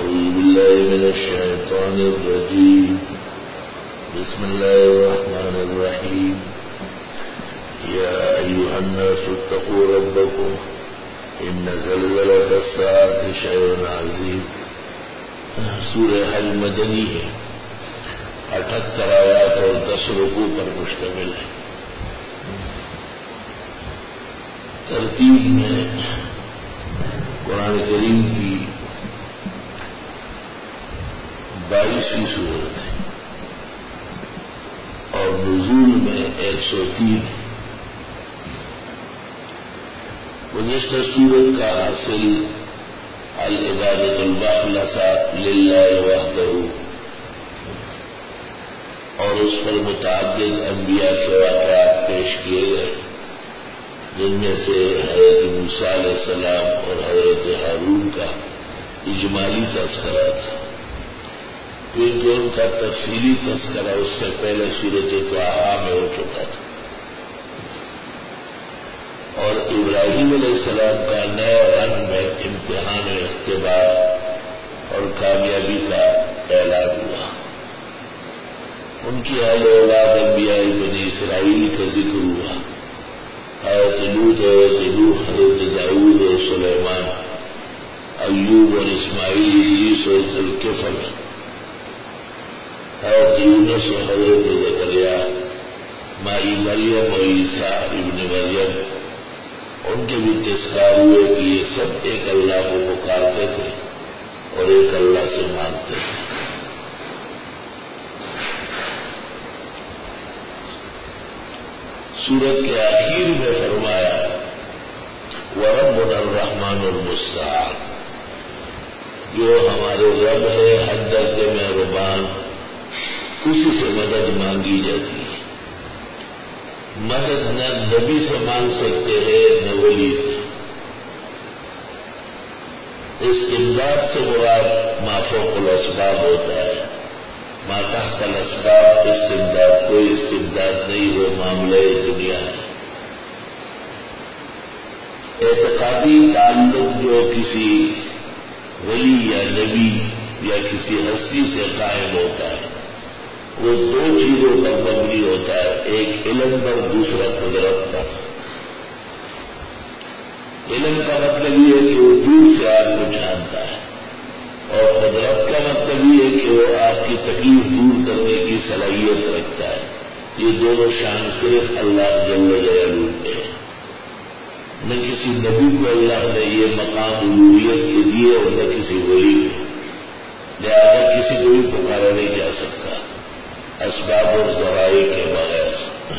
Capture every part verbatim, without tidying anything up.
أعوذ بالله من الشيطان الرجيم بسم الله الرحمن الرحيم يا أيها الناس اتقوا ربكم إن زلزلة الساعة شيء عظيم. سورہ حج مدنی ہے، اٹھہتر آیات اور دس رکوع پر مشتمل ہے. ترتیب میں قرآن کریم کی بائیسویں سورت ہے اور نزول میں ایک سو تین. گزشتہ سورت کا حاصل العبادۃ المخلصہ للہ وحدہ اور اس پر متعدد انبیاء کے واقعات پیش کیے گئے، جن میں سے حضرت موسیٰ علیہ السلام اور حضرت ہارون کا اجمالی تذکرہ تھا، کیونکہ ان کا تفصیلی تذکرہ اس سے پہلے سورۃ طٰہٰ میں ہو چکا تھا، اور ابراہیم علیہ السلام کا نئے رنگ میں امتحان و اختبار اور کامیابی کا اعلان ہوا. ان کی اہل اولاد انبیاء بنی اسرائیل کا ذکر ہوا. حضرت لوط اور نوح، حضرت داؤد اور سلیمان، ایوب اور اسماعیل، ادریس اور ذوالکفل، حضرت یونس اور حضرت زکریا، مائی مریم اور عیسیٰ ابن مریم. ان کے بھی تذکار ہوئے کہ یہ سب ایک اللہ کو پکارتے تھے اور ایک اللہ سے مانگتے تھے. سورت کے آخر میں فرمایا وَرَبُّنَا الرَّحْمَنُ الْمُسْتَعَانُ، جو ہمارے رب ہے حد درجے مہربان، اسی سے مدد مانگی جاتی ہے. مدد نہ نبی سے مانگ سکتے ہیں نہ ولی سے. استمداد سے مراد ما فوق الاسباب ہوتا ہے، ما تحت الاسباب استمداد کوئی استمداد نہیں، وہ معاملہ دنیا ہے. اعتقادی تعلق جو کسی ولی یا نبی یا کسی ہستی سے قائم ہوتا ہے وہ دو چیزوں پر مبنی ہوتا ہے، ایک علم پر، دوسرا قدرت پر. علم کا مطلب یہ ہے کہ وہ دور سے آپ کو جانتا ہے، اور قدرت کا مطلب یہ ہے کہ وہ آپ کی تکلیف دور کرنے کی صلاحیت رکھتا ہے. یہ دونوں شان صرف اللہ جل جلالہ کے ہیں. نہ کسی نبی کو اللہ نے یہ مقام الوہیت کے دیے اور نہ کسی ولی کو، لہٰذا کسی کو بھی پکارا نہیں جا سکتا اسباب اور ذرائع کے بغیر.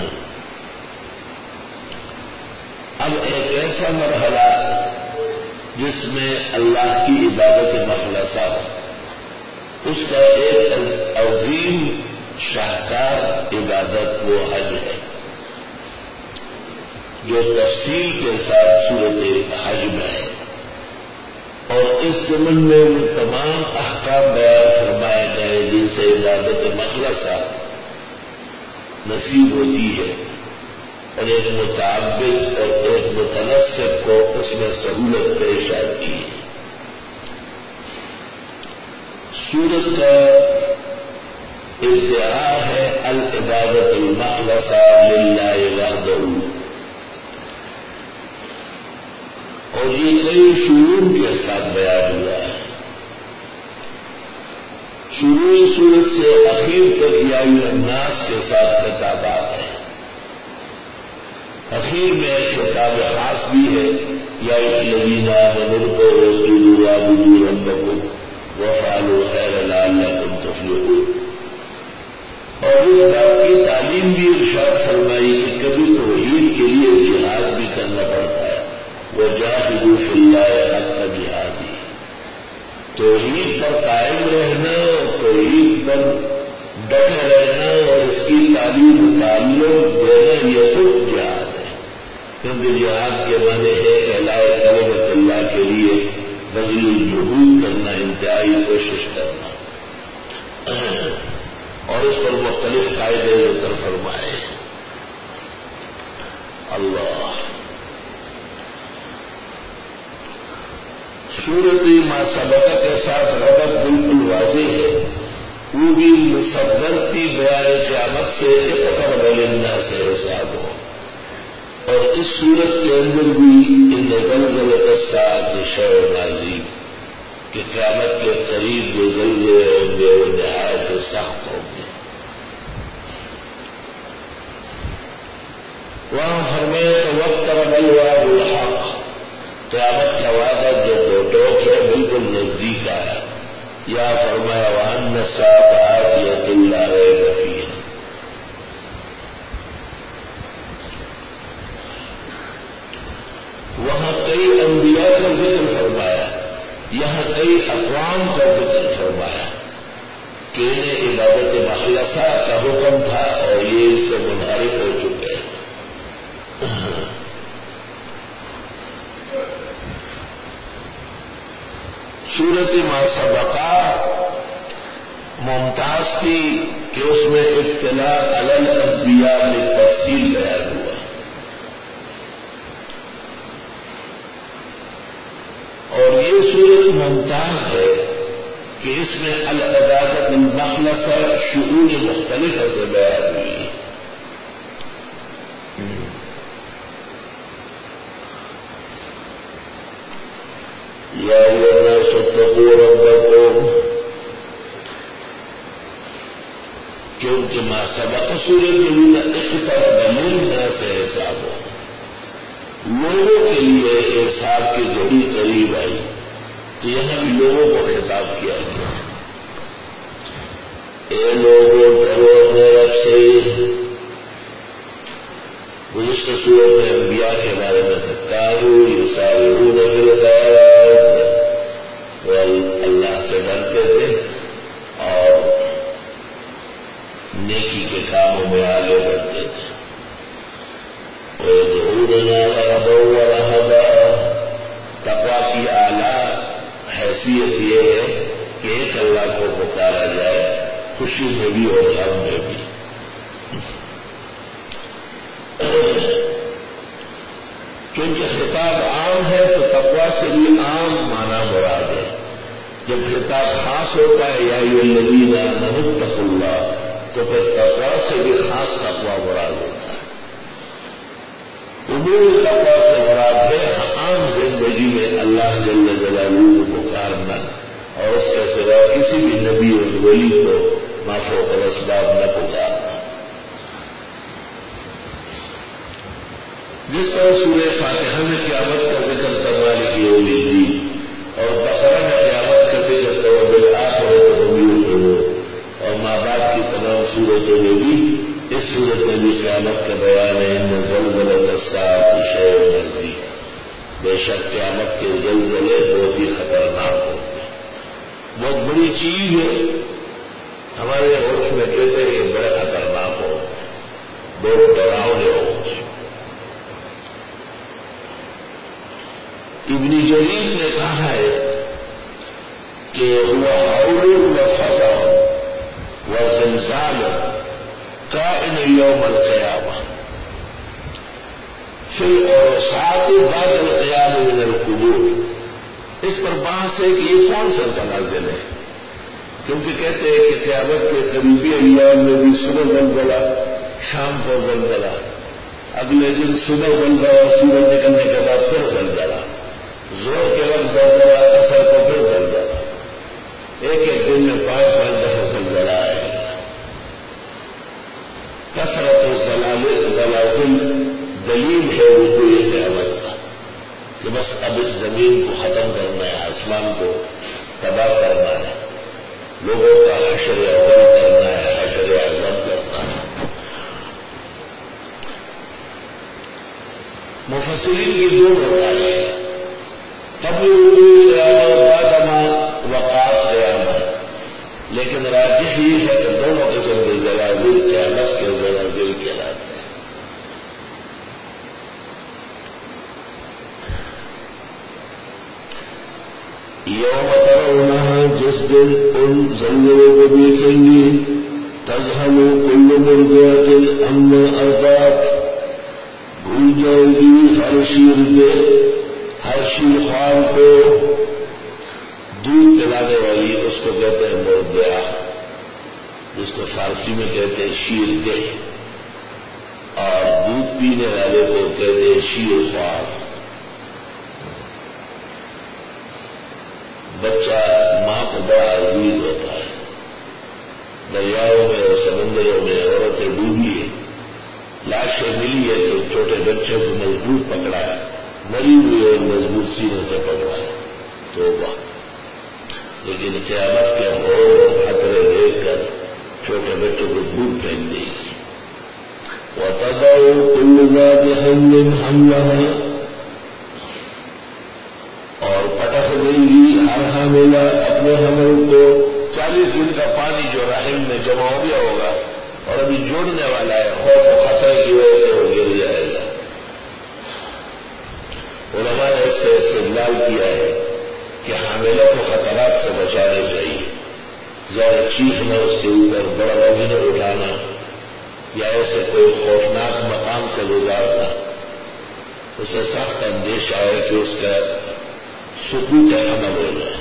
اب ایک ایسا مرحلہ جس میں اللہ کی عبادت مخلصہ ہو، اس کا ایک عظیم شاہکار عبادت وہ حج ہے، جو تفصیل کے ساتھ سورۃ حج میں ہے. اور اس ضمن میں وہ تمام احکام بیان فرمائے گئے جن سے عبادت مخلصہ نصیب ہوتی ہے، اور ایک متعبد اور ایک متنسب کو اس میں سہولت پیش آتی ہے. سورت کا ادعا ہے العبادت المخلصہ للہ وحدہ، اور یہ کئی شعور کے ساتھ بیان ہوا ہے. شروع سورت سے اخیر تک یا الناس کے ساتھ خطابات ہیں. اخیر میں خطاب خاص بھی ہے، یا الذین آمنوا ورسولوا واعبدوا ربکم وافعلوا الخیر لعلکم تفلحون. اور اس بات کی تعلیم بھی ارشاد فرمائی کہ کبھی توحید کے لیے جہاد بھی کرنا پڑتا ہے. وجاہدوا فی اللہ حق جہادہ، توحید پر قائم رہنا اور توحید پر ڈٹے رہنا اور اس کی تعلیم و تعلق دینا یہ خود جہاد ہے. کیونکہ جہاد کے معنی ہے اعلاء کلمۃ اللہ کے لیے بذل الجہود کرنا، انتہائی کوشش کرنا، اور اس پر مختلف قاعدے ذکر فرمائے. اللہ سورت ما سبق کے ساتھ ربط بھی مصدر تھی بیان قیامت سے اقترب للناس حسابهم، اور اس صورت کے اندر بھی ان زلزلۃ الساعۃ شیء عظیم کہ قیامت کے قریب جو زلزلے ہوں گے وہ نہایت سخت ہوں گے۔ وہاں فرمایا واقترب الوعد الحق، قیامت کا وعدہ جو دو ٹوک ہے بالکل نزدیک آیا۔ یا فرمایا وان الساعۃ آتیۃ لا ریب فیہا، وہاں کئی انبیاء کا ذکر فرمایا، یہاں کئی اقوام کا ذکر فرمایا کہ انہیں عبادت مخلصہ کا حکم تھا اور یہ اس سے منحرف ہو چکے ہیں۔ سورت ما سبقہ ممتاز تھی کہ اس میں ابتلاء علی الانبیاء بالتفصیل بیان ہوا، اور یہ سورت ممتاز ہے کہ اس میں العبادت المخلصہ شؤون مختلفہ سے بیان ہوئی۔ یا ایھا الناس اتقوا ربکم، کیونکہ ما سبق سورت میں بھی اقترب للناس حسابهم، لوگوں کے لیے حساب کی گھڑی قریب آئی، تو یہاں بھی لوگوں کو خطاب کیا گیا، اے لوگوں ڈرو اپنے رب سے۔ گزشتہ سورت میں انبیاء کے بارے میں کانوا یسارعون فی الخیرات، وہ اللہ سے ڈرتے تھے اور نیکی کے کاموں میں آگے بڑھتے تھے۔ وَيَدْعُونَنَا رَغَبًا وَرَهَبًا، تقویٰ کی اعلیٰ حیثیت یہ ہے کہ ایک اللہ کو پکارا جائے، خوشی میں بھی اور غم میں بھی۔ کیونکہ خطاب عام ہے تو تقویٰ سے بھی عام معنی مراد ہے، جب خطاب خاص ہوتا ہے یا ایھا الذین آمنوا اتقوا اللہ، تو پھر تقویٰ سے بھی خاص تقویٰ مراد ہوتا ہے۔ عمومی تقویٰ سے مراد ہے عام زندگی میں اللہ جل جلالہ کو پکارنا اور اس کے سوا کسی بھی نبی اور ولی کو ما فوق الاسباب نہ پکارنا۔ جس طرح سورہ فاتحہ میں قیامت کا ذکر مالک یوم الدین اور بقرہ میں قیامت کا ذکر وبالآخرۃ هم یوقنون، اور ماں باپ کی تمام صورتوں میں بھی اس صورت میں بھی قیامت کا بیان ہے، ان زلزلۃ الساعۃ شیء عظیم، بے شک قیامت کے زلزلے بہت ہی خطرناک ہوں گے، بہت بڑی چیز ہے۔ ہمارے عرف میں کہتے ہیں کہ بڑے خطرناک ہوں گے، بہت ڈراؤنے ہوں گے۔ ابن جریر نے کہا ہے کہ ہوا حول و فزع و زلزال کائن یوم القیامہ فی العرصات بعد القیام من القبور۔ اس پر بحث ہے کہ یہ کون سا تنازل ہے، کیونکہ کہتے ہیں کہ قیامت کے قریبی ایام میں بھی صبح زلزلہ، شام کو زلزلہ، اگلے دن صبح زلزلہ، سورج نکلنے کے بعد پھر زلزلہ، زور کے وقت زلزلہ، اثر کو پھر زلزلہ، ایک ایک دن میں پانچ پانچ دفعہ زلزلہ آئے گا۔ کثرت زلازل دلیل ہے وقوع قیامت کا، کہ بس اب اس زمین کو ختم کرنا ہے، آسمان کو تباہ کرنا ہے، لوگوں کا حشر اول کرنا ہے، حشر اعظم کرنا ہے۔ مفسرین کی دو رائے ہیں، قبل وقوع قیامت بعد ما وقع قیامت، لیکن راجح یہ ہے کہ دونوں قسم کے زلازل قیامت کے زلازل کہلاتے ہیں۔ یوم ترونہا، جس دن ان زلزلوں کو دیکھیں گے، تذہل کل مرضعۃ عما ارضعت، بھول جائے گی ہر شیر دے ہر شیر خوار کو، دودھ پلانے والی اس کو کہتے ہیں مرضعہ، جس کو فارسی میں کہتے ہیں شیر دہ، اور دودھ پینے والے کو کہتے ہیں شیر خوار۔ بچہ ماں کو بڑا عزیز ہوتا ہے۔ دریاؤں میں اور سمندروں میں عورتیں ڈوبی ہیں، لاشیں ملی ہے تو چھوٹے بچوں کو مضبوط پکڑا ہے، مری ہوئی اور مضبوط سینے سے پکڑا ہے، توبہ۔ لیکن قیامت کے ہول اور خطرے دیکھ کر چھوٹے بچوں کو دودھ پھینک دے گی۔ وَتَضَعُ كُلُّ ذَاتِ حَمْلٍ حَمْلَهَا، اور پٹخ دے گی ہر حاملہ اپنے حمل کو۔ چالیس دن کا پانی جو رحم میں جمع ہو گیا ہوگا اور ابھی جوڑنے والا ہے، خوف و خطرے کی وجہ سے وہ گر جائے گا۔ علماء نے اس سے استدلال کیا ہے کہ حاملہ کو خطرات سے بچانے چاہیے، زیادہ چیخنا اس کے اوپر، بڑا وزن اٹھانا یا ایسے کوئی خوفناک مقام سے گزارنا، اسے سخت اندیشہ ہے کہ اس کا سکوت حمل ہو جائے۔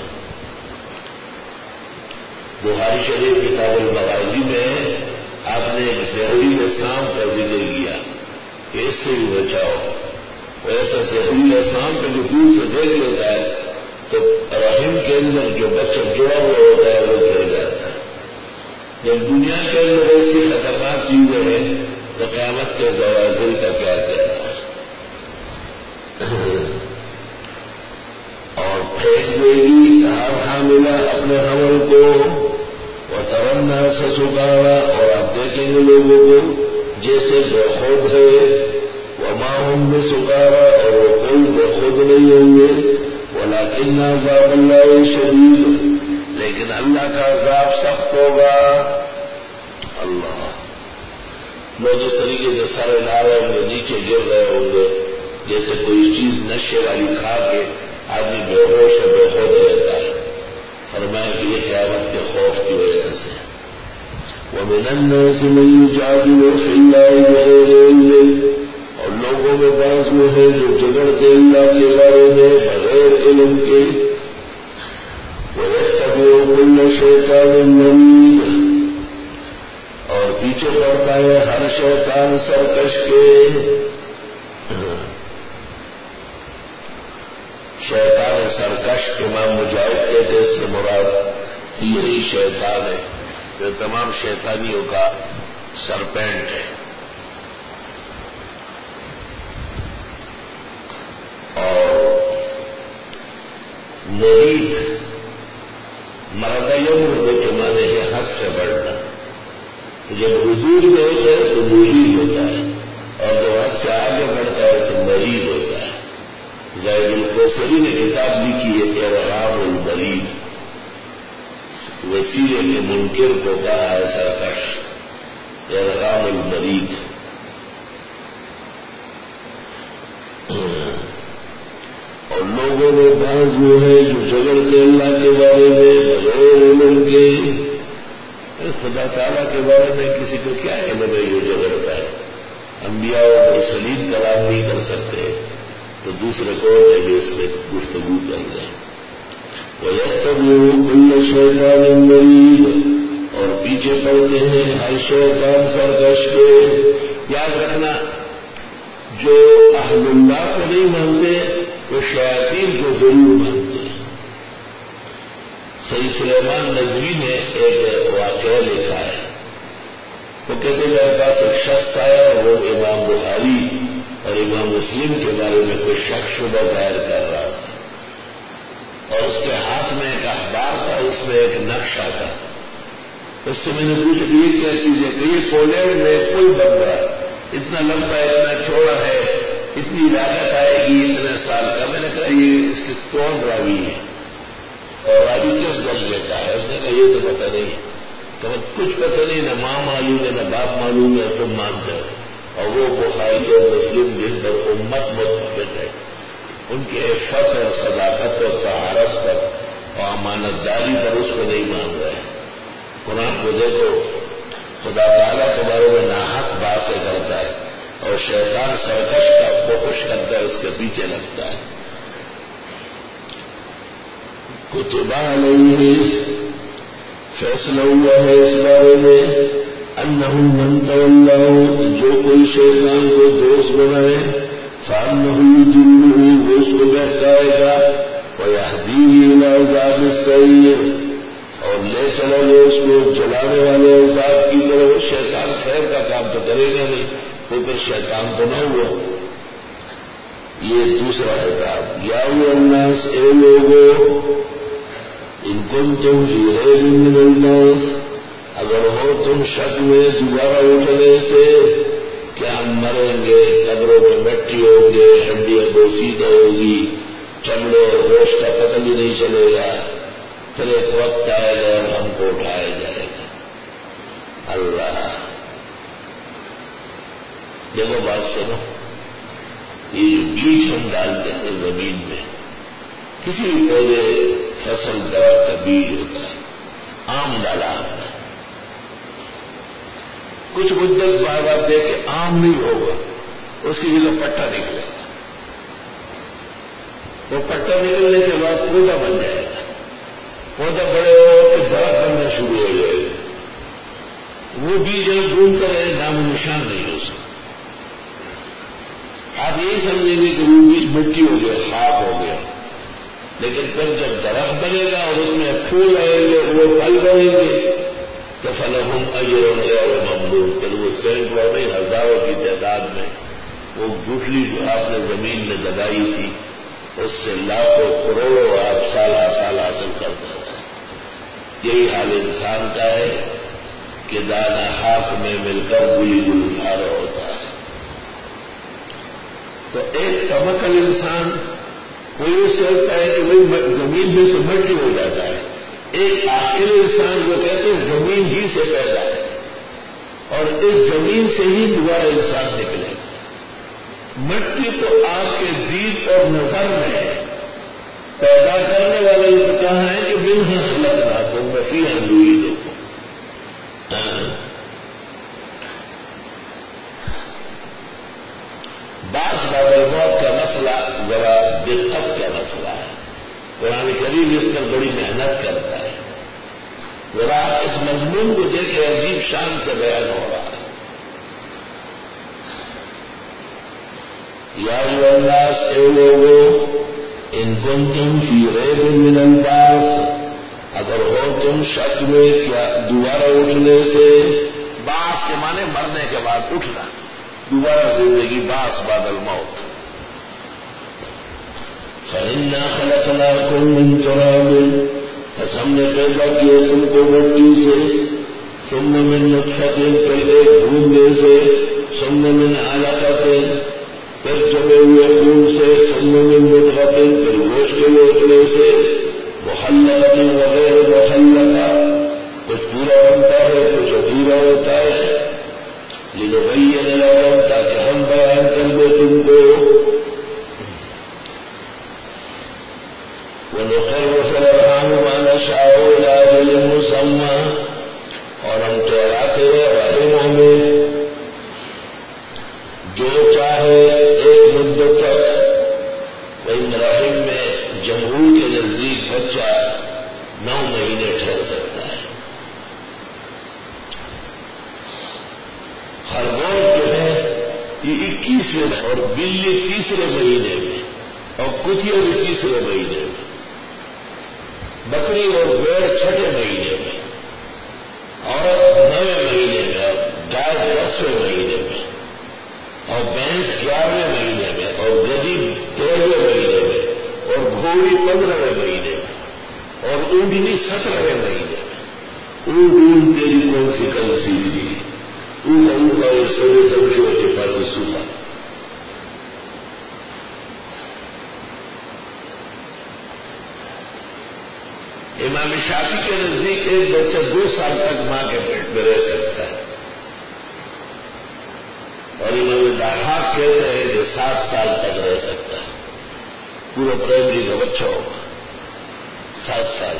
بخاری شریف کتاب المغازی میں آپ نے ایک زہریلے سانپ کا ذکر کیا کہ اس سے بھی بچاؤ۔ وہ ایسا زہریلا سانپ جو دور سے دیکھ لیتا ہے تو رحم کے اندر جو بچہ جڑا ہوا ہوتا ہے وہ گر جاتا ہے۔ جب دنیا کے اندر ایسی خطرناک چیزیں ہیں تو قیامت کے زوازل کا کیا کہنا ہے؟ اور پھینک دے گی ہر حاملہ اپنے حمل کو۔ وَتَرَى النَّاسَ سُكَارَىٰ، اور آپ دیکھیں گے لوگوں کو جیسے بے خود ہے، وَمَا هُم بِسُكَارَىٰ، اور وہ کوئی بے خود نہیں ہوں گے، وَلَٰكِنَّ عَذَابَ اللَّهِ شَدِيدٌ، لیکن اللہ کا عذاب سخت ہوگا۔ اللہ، لوگ اس طریقے سے سر ہلا رہے ہوں گے، نیچے گر رہے ہوں گے جیسے کوئی چیز نشے والی کھا کے آدمی بے ہوش اور بے خود رہتا ہے۔ فرمایا کہ یہ قیامت کے خوف کی وجہ سے۔ وَمِنَ النَّاسِ مَن يُجَادِلُ فِي اللَّهِ بِغَيْرِ عِلْمٍ، اور لوگوں میں بعض وہ ہیں جو جھگڑتے اللہ کے بارے میں بغیر علم کے۔ وَيَتَّبِعُ كُلَّ شَيْطَانٍ مَرِيدٍ، اور پیچھے پڑتا ہے ہر شیطان سرکش کے۔ شیطان سرکش امام مجاہد کہتے اس سے مراد یہی شیطان ہے جو تمام شیطانیوں کا سرپینٹ ہے۔ اور مرید مرد یمرد کے معنی ہے حد سے بڑھنا، تو جب حضور میں ہوتا ہے تو مرید ہوتا ہے، اور جب حد سے آگے بڑھتا ہے تو مرید ہوتا ہے۔ زید القوصری نے کتاب لکھی ہے ارغام المرید، وسیلے کے منکر کو کہا ہے سرکش، ارغام المرید۔ اور لوگوں میں بعض وہ ہے جو جھگڑتے اللہ کے بارے میں بغیر علم کے۔ خدا تعالیٰ کے بارے میں کسی کو کیا علم ہے جو جھگڑتا ہے؟ انبیاء و مرسلین کلام نہیں کر سکتے تو دوسرے کون ہے جو اس میں گفتگو کر دیں؟ وَيَتَّبِعُ كُلَّ شَيْطَانٍ مَرِيدٍ، اور پیچھے پڑتے ہیں ہر شیطان سرکش کے۔ یاد رکھنا، جو اہل اللہ کو نہیں مانتے وہ شیاطین کو ضرور مانتے ہیں۔ سید سلیمان ندوی نے ایک واقعہ لکھا ہے، وہ کہتے ہیں میرے پاس ایک شخص آیا، وہ امام بخاری اور امام مسلم کے بارے میں کوئی شک شبہ ظاہر کر رہا تھا، اور اس کے ہاتھ میں ایک اخبار تھا، اس میں ایک نقشہ تھا۔ اس سے میں نے پوچھا کہ یہ کیا چیز ہے؟ کہ یہ پولینڈ میں کوئی بندہ اتنا لمبا اتنا چوڑا ہے، اتنی لاگت آئے گی اتنے سال کا۔ میں نے کہا یہ اس کے کون راوی ہے اور راوی کس درجے کا ہے؟ اس نے کہا یہ تو پتہ نہیں۔ کہ کچھ پتہ نہیں، نہ ماں معلوم ہے نہ باپ معلوم ہے، تم مانتے ہو۔ اور وہ بخاری اور مسلم جن پر امت متفق ہے، ان کے عفت اور صداقت اور طہارت پر اور امانت داری پر اس کو نہیں مان رہے۔ قرآن کو دیکھو، خدا تعالیٰ کے بارے میں ناحق باتیں کرتا ہے اور شیطان سرکش کا کو خوش کرتا ہے، اس کے پیچھے لگتا ہے۔ کتب علیہ فیصلہ ہوا ہے اس بارے میں انہ من تولاه جو کوئی شیطان کو دوست بنائے فانہ یضلہ وہ اس کو بہکائے گا ویہدیہ الی عذاب السعیر اور لے چلے گا اس کو جلانے والے عذاب کی طرف. شیطان خیر کا کام تو کرے گا نہیں، وہ پھر شیطان تو نہ ہوا. یہ دوسرا خطاب. یا ایھا الناس اے لوگو ان کنتم فی ریب من البعث اگر ہو تم شک میں دوبارہ اٹھنے سے کہ ہم مریں گے، قبروں میں مٹی ہوں گے، ہڈیاں بوسیدہ ہوگی، چمڑے اور گوشت کا پتہ بھی نہیں چلے گا، پھر ایک وقت آئے گا اور ہم کو اٹھایا جائے گا. اللہ دیکھو بات سنو، یہ جو بیج ہم ڈالتے ہیں زمین میں، کسی بھی پودے فصل درخت کا بیج ہوتا ہے. آم ڈالا ہم نے، کچھ مدت بعد آپ دیکھیں آم نہیں ہوگا، اس کی جگہ پٹا نکلے گا. وہ پٹا نکلنے کے بعد پودا بن جائے گا. پودا بڑے ہو کے درخت بننا شروع ہو جائے گا. وہ بیج جب ڈھونڈتا رہے نام و نشان نہیں ہو سکتا. آپ یہی سمجھیں گے کہ وہ بیج مٹی ہو گیا، خاک ہو گیا، لیکن پھر جب درخت بنے گا اور اس میں پھول آئیں گے، وہ پھل بنیں گے تو فلہم اجر غیر ممنون. پھر وہ سینکڑوں نہیں ہزاروں کی تعداد میں وہ گٹھلی جو آپ نے زمین میں دبائی تھی اس سے لاکھوں کروڑوں آپ سال ہر سال حاصل کرتے ہیں. یہی حال انسان کا ہے کہ دانہ خاک میں مل کر گلی گلزار ہوتا ہے. تو ایک کمکل انسان کوئی یہ سوچتا ہے کہ بھائی زمین میں تو مٹی ہو جاتا ہے. ایک عاقل انسان جو کہتے ہیں زمین ہی سے پیدا ہے اور اس زمین سے ہی دوبارہ انسان نکلے گا. مٹی تو آپ کے دید اور نظر میں ہے، پیدا کرنے والے نے کہا ہے کہ منہا خلقناکم وفیہا نعیدکم. بعض بعد الموت کا مسئلہ ذرا دقت کا مسئلہ ہے. قرآن کریم اس پر بڑی محنت کرتا ہے. ذرا اس مضمون کو دیکھے عجیب شان سے بیان ہو رہا ہے. یا ایھا الناس اے لوگو ان کنتم فی ریب من البعث اگر ہو تم شک میں کیا دوبارہ اٹھنے سے. بعث کے معنی مرنے کے بعد اٹھنا، دوبارہ زندگی، بعث بعد الموت. فإنا خلقناكم من تراب پس ہم نے پیدا کیا تم کو مٹی سے، ثم من نطفۃ پھر ایک بھونڈے سے، ثم من علقۃ پھر جمے ہوئے خون سے، ثم من مضغۃ پھر گوشت کے لوٹنے سے، مخلقۃ وغیر مخلقہ کچھ پورا بنتا ہے کچھ ادھورا ہوتا ہے. لنبین لکم تاکہ ہم بیان کر دیں تم کو. وَنُقِرُّ فِي الْأَرْحَامِ مَا نَشَاءُ إِلَىٰ أَجَلٍ مُّسَمًّى اور ہم ٹھہراتے ہیں رحموں میں جو چاہے ایک مدت تک. ان رحم میں جمہور کے نزدیک بچہ نو مہینے ٹھہر سکتا ہے. خرگوش جو ہے یہ اکیسویں اور بلی تیسرے مہینے میں اور کتیا بھی تیسرے مہینے میں، بکری اور بھیڑ چھٹے مہینے میں، عورت نویں مہینے میں اور گائے دسویں مہینے میں اور بھینس گیارہویں مہینے میں اور گدی تیرہویں مہینے میں اور گھوڑی پندرہویں مہینے میں اور اونٹنی سترہویں مہینے میں. اونٹ اونٹ تیری کون سی کل سیدھی اوپا اوپا یہ سونے سبزیوں کے پاس سوکھا. امام شافعی کے نزدیک ایک بچہ دو سال تک ماں کے پیٹ میں رہ سکتا ہے اور امام ضحاک کہتے ہیں کہ سات سال تک رہ سکتا ہے. پورا پرائمری کا بچہ ہوگا سات سال.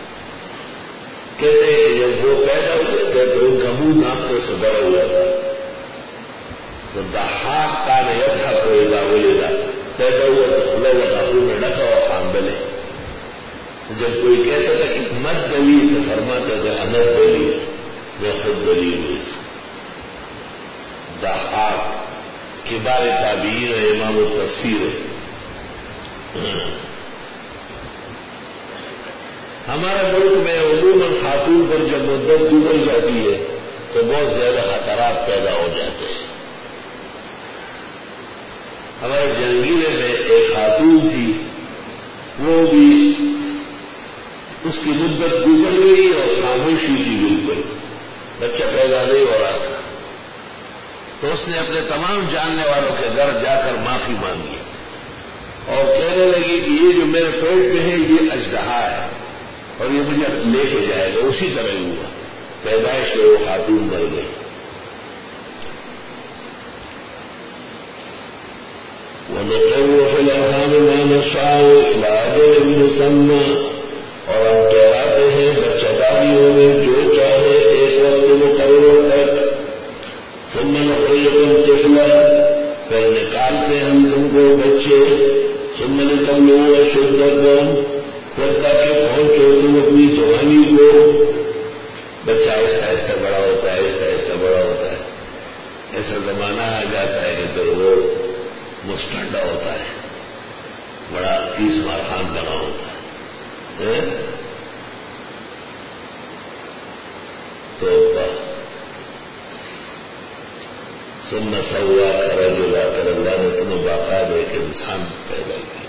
کہتے ہیں کہ جب وہ پیدا ہوئے تھے تو ان کا منہ دانتوں سے بڑا ہوا تھا. تو ضحاک کا نے اچھا کوئی گا بولے گا پیدا ہوا تو کھلا لگا منہ میں ڈکا اور کام بلے. جب کوئی کہتا تھا کہ مت گئی تو فرماتا تھا جنت دلیل میں خود دلیل ہوئی. ضحاک کبار تابعین ہے، امام التفسیر ہے. ہمارے ملک میں عموماً خاتون پر جب مدت گزر جاتی ہے تو بہت زیادہ خطرات پیدا ہو جاتے ہیں. ہمارے جہانگیرے میں ایک خاتون تھی، وہ بھی اس کی مدت گزر گئی اور خاموشی تھی، بالکل بچہ پیدا نہیں ہو رہا تھا. تو اس نے اپنے تمام جاننے والوں کے گھر جا کر معافی مانگی اور کہنے لگی کہ یہ جو میرے پیٹ میں ہے یہ اژدہا ہے اور یہ مجھے لے کے جائے گا. اسی طرح ہی ہوا، پیدائش میں وہ خاتون مر گئی. وَنُقِرُّ فِي الْأَرْحَامِ مَا نَشَاءُ إِلَىٰ أَجَلٍ مُّسَمًّى، اور ہم ٹھہراتے ہیں بچہ داریوں میں جو چاہے ایک وقت مقرر تک. ثُمَّ نُخْرِجُكُمْ طِفْلًا، پھر نکالتے ہم تم کو بچے. ثُمَّ لِتَبْلُغُوا أَشُدَّكُمْ، پھر تاکہ پہنچو تم اپنی جوانی کو. بچہ آہستہ آہستہ بڑا ہوتا ہے، آہستہ آہستہ بڑا ہوتا ہے. ایسا زمانہ آ جاتا ہے کہ پھر وہ مستڈا ہوتا ہے، بڑا تیس مار خان بنا ہوتا ہے. تو ثم سواک رجلا، کر اللہ نے تمہیں باقاعدہ ایک انسان پیدا کیا.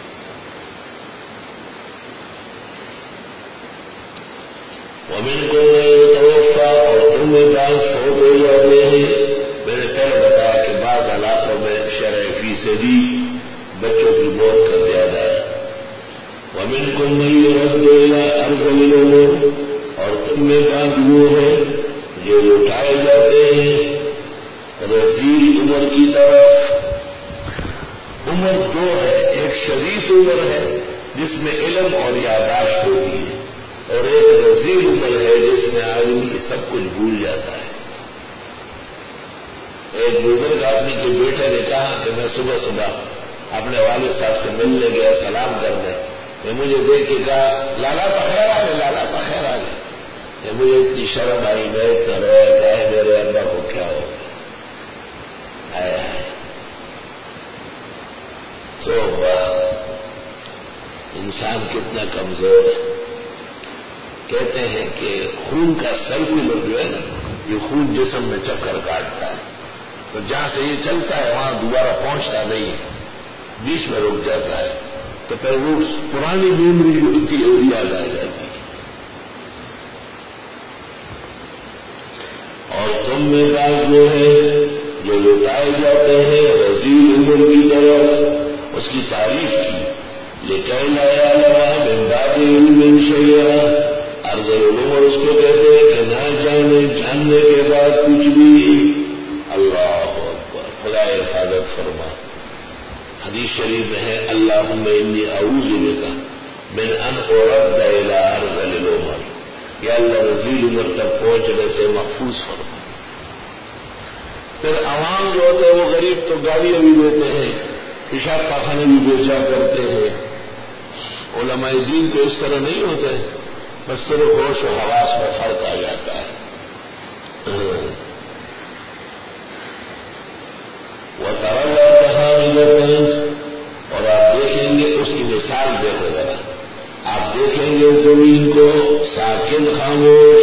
ومنکم من یتوفی، اور تم میں بعض فوت ہو جاتے ہیں. میں نے پہلے بتایا کہ بعض علاقوں میں شرع فیصدی بچوں کی موت کا زیادہ ہے. ومنکم من یرد الی ارذل العمر، اور تم میں بعض وہ ہیں جو لوٹائے جاتے ہیں رذیل عمر کی طرف. عمر دو ہے، ایک شریف عمر ہے جس میں علم اور یاداشت ہوتی ہے، اور ایک رذیل عمر ہے جس میں آدمی سب کچھ بھول جاتا ہے. ایک بزرگ آدمی کے بیٹے نے کہا کہ میں صبح صبح اپنے والد صاحب سے ملنے گیا سلام کرنے. یہ مجھے دیکھ کے کہا لالا بخیر آ گئے، لالا بخیر آ گئے. یہ مجھے اتنی شرم آئی، میں اتنا رویا کہ میرے ابا کو کیا ہو گیا. تو انسان کتنا کمزور ہے. کہتے ہیں کہ خون کا سرکولر جو ہے نا، یہ خون جسم میں چکر کاٹتا ہے، تو جہاں سے یہ چلتا ہے وہاں دوبارہ پہنچتا نہیں ہے، بیچ میں رک جاتا ہے. تو پھر وہ پرانی میموری جو اتنی یاد آ جاتی ہے. اور تم میں بعض وہ ہے جو لوٹائے جاتے ہیں رذیل عمر کی طرف. اس کی تعریف کی لکئی لا یعلم من بعد علم شیئا. ارذل العمر اس کو کہتے ہیں کہ نہ جانے جاننے کے بعد کچھ بھی. اللہ اکبر، خدا حفاظت فرما. حدیث شریف میں ہے اللہم انی اعوذ بک من ان ارد الی ارذل العمر، یا اللہ رذیل عمر تک پہنچنے سے محفوظ فرما. پھر عوام جو ہوتے ہیں وہ غریب تو گاڑیاں بھی دیتے ہیں، پیشاب پاخانے بھی بیچا کرتے ہیں. علماء دین تو اس طرح نہیں ہوتے، بس صرف ہوش و حواس میں فرق آ جاتا ہے. وَتَرَى الْأَرْضَ خَامِدَةً، اور آپ دیکھیں گے اس کی مثال دیکھو ذرا، آپ دیکھیں گے زمین کو ساکن خاموش.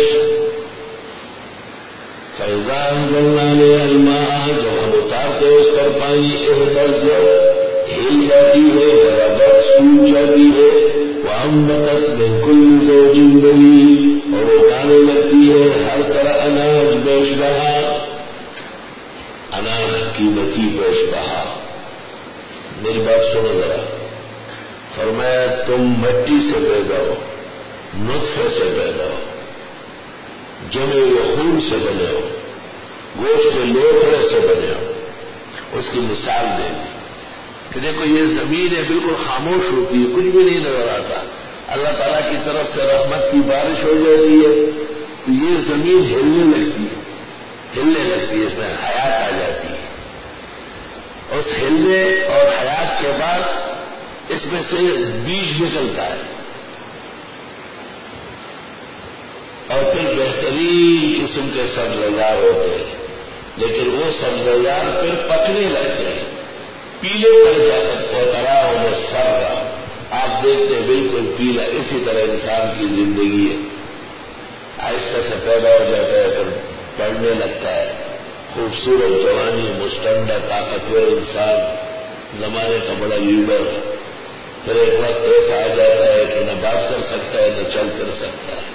فَإِذَا أَنزَلْنَا عَلَيْهَا الْمَاءَ، جب ہم اتارتے اس پر پانی اهْتَزَّتْ، ہل جاتی ہے، وربت سوکھ جاتی ہے. وَأَنبَتَتْ مِن كُلِّ زَوْجٍ بَهِيجٍ، اور اگانے لگتی ہے ہر طرح اناج بیشبہا، اناج قیمتی بیشبہا. میری بات سنو ذرا. فرمایا تم مٹی سے پیدا ہو، نطفے سے پیدا ہو، جمے ہوئے خون سے بنے ہو، گوشت کے لوکڑے سے بنے ہو. اس کی مثال دے دی کہ دیکھو یہ زمین ہے بالکل خاموش ہوتی ہے، کچھ بھی نہیں نظر آتا. اللہ تعالیٰ کی طرف سے رحمت کی بارش ہو جاتی ہے تو یہ زمین ہلنے لگتی ہے، ہلنے لگتی ہے، اس میں حیات آ جاتی ہے. اس ہلنے اور حیات کے بعد اس میں سے بیج نکلتا ہے، اور پھر بہترین قسم کے سبزیزار ہوتے ہیں، لیکن وہ سبزیزار پھر پکنے لگتے ہیں، پیلے پڑ جاتے کوترا انہیں سر رہا، آپ دیکھتے ہیں بالکل پیلا۔ اسی طرح انسان کی زندگی ہے، آہستہ سے پیدا ہو جاتا ہے، پھر بڑھنے لگتا ہے، خوبصورت جوانی، مستنڈا طاقتور انسان، زمانے کا بڑا لیڈر، پھر ایک وقت ایسا آ جاتا ہے کہ نہ بات کر سکتا ہے نہ چل کر سکتا ہے۔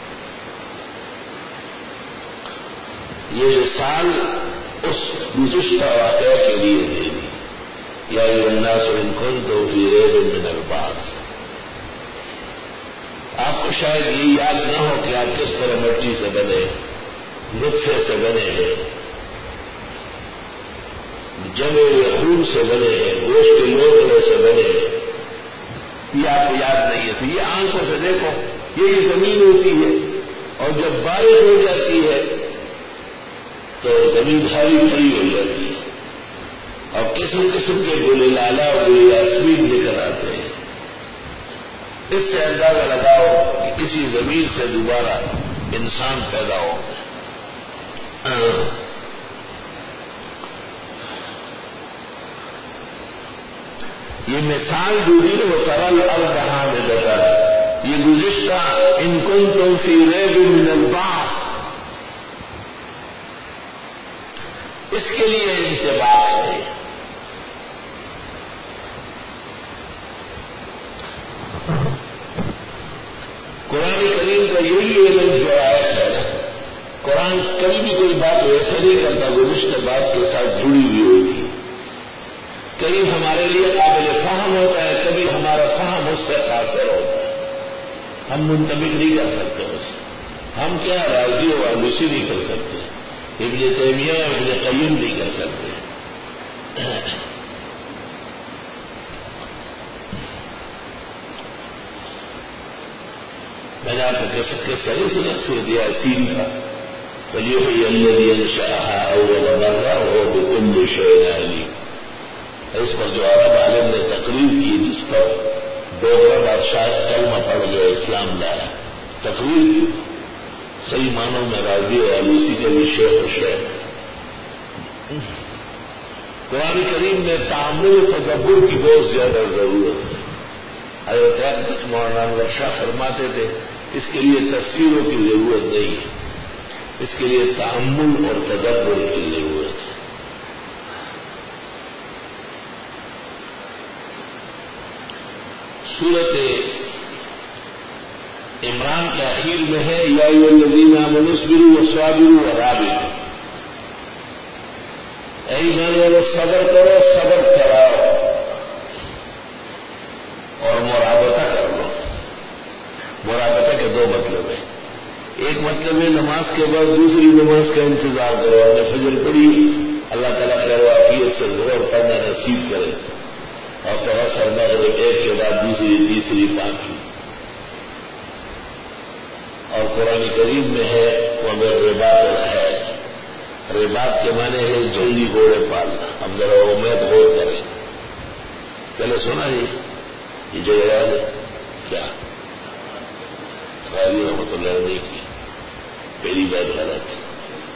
یہ مثال اس گزشتہ واقعہ کے لیے دے دی، یا ایھا الناس ان کنتم فی ریب من البعث۔ آپ کو شاید یہ یاد نہ ہو کہ آپ کس طرح مٹی سے بنے، نطفے سے بنے ہیں، جمے ہوئے خون سے بنے ہیں، گوشت کے لوتھڑے سے بنے ہیں، یہ آپ کو یاد نہیں ہے۔ تو یہ آنکھوں سے دیکھو، یہ زمین ہوتی ہے، اور جب بارش ہو جاتی ہے تو زمین ہری بھری ہو جاتی ہے، اور قسم قسم کے گل لالا اور گل یاسمین نکل آتے ہیں۔ اس سے اندازہ لگاؤ کہ کسی زمین سے دوبارہ انسان پیدا ہو گئے۔ یہ مثال جو دی وہ ترل الارض حامدۃ، یہ گزشتہ ان کنتم فی ریب من البعث، اس کے لیے انتباہ ہے۔ قرآن کریم کا یہی علم جو آیت ہے نا، قرآن کبھی بھی کوئی بات ویسے نہیں کرتا گزشتہ بات کے ساتھ جڑی ہوئی ہوتی، کبھی ہمارے لیے قابل فہم ہوتا ہے، کبھی ہمارا فہم اس سے قاصر ہوتا ہے، ہم منطبق نہیں کر سکتے اس سے، ہم کیا راضی و آلوسی نہیں کر سکتے، ابن تیمیہ ابن قیم نہیں کر سکتے۔ میں نے آپ کو کس کے صحیح سنا سورۃ یاسین کا، فَلْيُحْيِيَ الَّذِي أَنشَأَهَا أَوَّلَ مَرَّةٍ وَهُوَ بِكُلِّ شَيْءٍ عَلِيمٌ۔ اس پر جو عرب عالم نے تقریر کی، جس پر ڈوگرا بادشاہ کلمہ پڑھ گیا، اسلام لایا، تقریر کی، صحیح معنوں میں راضی اور آلوسی کے بھی شیخ و شیخ۔ قرآن کریم میں تعامل و تدبر کی بہت زیادہ ضرورت ہے۔ حضرت اقدس مولانا انور شاہ فرماتے تھے اس کے لیے تفسیروں کی ضرورت نہیں ہے، اس کے لیے تعامل اور تدبر کی ضرورت ہے۔ سورت عمران کے اخیر میں ہے یا ایھا الذین آمنوا اصبروا وصابروا ورابطوا، اے ایمان والو صبر کرو، صبر کراؤ اور مرابطہ کر لو۔ مرابطہ کے دو مطلب ہیں، ایک مطلب ہے نماز کے بعد دوسری نماز کا انتظار کرو، ہم نے فجر پڑھی، اللہ تعالیٰ خیر و عافیت سے ظہر پڑھنا نصیب کرے، اور پھر عصر مغرب ایک کے بعد دوسری تیسری پانچویں۔ اور قرآن کریم میں ہے وَمِن رِّبَاطِ الْخَيْلِ، رباط کے معنی ہے جنگی گھوڑے پالنا۔ اب ذرا امید غور کریں، پہلے سنا جی یہ جو یاد ہے کیا غازی رحمۃ اللہ نے کی، پہلی بات غلط ہے۔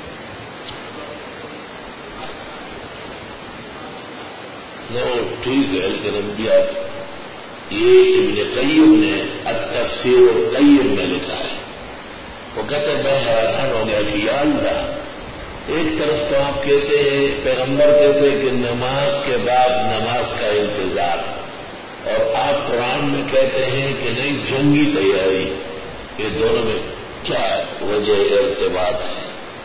نو ٹھیک ہے، لیکن اب بھی آپ یہ ابن قیم نے التفسیر القیم میں لکھا ہے، وہ کہتے ہیں میں حیران ہو گیا کہ یا اللہ، ایک طرف تو آپ کہتے ہیں، پیغمبر کہتے ہیں کہ نماز کے بعد نماز کا انتظار، اور آپ قرآن میں کہتے ہیں کہ نہیں جنگی تیاری، یہ دونوں میں کیا وجہ ارتباط ہے؟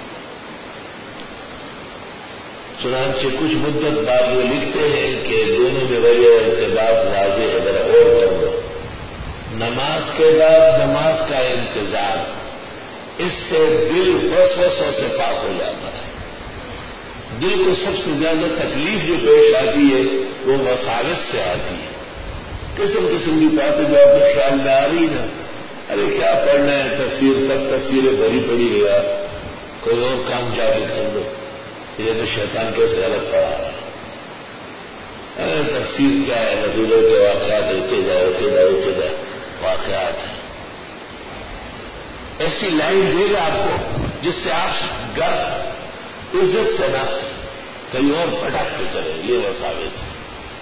چنانچہ کچھ مدت بعد وہ لکھتے ہیں کہ دونوں میں وجہ ارتباط واضح ہے، ذرا غور کر لو۔ نماز کے بعد نماز کا انتظار، اس سے دل وسوسوں سے پاک ہو جاتا ہے۔ دل کو سب سے زیادہ تکلیف جو پیش آتی ہے وہ وساوس سے آتی ہے، قسم قسم کی باتیں جو آپ کے خیال میں آ رہی نا، ارے کیا پڑھنا ہے، تفسیر سب تفسیریں بھری پڑی ہے یار، کوئی اور کام جا کے کر دو، یہ تو شیطان کیسے غلط پڑا رہا ہے، تفسیر کیا ہے، رسولوں کے واقعات ہوتے جائے ہوتے جائے ہوتے جائے واقعات ہیں۔ ایسی لائن دے گا آپ کو جس سے آپ گھر عزت سے نہ کہیں اور پٹک کے چلے. یہ وساوس ہے.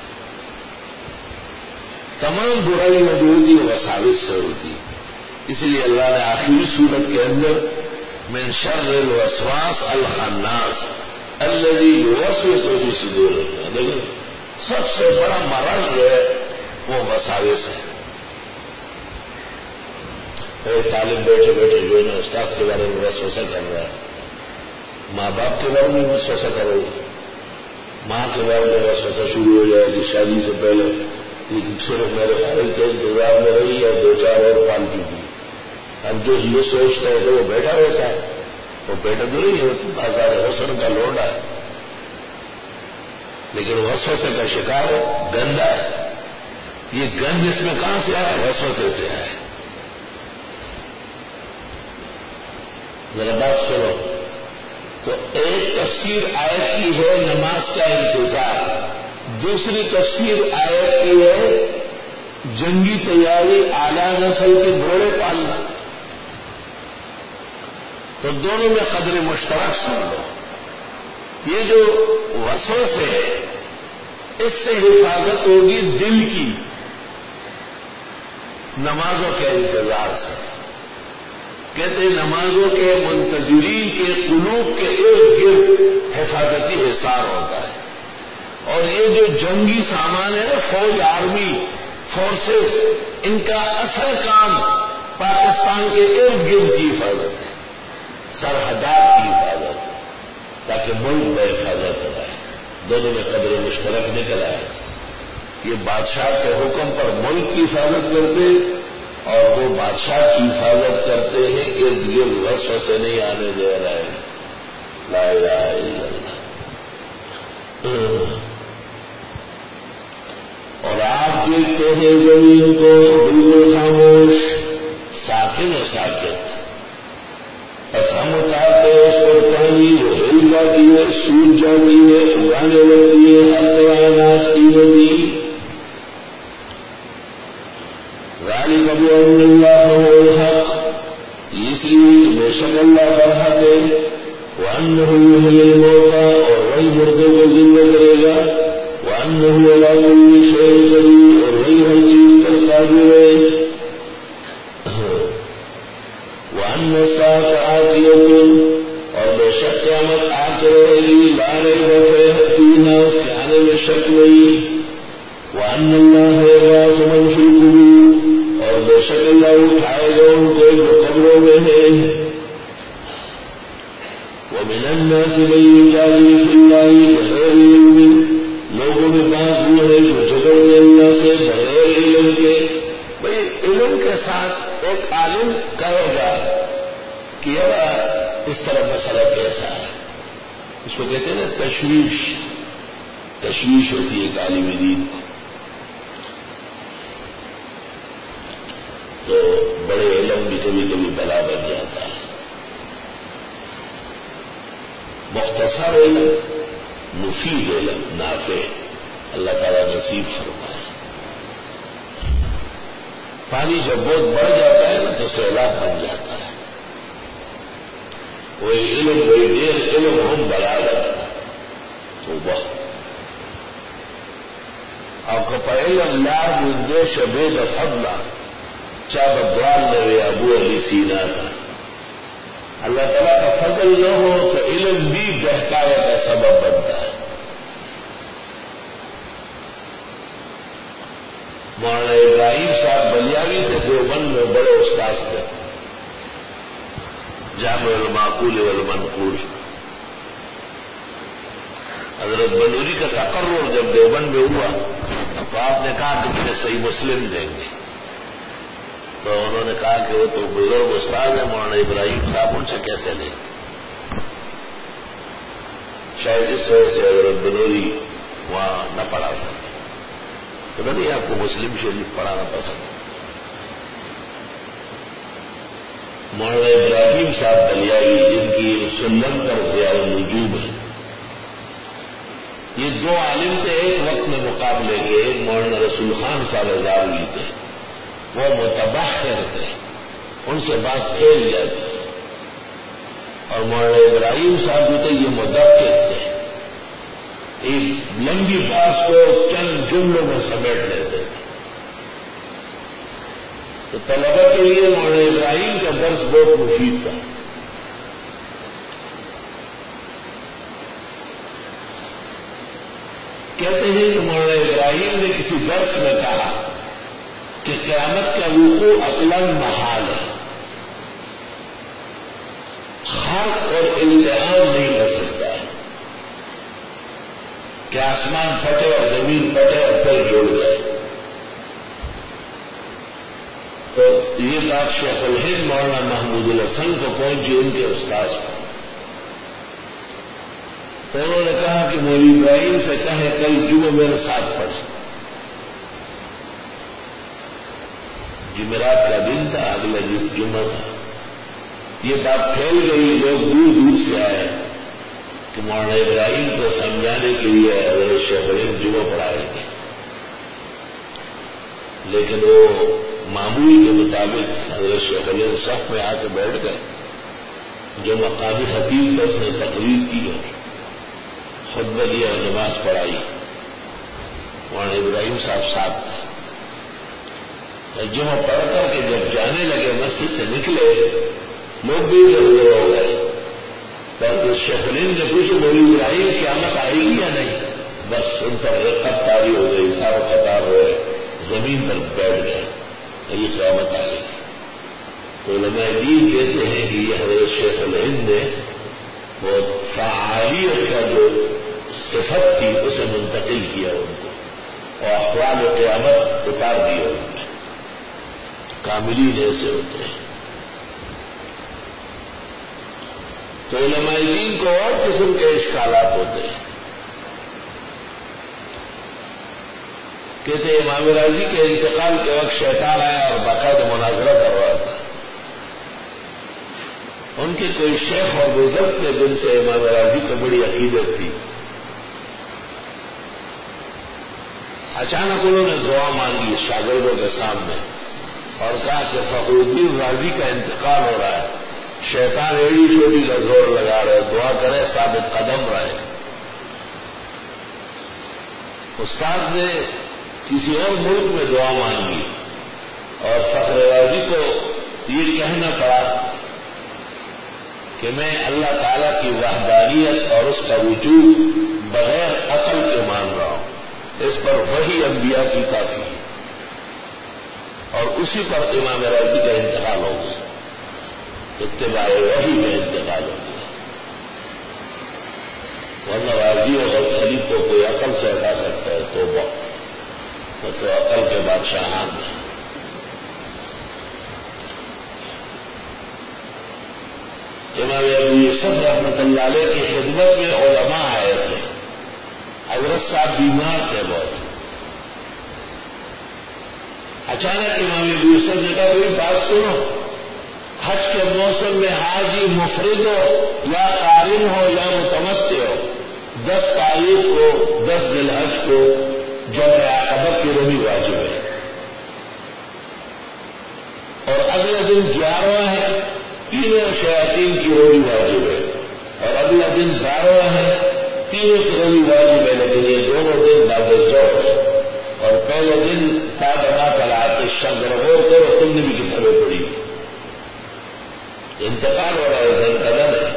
تمام برائیاں جو ہوتی ہیں وساوس سے ہوتی. اس لیے اللہ نے آخری صورت کے اندر من شر الوسواس الخناس الذی یوسوس فی صدور الناس، لیکن سب سے بڑا مرض جو ہے وہ وساوس ہے. ایک طالب بیٹھے بیٹھے جو ہے نا استاد کے بارے میں وسوسہ کر رہا ہے، ماں باپ کے بارے میں وسوسہ کرو، ماں کے بارے میں وسوسہ شروع ہو جائے کہ شادی سے پہلے صرف میرے خیال کے انتظار میں رہی اور دو چار اور پال چکی. اب جو یہ سوچتا ہے تو وہ بیٹھا رہتا ہے، وہ بیٹا تو نہیں ہے، بازار حسن کا لوڈا ہے، لیکن وسوسے کا شکار ہے، گندا ہے. یہ گند اس میں کہاں سے آیا؟ وسوسے سے آیا. ذرا بات سنو. تو ایک تفسیر آیت کی ہے نماز کا انتظار، دوسری تفسیر آیت کی ہے جنگی تیاری اعلیٰ نسل کے گھوڑے پالنا. تو دونوں میں قدر مشترک سن لو. یہ جو وسوسے ہے اس سے حفاظت ہوگی دل کی نمازوں کے انتظار سے. کہتے ہیں نمازوں کے منتظرین کے قلوب کے ارد گرد حفاظتی حصار ہوتا ہے. اور یہ جو جنگی سامان ہے فوج، آرمی، فورسز، ان کا اصل کام پاکستان کے ارد گرد کی حفاظت ہے، سرحدات کی حفاظت، تاکہ ملک میں حفاظت رہے. دونوں میں قدر مشترک نکل آئے. یہ بادشاہ کے حکم پر ملک کی حفاظت کرتے اور وہ بادشاہ کی حفاظت کرتے ہیں، ارد گرد وسوسے نہیں آنے دے رہے. لا الہ الا اللہ. اور آپ دیکھتے ہیں زمین کو بالکل خاموش، ساکن و ساکت. بس ہم اتارتے ہیں اس پر پانی، وہ ہل جاتی ہے، سوکھ جاتی ہے، اگانے لگتی ہے، ہر طرح اناج قیمتی. ذالک بأن اللہ هو الحق، اس لیے بے شک اللہ برحق ہے. وأنه يحيي الموتى، اور وہی مردوں کو زندہ کرے گا. وأنه على كل شيء قدير، اور وہی ہر چیز پر قادر ہے. وأن الساعة آتية، اور بے شک قیامت آ کے رہے گی. لا ریب فیہا، اس کے آنے میں شک نہیں. وأن اللہ یبعث من فی القبور، اور بے شک اللہ اٹھائے گا ان کو جو قبروں میں ہے. ومن الناس من یجادل فی اللہ بغیر علم، لوگوں میں بعض وہ ہے جو جھگڑتے اللہ سے بغیر علم کے. بھئی علم کے ساتھ ایک عالم کہے گا کہ یہ اس طرح مسئلہ کیسا ہے، اس کو کہتے ہیں نا تشویش. تشویش ہوتی ہے ایک عالم دین کو. تو بڑے علم بھی کبھی کبھی بلا بن جاتا ہے. مختصر علم، مفید علم، نافع، اللہ تعالیٰ نصیب فرمائے. پانی جب بہت بڑھ جاتا ہے نا تو سیلاب بن جاتا ہے. وہی علم وہی دیر علم ہم بلاغت تو وہ آپ کا علم لا من دیش بید فضلہ چاہ بدوال نے ابو علی سینا کا. اللہ تعالیٰ کا فضل نہ ہو تو علم بھی بہکاوے کا سبب بنتا ہے. مولانا ابراہیم صاحب بلیاوی تھے، دیوبند میں بڑے استاذ تھے، جامع المعقول والمنقول. حضرت بنوری کا تقرر جب دیوبند میں ہوا تو آپ نے کہا کہ مجھے صحیح مسلم دیں گے. تو انہوں نے کہا کہ وہ تو بزرگ استاد ہیں مولانا ابراہیم صاحب، ان سے کیسے لیں. شاید اس وجہ سے حضرت بنوری وہاں نہ پڑھا سکتے. تو نہیں آپ کو مسلم شریف پڑھانا پسند. مولانا ابراہیم صاحب بلیائی جن کی سنت پر ضیاء النجوم ہے، یہ دو عالم تھے ایک وقت میں مقابلے کے. ایک مولانا رسول خان صاحب ہزاروی تھے، وہ متبحر تھے، ان سے بات پھیل جاتی ہے. اور مولانا ابراہیم صاحب بھی تو یہ مدقق تھے، ایک لمبی بات کو چند جملوں میں سمیٹ لیتے تھے. تو طلبہ کے لیے مولانا ابراہیم کا درس بہت مفید تھا. کہتے ہیں کہ مولانا ابراہیم نے کسی درس میں کہا کہ قیامت کا وقوع عقلاً محال ہے، خرق اور التحام نہیں ہو سکتا ہے کہ آسمان پھٹے اور زمین پھٹے اور پھر جڑ جائے. تو یہ بات شیخ الہند مولانا محمود الحسن کو پہنچی، ان کے استاذ کو. تو انہوں نے کہا کہ مولوی ابراہیم سے کہیں کل جمعہ میرے ساتھ پڑھے. جمعرات کا دن تھا، اگلا جمعہ تھا. یہ بات پھیل گئی، لوگ دور دور سے آئے کہ مولانا ابراہیم کو سمجھانے کے لیے حضرت شیخ الہند جمعہ پڑھائے گے. لیکن وہ معمول کے مطابق حضرت شیخ الہند صف میں آ کے بیٹھ گئے. جو مقامی خطیب تھا اس نے تقریر کی اور خطبہ دیا اور نماز پڑھائی. مولانا ابراہیم صاحب ساتھ تھے. جمعہ پڑھ کر کے جب جانے لگے مسجد سے نکلے، لوگ بھی ادھر ادھر ہو گئے. تو حضرت شیخ الہند نے پوچھا مولوی ابراہیم قیامت آئے گی یا نہیں؟ بس ان پر رقت طاری ہو گئی، سارے قطار ہوئے، زمین پر بیٹھ گئے. یہ قیامت آ گئی. تو علماء دین کہتے ہیں کہ یہ حضرت شیخ الہند نے وہ فعالیت کا جو صفت تھی اسے منتقل کیا ان کو، اور احوال قیامت اتار دیا ان میں. کاملین ایسے ہوتے ہیں. تو علماء دین کو اور قسم کے اشکالات ہوتے ہیں. کہتے ہیں امام راضی کے انتقال کے وقت شیطان آیا اور باقاعدہ مناظرہ کر رہا تھا. ان کے کوئی شیخ اور بزرگ تھے جن سے امام راضی کو بڑی عقیدت تھی. اچانک انہوں نے دعا مانگی شاگردوں کے سامنے اور کہا کہ فخر الدین راضی کا انتقال ہو رہا ہے، شیطان ایڑی چوٹی کا زور لگا رہے، دعا کرے ثابت قدم رہے. استاد نے کسی اور ملک میں دعا مانگی اور فخر راضی کو یہ کہنا پڑا کہ میں اللہ تعالیٰ کی وحدانیت اور اس کا وجود بغیر عقل کے مان رہا ہوں. اس پر وہی انبیاء کی کافی ہے. اور اسی پر امام راضی کا انتقال ہو گیا، اتباع وحی میں انتقال ہو گیا. ورنہ راضی اور غلطی کو کوئی عقل سے ہٹا سکتا ہے تو وہ تو عقل کے بادشاہان ہیں. امام ابو یوسف رحمۃ اللہ علیہ کی خدمت میں علماء آئے تھے. حضرت صاحب بیمار تھے بہت. اچانک امام ابو یوسف نے کہا کوئی بات سنو، حج کے موسم میں حاجی مفرد ہو یا قارن ہو یا متمتع ہو، دس تاریخ کو دس ذی الحج کو جمع عقبہ کی رمی واجب ہے، اور اگلا دن گیارہواں ہے، تینوں شیاطین کی روی واجب ہے، اور اگلا دن بارہواں ہے، تینوں کی روی واجب ہے. لیکن یہ دونوں دن بادشاہ ہے. اور پہلے دن تا بنا کلاتے شب رغور کرو، تم نے بھی کتابیں پڑھی. انتقال ہو رہا ہے، دن قدر ہے.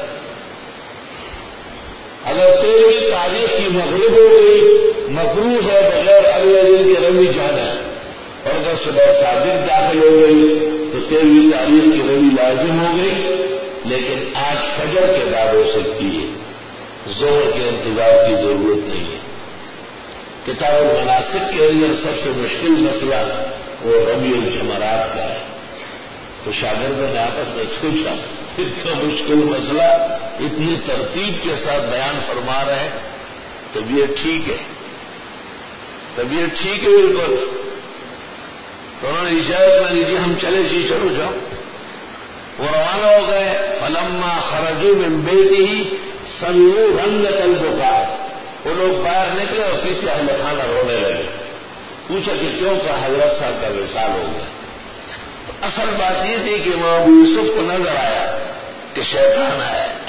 اگر تیرہویں تاریخ کی مغرب ہو گئی مکروہ ہے بغیر اگلے دن کے روی جانا، اور اگر صبح صادق داخل ہو گئی تو تیرہویں تاریخ کی روی لازم ہو گئی. لیکن آج فجر کے بعد ہو سکتی ہے، ظہر کے انتظار کی ضرورت نہیں ہے. کتاب المناسک کے اندر سب سے مشکل مسئلہ وہ رمی الجمرات کا ہے. تو شاگردوں نے آپس میں سوچا اتنا مشکل مسئلہ اتنی ترتیب کے ساتھ بیان فرما رہے ہیں، طبیعت ٹھیک ہے، طبیعت ٹھیک ہے بالکل. تو انہوں نے اجازت میں لیجیے ہم چلے جی چلو جاؤ. وہ روانہ ہو گئے. فلما خرجوا من بیتہ سمعوا رنة البكاء. وہ لوگ باہر نکلے اور پیچھے اہل خانہ رونے لگے. پوچھا کہ کیوں؟ کا حضرت صاحب کا وصال ہو گیا. اصل بات یہ تھی کہ وہاں ابو یوسف کو نظر آیا کہ شیطان آیا ہے،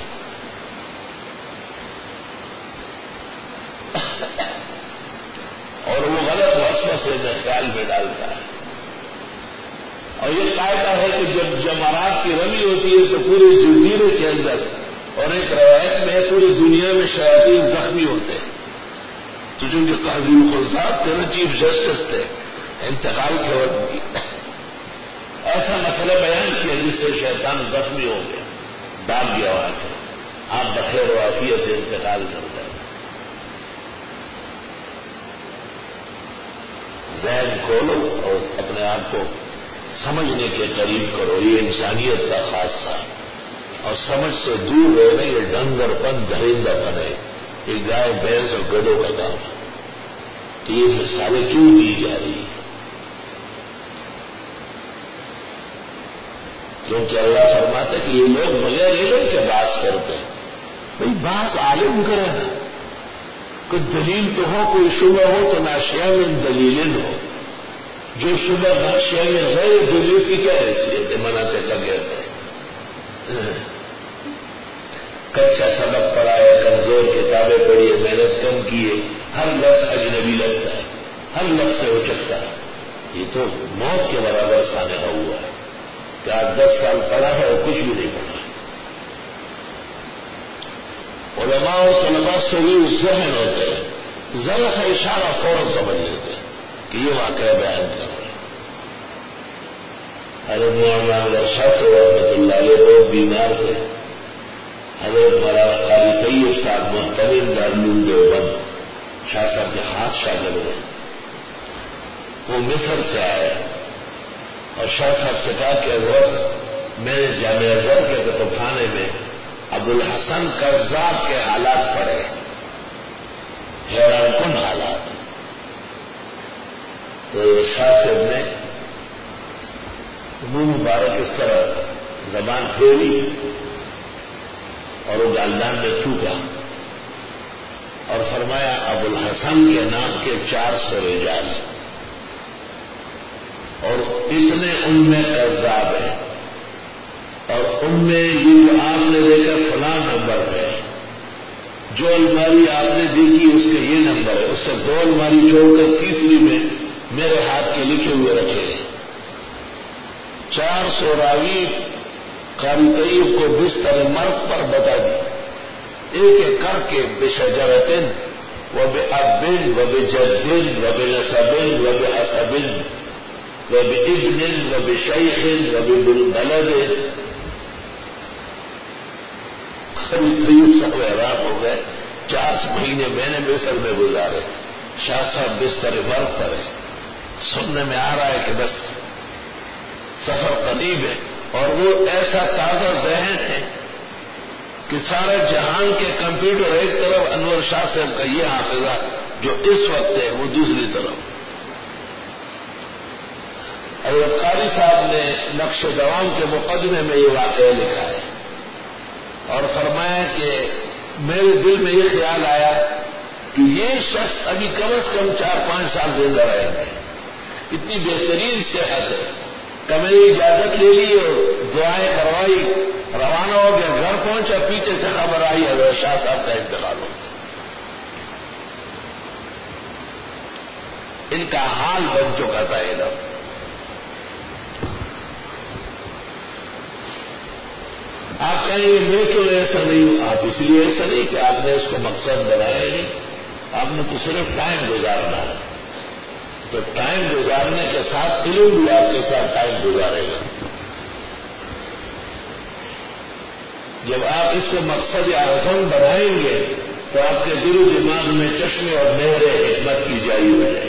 اور وہ غلط وسوسے میں خیال میں ڈالتا ہے۔ اور یہ قاعدہ ہے کہ جب جمرات کی رمی ہوتی ہے تو پورے جزیرے کے اندر اور ایک روایت میں پوری دنیا میں شیاطین زخمی ہوتے ہیں، تو جو کہ قاضی القضات تھے نا، چیف جسٹس تھے، انتقال کے وقت بھی ایسا مسئلہ بیان کیا جس سے شیطان زخمی ہو گیا، بھاگ گیا وہاں سے، آپ بخیر و عافیت سے انتقال کر گئے۔ ذہن کھولو اور اپنے آپ کو سمجھنے کے قریب کرو، یہ انسانیت کا خاصہ، اور سمجھ سے دور رہنا یہ ڈنگر پن درندہ پن ہے، یہ گائے بھینس اور گدوں کا کام ہے۔ کہ یہ مثالیں کیوں دی جا رہی ہیں؟ کیونکہ اللہ فرماتا ہے کہ یہ لوگ بغیر علم کے بات کرتے ہیں۔ بھئی بات عالم کرے نا، کوئی دلیل تو ہو، کوئی شبہ ہو تو ناشیہ میں دلیل ہو، جو شبہ ناشیہ میں غیر دلیل کی کیا حیثیت ہے؟ مناتے لگے ہوتے کچا سبق پڑھا ہے، کمزور کتابیں پڑھی ہے، محنت کم کی ہے، ہر لفظ اجنبی لگتا ہے، ہر لفظ سے اچکتا ہے، یہ تو موت کے برابر سانحہ ہوا ہے کہ آج دس سال پڑھا ہے اور کچھ بھی نہیں پڑھا۔ علماء و طلباء سریع ذہن ہوتے ہیں، ذرا سا اشارہ فوراً سمجھ لیتے ہیں کہ یہ واقعہ بیان کر رہے ہیں۔ حضرت مولانا شاہ رحمۃ اللہ علیہ بہت بیمار تھے، حضرت مولانا قاری طیب صاحب محترم دارالعلوم دیوبند شاہ صاحب کے خاص شاگرد ہیں، وہ مصر سے آئے اور شاہ صاحب سے کہا کہ حضرت میں نے جامعہ ازہر کے کتب خانے میں ابو الحسن قذاب کے حالات پڑھے، حیران کن حالات۔ تو شاہ صاحب نے منہ مبارک اس طرح زبان پھیری اور وہ گالدان میں تھوکا اور فرمایا ابو الحسن کے نام کے چار سو رجال اور اتنے ان میں قذاب ہیں، اور ان میں یہ جو آپ نے دیکھا فلاں نمبر پہ، جو الماری آپ نے دیکھی اس کے یہ نمبر ہے، اس سے دو الماری چھوڑ کر تیسری میں میرے ہاتھ کے لکھے ہوئے رکھے ہیں۔ چار سو راوی قاری طیب کو بستر مرگ پر بتا دی، ایک ایک کر کے بشجرتن و بأبن و بجدن و بنسبن و بحسبن و بابن و بشیخ و ببلد۔ قاری طیب صاحب حیران ہو گئے، چار مہینے میں نے مصر میں گزارے، شاہ صاحب بستر مرگ پر ہے، سننے میں آ رہا ہے کہ بس سفر قریب ہے، اور وہ ایسا تازہ ذہن ہے کہ سارے جہان کے کمپیوٹر ایک طرف، انور شاہ صاحب کا یہ حافظہ جو اس وقت ہے وہ دوسری طرف۔ حضرت قاری صاحب نے نقش دوام کے مقدمے میں یہ واقعہ لکھا ہے اور فرمایا کہ میرے دل میں یہ خیال آیا کہ یہ شخص ابھی کم از کم چار پانچ سال زندہ رہیں گے، اتنی بہترین صحت ہے کہ میں نے اجازت لے لی اور دعائیں کروائی، روانہ ہو گیا، گھر پہنچا، پیچھے سے خبر آئی حضرت شاہ صاحب کا انتقال ہو گیا۔ ان کا حال بن چکا تھا علم۔ آپ کہیں گے میں کیوں ایسا نہیں ہوں؟ آپ اس لیے ایسا نہیں کہ آپ نے اس کو مقصد بنایا نہیں، آپ نے تو صرف ٹائم گزارنا ہے، تو ٹائم گزارنے کے ساتھ علم بھی آپ کے ساتھ ٹائم گزارے گا۔ جب آپ اس کو مقصد اعظم بنائیں گے تو آپ کے دل و دماغ میں چشمے اور نہر حکمت کی جاری ہو جائے گی۔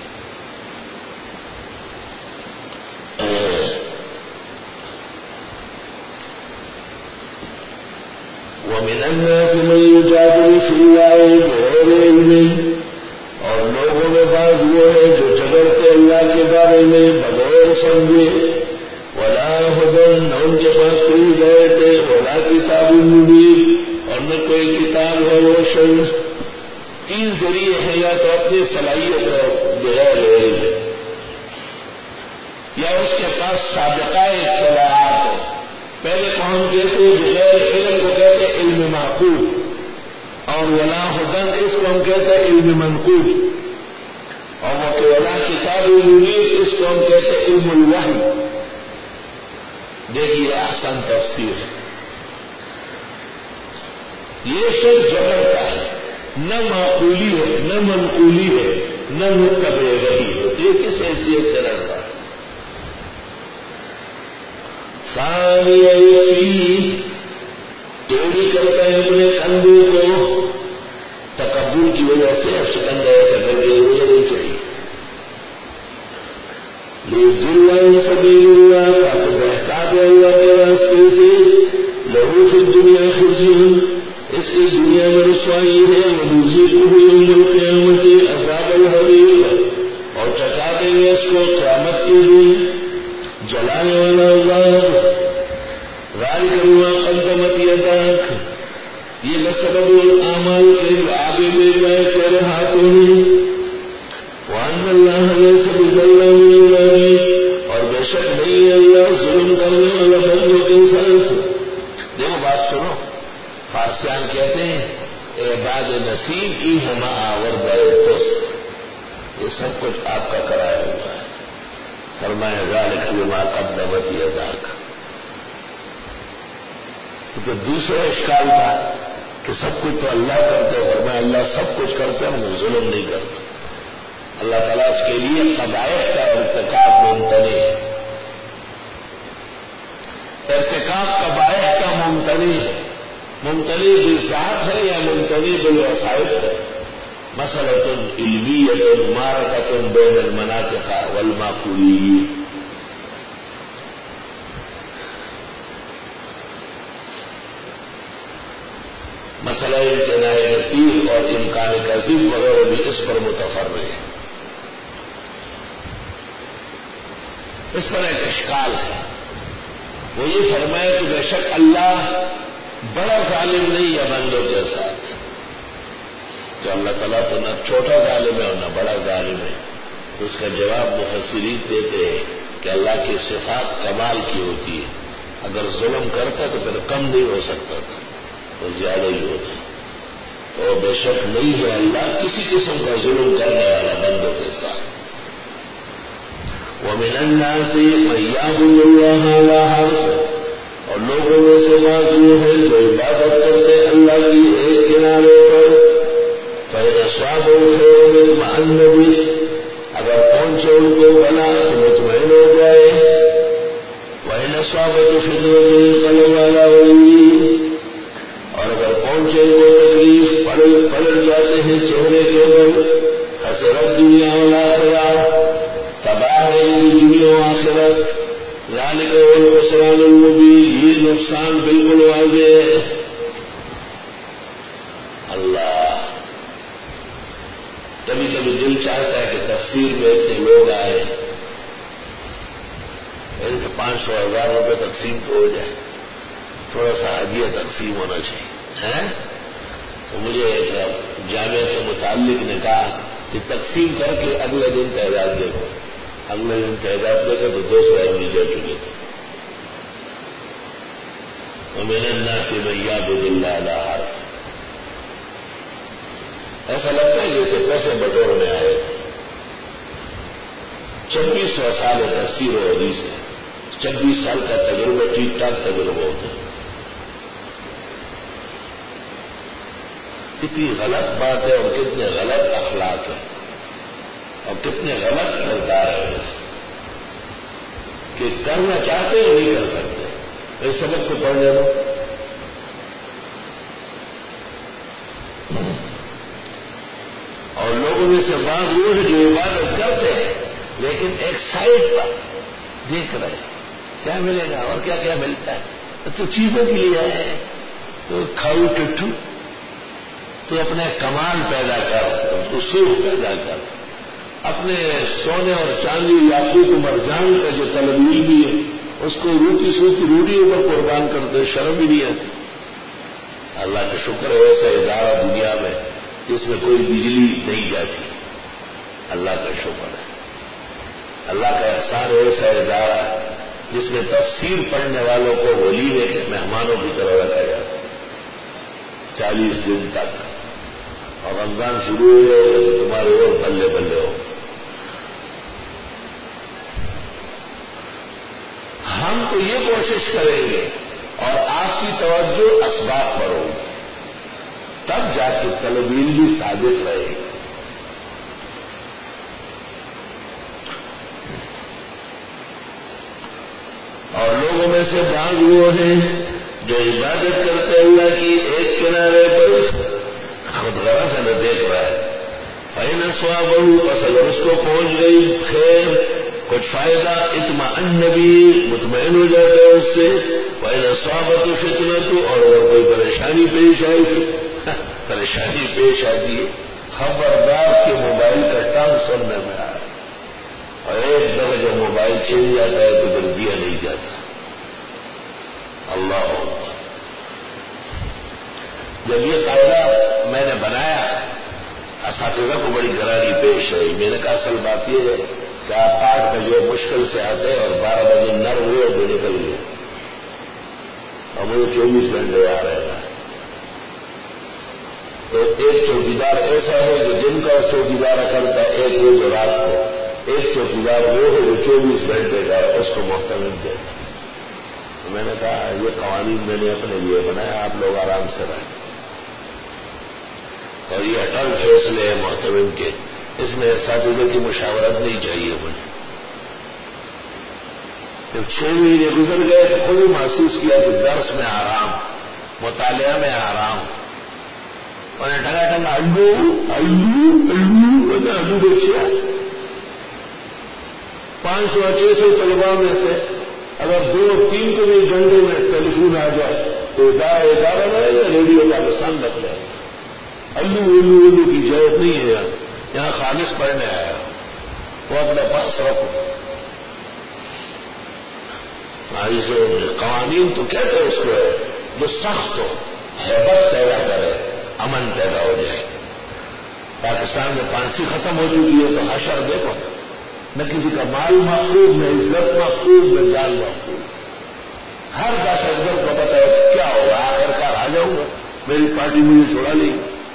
وَمِنَ النَّاسِ مَن يُجَادِلُ فِي اللَّهِ بِغَيْرِ عِلْمٍ، اور لوگوں میں بعض وہ ہے جو جھگڑتے اللہ کے بارے میں بغیر سمجھے، وَلَا هُدًى، نہ ان کے پاس کوئی ہدایت ہے، وَلَا كِتَابٌ مُبِينٌ، اور نہ کوئی کتاب ہے روشن۔ تین ذریعے ہیں، یا تو اپنی صلاحیت اور بغیر علم، یا اس کے پاس سابقہ اطلاعات ہو. پہلے کو ہم کہتے ہیں بغیر علم کو کہتے ہیں علم معقول، اور ولا ہدن اس کو ہم کہتے ہیں علم منقول، اور وہ کہ ولا کتاب منیر اس کو ہم کہتے ہیں علم الوحی. دیکھیے احسن تفسیر، یہ سب جبر کا ہے، نہ معقولی ہے نہ منقولی ہے نہ متبع وحی ہے. یہ کس حیثیت سے لڑتا ہے؟ ثانی ٹیڑھی کرتا ہے اپنے کندھے کو تکبر کی وجہ سے، اب شکندہ ایسا کر کے مجھے نہیں چاہیے. لیکن سبیل اللہ تاکہ بہتا دے اللہ کے راستے سے، لہو فی الدنیا خزی اس کی دنیا میں رسوائی ہے، ونذیقہ یوم القیامت عذاب الحریق اور چکا دیں گے اس کو قیامت کے دن جلانے والا عذاب. ذالک بما قدمت یداک، یہ لسبب الاعمال کے جو آگے لے گئے تیرے ہاتھوں میں. وان اللہ لیس بظلام للعبید اور بے شک نہیں ہے اللہ ظلم کرنے والا بندوں کے ساتھ. دیکھو بات سنو، فارسیان کہتے ہیں اے بعد نصیب ای ہما آور بے توست، یہ سب کچھ آپ کا کرایا ہوا ہے. فرمایا ذالک بما قدمت یداک. تو دوسرا اشکال تھا کہ سب کچھ تو اللہ کرتے، فرمایا اللہ سب کچھ کرتے ہیں مگر ظلم نہیں کرتے. اللہ تعالیٰ اس کے لیے قبائح کا ارتکاب ممتنع ہے، ارتکاب قبائح کا ممتنع ہے. ممتنع بالذات ہے یا ممتنع بالوسائط ہے؟ مسئلۃ علمیۃ معرکۃ بین المناطق والمعقولیین. مسئلہ امتناع نصیب اور امکان کذب وغیرہ بھی اس پر متفرع ہے. اس پر ایک اشکال ہے، وہ یہ فرمائے کہ بے شک اللہ بڑا ظالم نہیں ہے بندوں کے ساتھ. تو اللہ تعالیٰ تو نہ چھوٹا ظالم ہے اور نہ بڑا ظالم ہے. تو اس کا جواب مفسرین دیتے ہیں کہ اللہ کی صفات کمال کی ہوتی ہے. اگر ظلم کرتا تو پھر کم نہیں ہو سکتا تھا، تو زیادہ ہی ہوتا. تو بے شک نہیں ہے اللہ کسی قسم کا ظلم کرنے والا بندوں کے ساتھ. وَمِنَ النَّاسِ مَن يَعْبُدُ اللَّهَ عَلَىٰ حَرْفٍ اور لوگوں میں سے بعض وہ ہیں جو عبادت کرتے اللہ کی ایک کنارے پر. فَإِنْ أَصَابَهُ خَيْرٌ اطْمَأَنَّ بِهِ اگر پہنچے ان کو بلا تو مطمئن ہو جائے. وَإِنْ أَصَابَتْهُ فِتْنَةٌ انقلب عَلَىٰ وَجْهِهِ اور اگر پہنچے ان کو تکلیف پلٹ پلٹ جاتے ہیں چہرے کے اوپر. خسرت دنیا والآخرہ تباہ ہے دنیا و آخرت. ذالک هو الخسران المبین یہ نقصان بالکل واضح ہے. اللہ کبھی کبھی دل چاہتا ہے کہ تفسیر میں اتنے لوگ آئے ان کے پانچ سو ہزار روپے تقسیم تو ہو جائے، تھوڑا سا ہدیہ تقسیم ہونا چاہیے. تو مجھے ایک جامعہ کے متعلق نے کہا کہ تقسیم کر کے اگلے دن تعداد دیکھو. اگلے دن تعداد دیکھو تو دو سو آدمی جا چکے تھے. وَمِنَ النَّاسِ مَن يَعْبُدُ اللَّهَ عَلَىٰ حَرْفٍ ایسا لگتا ہے جیسے پیسے بٹورنے آئے. چھبیس سو سال تفسیر و حدیث ہے، چھبیس سال کا تجربہ ٹھیک ٹھاک تجربہ ہوتا ہے. کتنی غلط بات ہے اور کتنے غلط اخلاق ہیں اور کتنے غلط کردار ہے کہ کرنا چاہتے ہیں نہیں کر سکتے. اس سبق تو پڑھنے دو. اور لوگوں میں سے بعض وہ ہے جو عبادت کرتے ہیں لیکن ایک سائڈ پر دیکھ رہے کیا ملے گا اور کیا کیا ملتا ہے. تو چیزوں کے لیے ہے تو کھاؤ ٹٹھو تو اپنے کمال پیدا کر، اصول پیدا کر. اپنے سونے اور چاندی یاقوت مرجان کا جو طلبی بھی ہے اس کو روٹی سوکھی روٹیوں پر قربان کرتے شرم بھی نہیں آتی. اللہ کا شکر ہے ایسا ادارہ دنیا میں جس میں کوئی بجلی نہیں جاتی. اللہ کا شکر ہے. اللہ کا احسان ایسا ادارہ جس میں تفسیر پڑھنے والوں کو ولیمے کے مہمانوں کی طرح رکھا جاتا ہے چالیس دن تک، اور رمضان شروع ہو گئے تو تمہارے اور بلے بلے ہو۔ ہم تو یہ کوشش کریں گے اور آپ کی توجہ اسباب پر ہوگی، تب جا کے طلب علم بھی ثابت رہے گی۔ اور لوگوں میں سے بعض وہ ہیں جو عبادت کرتے اللہ کی ایک کنارے پر خود غرض ہے نہ دیکھ رہا ہے، فَإِنْ أَصَابَهُ پس اگر اس کو پہنچ گئی خیر کچھ فائدہ اطمئن بھی مطمئن ہو جاتا ہے اس سے، وَإِنْ أَصَابَتْهُ فِتْنَةٌ اور اگر کوئی پریشانی پیش آئی پریشانی پیش آتی ہے، خبردار کے موبائل کا ٹنگ سننے میں آ رہا ہے، اور ایک دفعہ جب موبائل چھن جاتا ہے تو پھر دیا نہیں جاتا۔ اللہ جب یہ قاعدہ میں نے بنایا اساتذہ کو بڑی گرانی پیش آئی، میں نے کہا اصل بات یہ ہے کہ آپ آٹھ بجے مشکل سے آتے اور بارہ بجے نر ہوئے تو نکل گئے، اور مجھے چوبیس گھنٹے آ رہے گا۔ تو ایک چوکیدار ایسا ہے جو دن کا چوکیدار کرتا ہے، ایک وہ جو رات کو، ایک چوکیدار وہ ہے جو چوبیس گھنٹے کا ہے، اس کو محتمل دے۔ تو میں نے کہا یہ قوانین میں نے اپنے لیے بنایا، آپ لوگ آرام سے رہیں، اور یہ اٹل فیصلے ہیں محتمل کے، اس میں اساتذہ کی مشاورت نہیں چاہیے مجھے۔ جب چھ مہینے گزر گئے تو خود ہی محسوس کیا کہ درس میں آرام، مطالعہ میں آرام، اور ڈھنگا ڈھنگا الو الو الو الو دیکھا پانچ سو چھ سو طلباء میں سے اگر دو تین کو بھی گھنٹے میں ٹیلی فون آ جائے تو ادارہ رہے یا ریڈیو کا نقصان رکھ لے۔ الو الو الو کی ضرورت نہیں ہے، یہاں خالص پڑھنے آیا وہ اپنے پاس رکھو۔ قوانین تو کہتے ہیں اس کو ہے جو سخت ہو، ہیبت پیدا کرے، امن پیدا ہو جائے۔ پاکستان میں پانسی ختم ہو چکی ہے تو حشر دیکھو، نہ کسی کا مال محفوظ، نہ عزت محفوظ، نہ جان محفوظ۔ ہر دہشت گرد کو پتا ہے کیا ہوگا، آخر کار آ جاؤں گا، میری پارٹی مجھے چھوڑا لی۔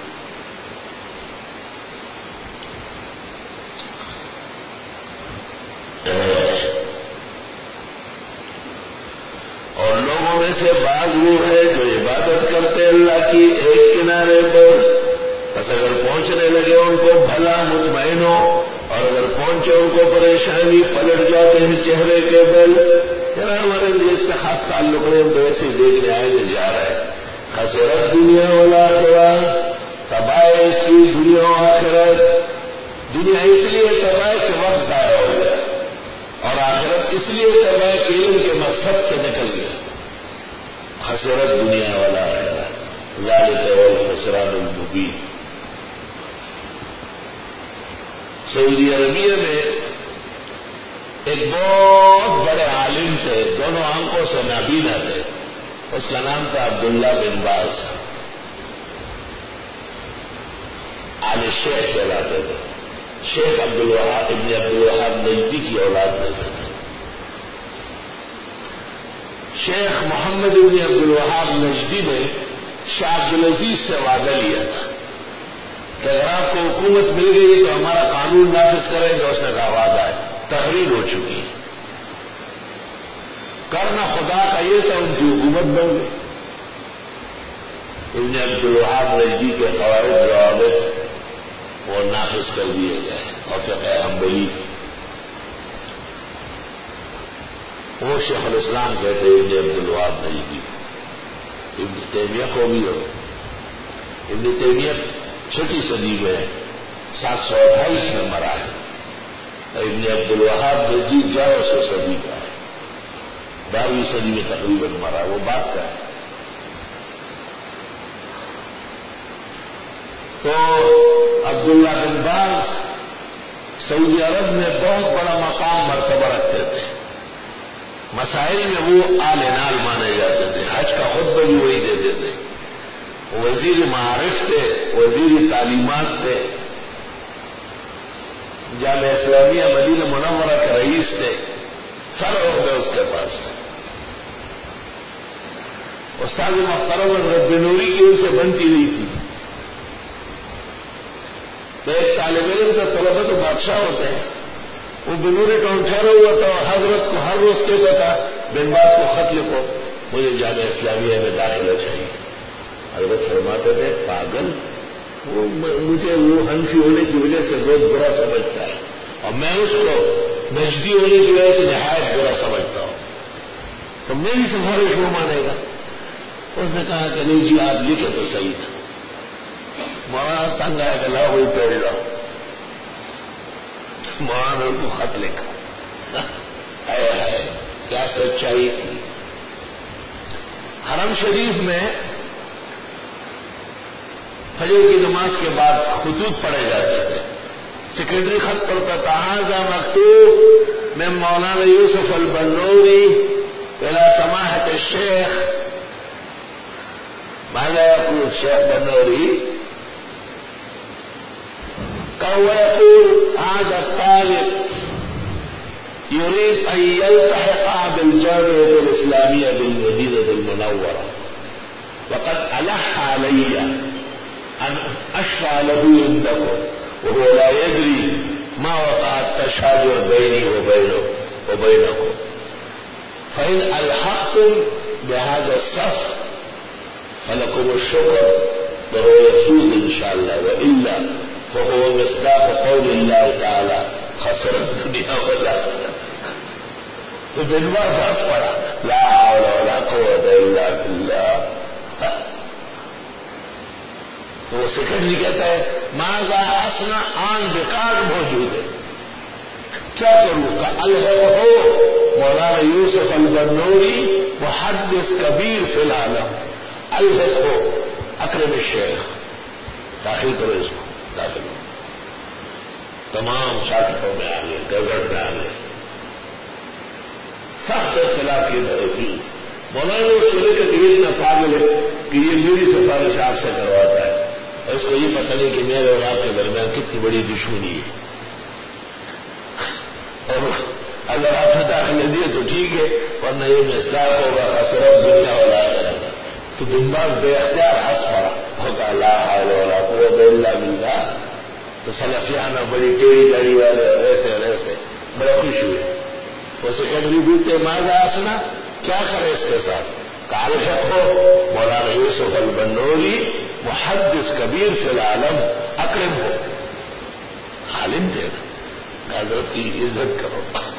اور لوگوں میں سے بعض وہ ہے جو عبادت کرتے اللہ کی ایک کنارے پر، بس اگر پہنچنے لگے ان کو بھلا مطمئن ہو، اور اگر پہنچے ان کو پریشانی پلٹ جاتے ہیں چہرے کے بل۔ ذرا ہمارے لیے اس کا خاص تعلق نہیں، ہم تو ایسے ہی دیکھنے آئے کہ جا رہے ہیں۔ خسرت دنیا والآخرہ، تباہ اس کی دنیا و آخرت۔ دنیا اس لیے تباہ کہ وقت ضائع ہو گیا، اور آخرت اس لیے تباہ کہ علم کے مقصد سے نکل گیا۔ خسرت دنیا والآخرہ ذالک هو الخسران المبین۔ سعودی عربیہ میں ایک بہت بڑے عالم تھے، دونوں آنکھوں سے نابینا تھے، اس کا نام تھا عبداللہ بن باز، آل شیخ کہلاتے تھے، شیخ عبدالوہاب ابن عبدالوہاب نجدی کی اولاد میں سے تھے۔ شیخ محمد ابن عبدالوہاب نجدی نے شاہ عبدالعزیز سے وعدہ لیا تھا کہ اگر آپ کو حکومت مل گئی تو ہمارا قانون نافذ کریں گے۔ اس نے کہا وعدہ ہے، تحریر ہو چکی ہے، کرنا خدا کا یہ تھا، ان کی حکومت بن گئی۔ ابن عبدالوہاب نجدی کے قواعد ضوابط وہ نافذ کر دیے گئے، اور فقہ حنبلی وہ شیخ الاسلام کہتے ہیں ابن عبدالوہاب نجدی، ابن تیمیہ کو بھی ہو۔ ابن تیمیہ چھٹی صدی میں سات سو اٹھائیس میں مرا ہے، ابن عبدالوہاب نجدی گیارہ سو صدی کا ہے، بارہویں صدی میں تقریباً مرا، وہ بات کا ہے۔ تو عبداللہ بن باز سعودی عرب میں بہت بڑا مقام مرتبہ رکھتے تھے، مسائل میں وہ آل نال مانے جاتے تھے، حج کا خطبہ بھی وہی دیتے تھے، وزیر معارف تھے، وزیر تعلیمات تھے۔ جامعہ اسلامیہ مدینہ منورہ کے رئیس تھے، سر عہدہ اس کے پاس. استاد محترم حضرت بنوری کی ان سے بنتی نہیں تھی. ایک طالب علم کا طلبہ تو بادشاہ ہوتے ہیں. وہ بنوری ٹاؤن ٹھہرا ہوا تھا اور حضرت کو ہر روز کہتا تھا بن باز کو خط لکھو مجھے جامعہ اسلامیہ میں داخلہ چاہیے. حضرت فرماتے تھے پاگل، وہ مجھے وہ حنفی ہونے کی وجہ سے بہت برا سمجھتا ہے اور میں اس کو نجدی ہونے کی وجہ سے نہایت برا سمجھتا ہوں، تو میری سفارش وہ مانے گا. اس نے کہا کہ نہیں جی آپ لکھے تو صحیح تھا. مولانا تنگ آیا کہ لاؤ وہی پیڑ لاؤ. مولانا نے کو خط لکھا. اے ہے کیا سچائی تھی. حرم شریف میں فجر کی نماز کے بعد خطوط پڑھے جاتے تھے. سیکرٹری خط پڑھتا تھا ھذا مکتوب میں مولانا یوسف البنوری الى سماحت الشیخ. ماذا يقول الشيخ بنوري؟ ويقول هذا الطالب يريد أن يلتحق بالجامعة الإسلامية بالمدينة المنورة وقد ألح علي أن أشفع له عندكم وهو لا يدري ما وقع التشاجر بيني وبينه وبينكم فإن ألحقتم بهذا الصف فلكم الشكر وهو يفوز إن شاء الله وإلا فهو مصداق قول الله تعالى خسر الدنيا والآخرة. تو بن باز ہنس پڑا لا حول ولا قوة إلا بالله. تو وہ سیکرٹری کہتا ہے ماذا اصنع آن ریکارڈ موجود ہے کیا کروں کا الحق ہو مولانا یوسف البنوری محدث کبیر فی العالم الحق ہو اکرم الشیخ داخل کرو اس کو. داخل ہو تمام شاگردوں میں آ گئے گزٹ میں آ گئے. سخت اختلاف کے باوجود مولانا اس کو لے کر کے اتنا پاگل ہے کہ یہ میری سفارش آپ سے کرواتا ہے اور اس کو یہ پتہ نہیں کہ میرے اور آپ کے درمیان کتنی بڑی دشمنی ہے. اور اگر آپ نے داخلے دیے تو ٹھیک ہے ورنہ یہ مصداق ہوگا صرف دنیا والا کرے گا. تو بن باز بے اختیار ہنس پڑا ہوگا لا حول ولا قوة الا باللہ. تو سلفیانہ بڑی ٹیڑھی داڑھی والے اور ایسے اور ایسے بڑے خوش ہوئے. وہ سیکرٹری پوچھتے ماذا اصنع کیا کرے اس کے ساتھ. کال شک ہو مولانا یوسف البنوری محدث کبیر فی العالم اکرم ہو عالم تھے حضرت کی عزت کرو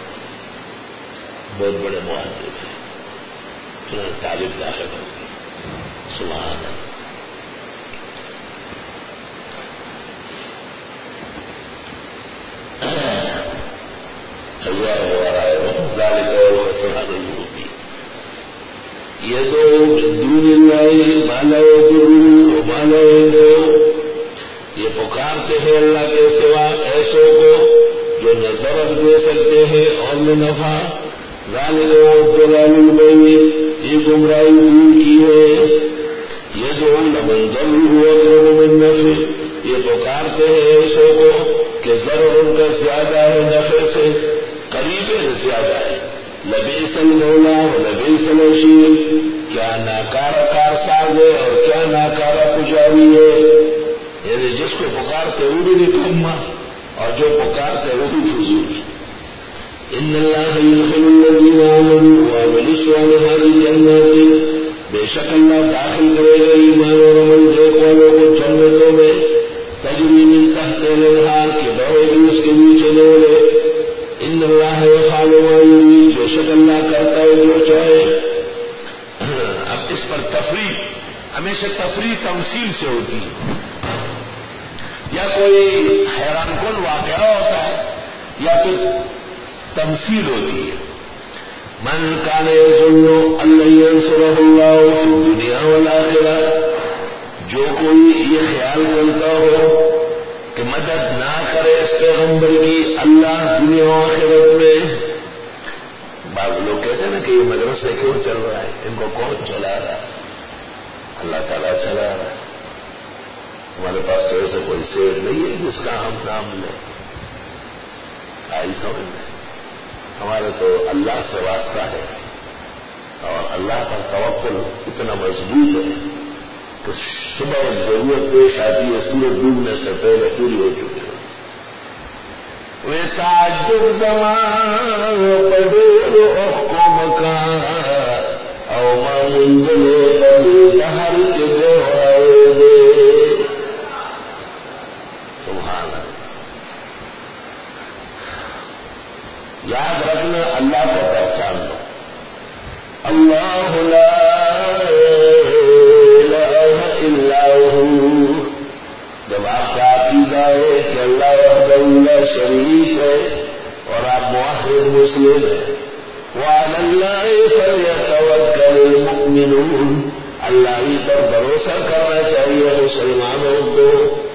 بہت بڑے محدث ہیں. چنانچہ طالب داخل ہو گئی. سبحان اللہ. اللہ ذلك هو الخسران المبين. يدعو من دون الله ما لا يضره وما لا ينفعه. یہ پکارتے ہیں اللہ کے سوا ایسوں کو جو نہ ضرر دے سکتے ہیں اور نہ نفع. ذلك هو الضلال البعيد. یہ گمراہی دور کی ہے. يدعو لمن ضره اقرب من نفعه. یہ پکارتے ہیں ایسوں کو کہ ضرر ان کا زیادہ ہے نفع سے قریب زیادہ ہے. لبئس المولا و لبئس الوشیر. کیا ناکارہ کارساز ہے اور کیا ناکارہ پجاری ہے. یعنی جس کو پکارتے وہ بھی نکما اور جو پکارتے وہ بھی فضول. ان اللہ یدخل الذین آمنوا وعملوا الصالحات جنات. بے شک اللہ داخل کرے گا ایمان اور عمل دیکھ والوں کو جنتوں میں تجری من تحت الانہار کے بہے گی اس کے نیچے نہریں. ان اللہ یفعل ما یرید. بے شک اللہ کرتا ہے جو چاہے. اب اس پر تفریح ہمیشہ تفریح تمثیل سے ہوتی ہے یا کوئی حیران کن واقعہ ہوتا ہے یا پھر تمثیل ہوتی ہے. من کان یظن ان لن ینصرہ اللہ فی الدنیا والآخرہ. جو کوئی یہ خیال کرتا ہو کہ مدد نہ کرے اس پیغمبر کی اللہ دنیا و آخرت میں. بعض لوگ کہتے ہیں نا کہ یہ مدرسے کیوں چل رہا ہے ان کو کون چلا رہا ہے. اللہ تعالیٰ چلا رہا ہے. ہمارے پاس تو ایسا کوئی سیٹ نہیں ہے جس کا ہم نام لیں. آئی سمجھ میں؟ ہمارے تو اللہ سے واسطہ ہے اور اللہ پر توکل اتنا مضبوط ہے کہ صبح ضرورت پیش آتی ہے سورج ڈوبنے سے پہلے پوری ہو چکی ہے. وہ تعجب زمان پڑے کو مکان او ما منزل دہر کے دو دے. سبحان اللہ. یاد رکھنا اللہ کو پہچان لو. اللہ لا الہ الا ہو. جب آپ کا عقیدہ ہے کہ اللہ وحدہ لا شریک ہے اور آپ موحد مسلم ہیں، وعلی اللہ فلیتوکل المؤمنون، اللہ ہی پر بھروسہ کرنا چاہیے مسلمانوں کو.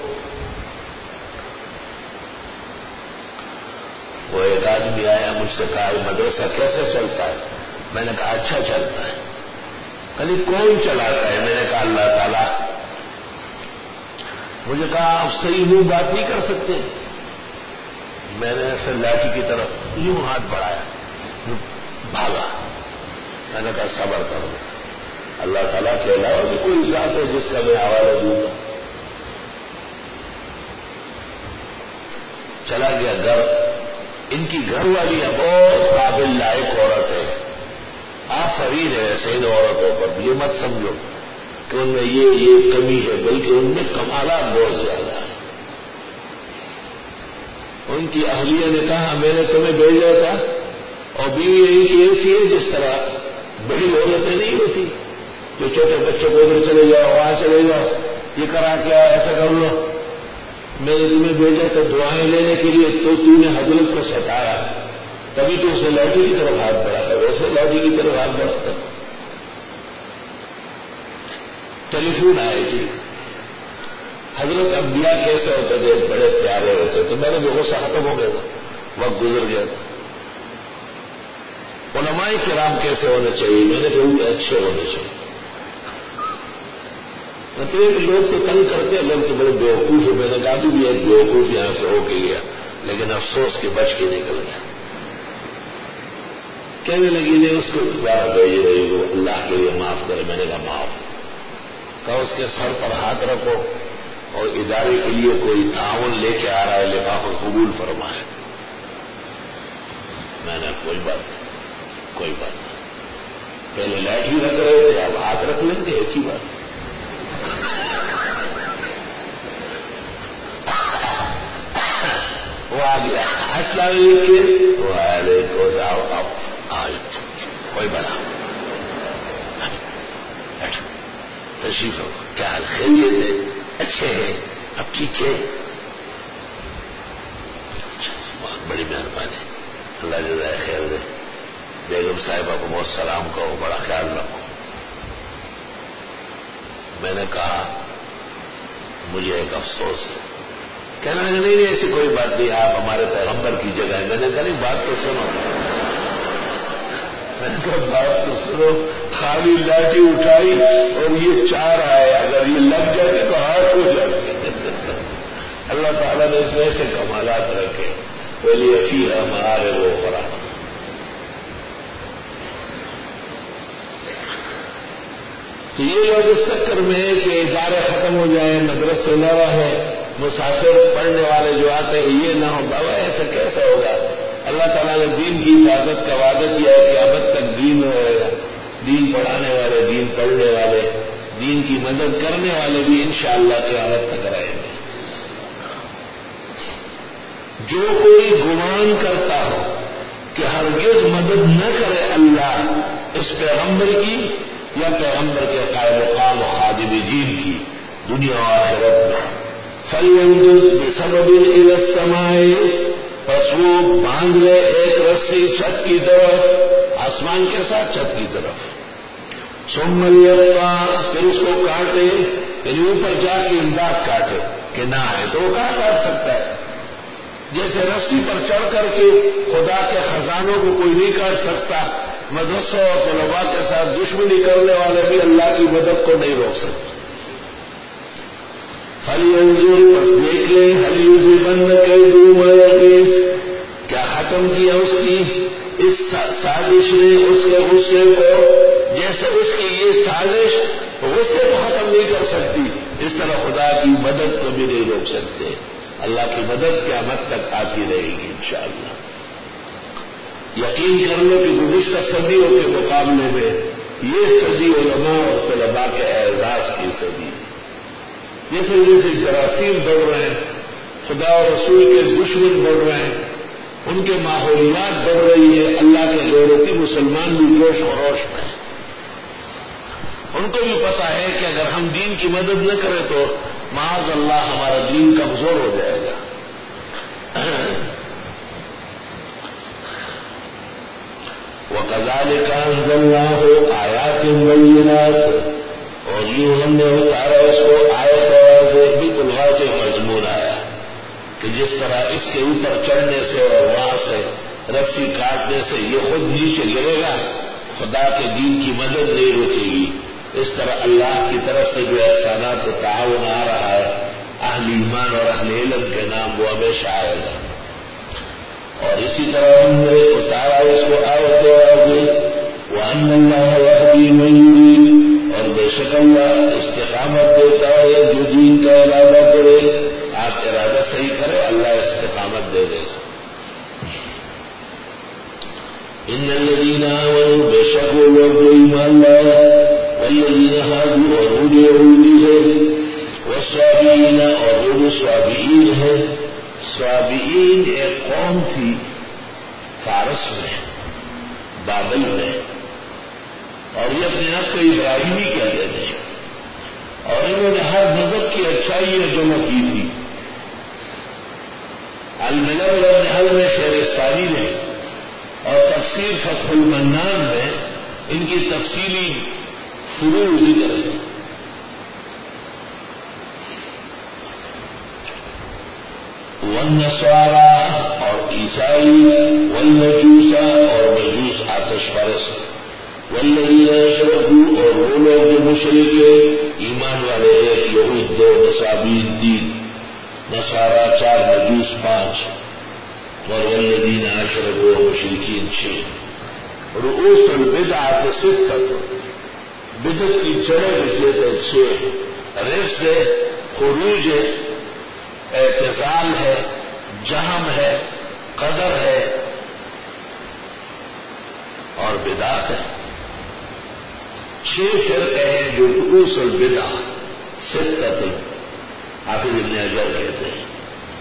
وہ ایک آدمی آیا مجھ سے کہا مدرسہ کیسے چلتا ہے؟ میں نے کہا اچھا چلتا ہے. کبھی کون چلاتا ہے؟ میں نے کہا اللہ تعالیٰ. مجھے کہا آپ صحیح منہ بات نہیں کر سکتے. میں نے ایسے لاٹھی کی طرف یوں ہاتھ بڑھایا، بھاگا. میں نے کہا صبر کرو، اللہ تعالیٰ کے علاوہ بھی کوئی ذات ہے جس کا میں حوالہ دوں گا. چلا گیا گھر. ان کی گھر والی بہت قابل لائق عورت ہے، آفرین ہے ایسے ان عورتوں پر. یہ مت سمجھو کہ ان میں یہ یہ کمی ہے، بلکہ ان میں کمالات بہت زیادہ ہیں. ان کی اہلیہ نے کہا میں نے تمہیں بھیجا تھا، اور بیوی ان کی ایسی ہے جس طرح بڑی عورتیں نہیں ہوتی جو چھوٹے بچوں کو ادھر چلے جاؤ وہاں چلے جاؤ یہ کرا کیا ایسا کر لو. میں نے تمہیں بھیجا تھا دعائیں لینے کے لیے، تو تو نے حضرت کو ستایا، تبھی تو اسے لاٹھی کی طرف ہاتھ بڑھاتا، ویسے لاٹھی کی طرف ہاتھ بڑھاتا. ٹیلی فون آئے گی. حضرت انبیاء کیسے ہوتے تھے؟ بڑے پیارے ہوتے تھے. میں نے جو غصہ ختم ہو گیا تھا، وقت گزر گیا تھا. علماء کرام کیسے ہونے چاہیے؟ میں نے کہا اچھے ہونے چاہیے. ایک لوگ تو تنگ کرتے ہیں، لوگ تو بڑے بیوقوف ہیں. میں نے کہا بھی ایک بیوقوف یہاں سے ہو کے گیا، لیکن افسوس کے بچ کے نکل گیا. کہنے لگی نہیں اس کو دوبارہ بھیج رہی ہو، اللہ کے لیے معاف کرے. میں نے کہا معاف. کہا اس کے سر پر ہاتھ رکھو اور ادارے کے لیے کوئی تعاون لے کے آ رہا ہے، لفافہ قبول فرمائے. میں نے کوئی بات نہیں، کوئی بات نہیں. پہلے لاٹھی رکھ رہے تھے، اب ہاتھ رکھ لیں گے، ایسی بات. وہ آ گیا السلام علیکم. وعلیکم السلام. کوئی بنا تشریف ہو، کیا حال خیریت ہے؟ اچھے ہیں، اب ٹھیک ہے. بہت بڑی مہربانی، اللہ جزائے خیر دے. بیگم صاحبہ کو بہت سلام کہو، بڑا خیال رکھو. میں نے کہا مجھے ایک افسوس ہے. کہنا نہیں نہیں ایسی کوئی بات نہیں، آپ ہمارے پیغمبر کی جگہ ہے. میں نے کہا نہیں بات تو سنو. میں نے کہا بات تو سنو. خالی لاٹھی اٹھائی اور یہ چار آئے، اگر یہ لگ جاتے تو ہاتھ ہو جاتے. اللہ تعالیٰ نے اس میں سے کمالات رکھے. بولی افیہ ہمارے وہ خرا. تو یہ لوگ اس چکر میں کہ ادارے ختم ہو جائیں، مدرسے نہ رہے، مسافر پڑھنے والے جو آتے ہیں یہ نہ ہو. بابا ایسا کیسا ہوگا؟ اللہ تعالیٰ نے دین کی حفاظت کا وعدہ کیا ہے کہ ابد تک دین رہے گا. دین پڑھانے والے، دین پڑھنے والے، دین کی مدد کرنے والے بھی انشاءاللہ قیامت تک رہیں گے. جو کوئی گمان کرتا ہو کہ ہرگز مدد نہ کرے اللہ اس پیغمبر کی یا پیغمبر کے قائم مقام و خادم دین کی دنیا و آخرت میں، فَلْيَنْظُرْ بِسَبَبٍ إِلَى السَّمَاءِ، پس وہ باندھ لے ایک رسی چھت کی طرف، آسمان کے ساتھ چھت کی طرف. ثُمَّ لْيَقْطَعْ، پھر اس کو کاٹے، یعنی اوپر جا کے امداد کاٹے کہ نہ آئے تو وہ کہاں کاٹ سکتا ہے؟ جیسے رسی پر چڑھ کر کے خدا کے خزانوں کو کوئی نہیں کاٹ سکتا، مدرسوں اور طلباء کے ساتھ دشمنی کرنے والے بھی اللہ کی مدد کو نہیں روک سکتے. فَلْيَنْظُرْ، پس دیکھ لیں، هَلْ يُذْهِبَنَّ كَيْدُهُ مَا يَغِيظُ، کیا سازش نے اس کے غصے کو، جیسے اس کی یہ سازش غصے کو ختم نہیں کر سکتی، اس طرح خدا کی مدد کو بھی نہیں روک سکتے۔ اللہ کی مدد قیامت تک آتی رہے گی انشاءاللہ۔ یقین کر لو کہ گزشتہ صدیوں کے مقابلے میں یہ صدی علماء اور طلباء کے اعزاز کی صدی ہے۔ جیسے جیسے جراثیم بڑھ رہے ہیں، خدا اور رسول کے دشمن بڑھ رہے ہیں، ان کے ماحولیات بڑھ رہی ہے، اللہ کے غیرتی مسلمان بھی جوش خروش میں ہیں۔ ان کو بھی پتا ہے کہ اگر ہم دین کی مدد نہ کریں تو معاذ اللہ ہمارا دین کمزور ہو جائے گا۔ وَكَذَلِكَ أَنزَلْنَاهُ آيَاتٍ بَيِّنَاتٍ، اور یوں ہم نے اتارا اس کو آیت واضح، بالکل واضح مضمون آیا کہ جس طرح اس کے اوپر چڑھنے سے اور وہاں سے رسی کاٹنے سے یہ خود نیچے گرے گا، خدا کے دین کی مدد نہیں رکے گی، اس طرح اللہ کی طرف سے جو احسانات و تعاون آ رہا ہے اہل ایمان اور اہل علم کے نام وہ ہمیشہ آئے گا۔ اور اسی طرح ہم نے اتارا اس کو آیت واضح، وَأَنَّ اللَّهَ يَهْدِي مَن يُرِيدُ، اور بے شک اللہ استقامت دیتا ہے جو دین کا ارادہ کرے۔ آپ ارادہ صحیح کرے اللہ استقامت دے دے گا۔ ان الذين آمنوا، بے شک وہ لوگ جو ایمان لائے، والذین ہادوا، اور وہ جو یہودی ہے، والصابئین، اور وہ جو صابئین ہے۔ صابئین ایک قوم تھی فارس میں، بابل میں، اور یہ اپنے آپ کو ابراہیمی کہتے تھے، اور انہوں نے ہر مذہب کی اچھائی جمع کی تھی۔ الملل والنحل میں شہرستانی میں اور تفسیر فتح المنان میں ان کی تفصیلی فروع ذکر ہے۔ والنصارى، اور عیسائی، والمجوس، اور مجوس آتش پرست، والذین اشرکوا، اور وہ لوگ جو مشرک ایمان والے ایک، یہود دو، نصابین تین، نصارى چار، مجوس پانچ، اور والذین اشرکوا مشرکین چھ۔ رؤوس البدعۃ ستۃ، بدعت کی جڑیں لکھتے ہیں چھ، رف سے خروج ہے، اعتزال ہے، جہم ہے، قدر ہے، اور بدعت ہے۔ چھ فرقے ہیں جو رؤوس البدع ستۃ، حافظ ابن حجر کہتے ہیں۔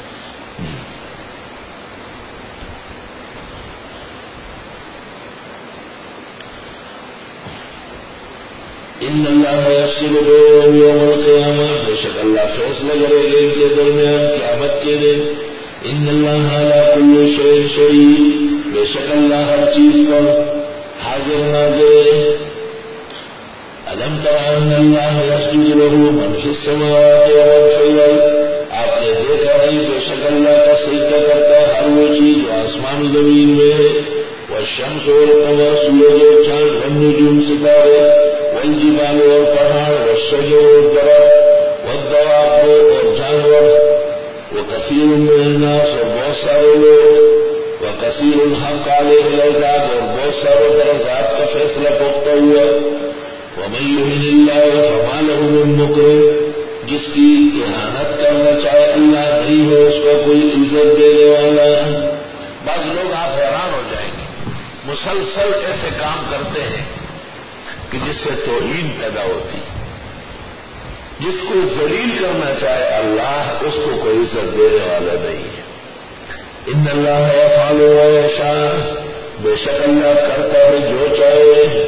ان اللہ یفصل بینہم یوم القیامہ، بے شک اللہ فیصلہ کرے گا ان کے درمیان قیامت کے دن۔ ان اللہ علی کل شیء شہید، بے شک اللہ ہر چیز پر حاضر ناظر ہے۔ الم تر ان اللہ یسجد لہ من فی السماوات ومن فی الارض، آپ نے دیکھا نہیں بے شک اللہ کا سجدہ کرتا ہے ہر وہ چیز جو آسمان و زمین میں ہے۔ والشمس والقمر، سورج اور چاند، والنجوم ستارے، والجبال اور پہاڑ، والشجر والدرخت، والدواب اور جانور، وکثیر من الناس، اور بہت سارے لوگ، وکثیر حق علیہ العذاب، اور بہت ساروں پر عذاب کا فیصلہ پختہ ہوا۔ ومن یہن اللہ فما لہ من مکرم، جس کی اہانت کرنا چاہے اللہ نہیں ہے اس کو کوئی عزت دینے والا۔ بعض لوگ آپ حیران ہو جائیں گے، مسلسل ایسے کام کرتے ہیں کہ جس سے توہین پیدا ہوتی، جس کو ذلیل کرنا چاہے اللہ اس کو کوئی عزت دینے والا نہیں ہے۔ ان اللہ یفعل ما یشاء، بے شک اللہ کرتا ہے جو چاہے۔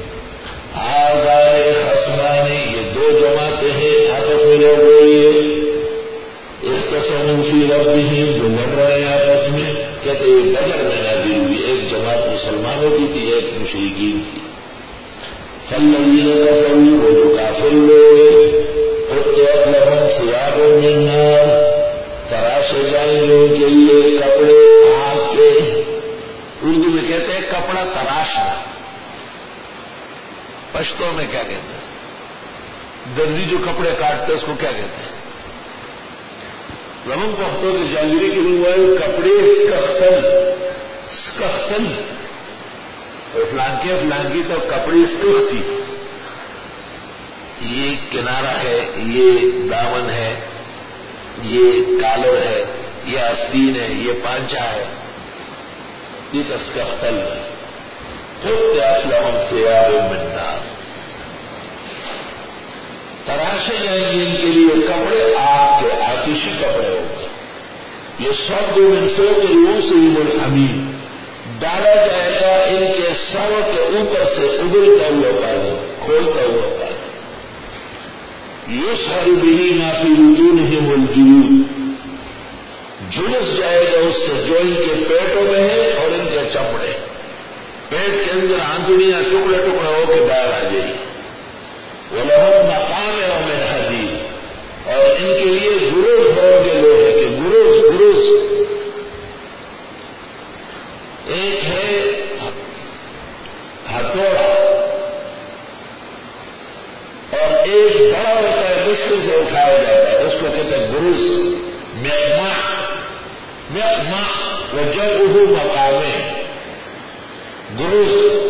آذان خصمان، یہ دو جماعتیں ہیں آپس میں لڑ رہی ہے۔ اختصموا فی ربہم، جو لڑ رہے ہیں آپس میں، کہتے یہ بدر میں نازل ہوئی، ایک جماعت مسلمانوں کی تھی ایک مشرکین کی۔ فالذین کفروا، وہ جو کافر لوگ، قطعت لهم ثیاب من نار، تراشے جائیں گے ان کے لیے کپڑے آگ کے۔ اردو میں کہتے ہیں کپڑا تراشنا، پشتو میں کیا کہتے ہیں؟ درزی جو کپڑے کاٹتے اس کو کیا کہتے ہیں؟ رمن پختوں کے جانگیری کے لیے کپڑے سکختن، سکختن اور فلانکے فلانکی تو کپڑی اسٹوف تھی، یہ کنارہ ہے، یہ دامن ہے، یہ کالر ہے، یہ آستین ہے، یہ پانچا ہے، یہ تسکختل ہے، خطت لہم ثیاب من نار، تراشے جائیں گے ان کے لیے کپڑے آگ کے، آتشی کپڑے ہوں گے، یہ سب من فوق رؤوسہم الحمیم، ڈالا جائے گا ان کے سروں کے اوپر سے ابلتا ہوا پانی، کھولتا ہوا پانی، یسحر بہ ما فی بطونہم الجلود، جھلس جائے گا اس سے جو ان کے پیٹوں میں ہے اور ان کے چمڑے، پیٹ کے اندر آنتڑیاں ٹکڑے ٹکڑے ہو کے باہر آ جائیں گی، وَلَهُمْ مَقَامِعُ مِنْ حَدِيدٍ، اور ان کے لیے گروز ہوں گے لوہے کے، گروز گروز، ایک ہے ہتھوڑا اور ایک بڑا ہوتا ہے مشکل سے اٹھایا جاتا ہے، اس کو کہتے ہیں گروز، مقمع، مقمع وجمعہ مقامع، گروز،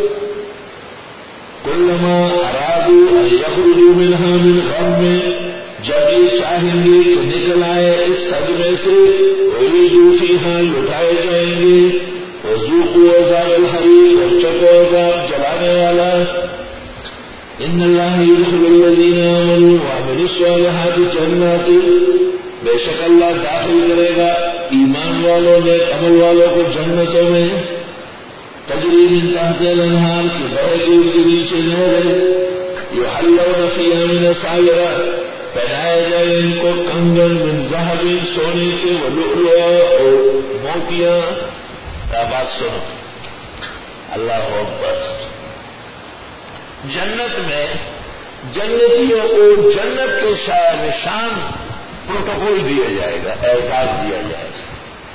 کلما ارادوا ان یخرجوا منها من غم، جب یہ چاہیں گے کہ نکل آئے اس صدمے سے، اعیدوا فیہا، لٹائے جائیں گے، وذوقوا عذاب الحریق، اور چکو عذاب جلانے والا، ان اللہ یدخل الذین آمنوا وعملوا الصالحات جنات، بے شک اللہ داخل کرے گا ایمان والوں میں، عمل والوں کو جنتوں میں، تجری من تحتها الانہار، کی بہے گی ان کے نیچے نہریں، یحلون فیہا من اساور، پہنائے جائے ان کو کنگن من ذہب، سونے کے، ولؤلؤا، اور موتیاں، بات سنو، اللہ اکبر، جنت میں جنتیوں کو جنت کے نشان پروٹوکول دیا جائے گا، اعزاز دیا جائے گا،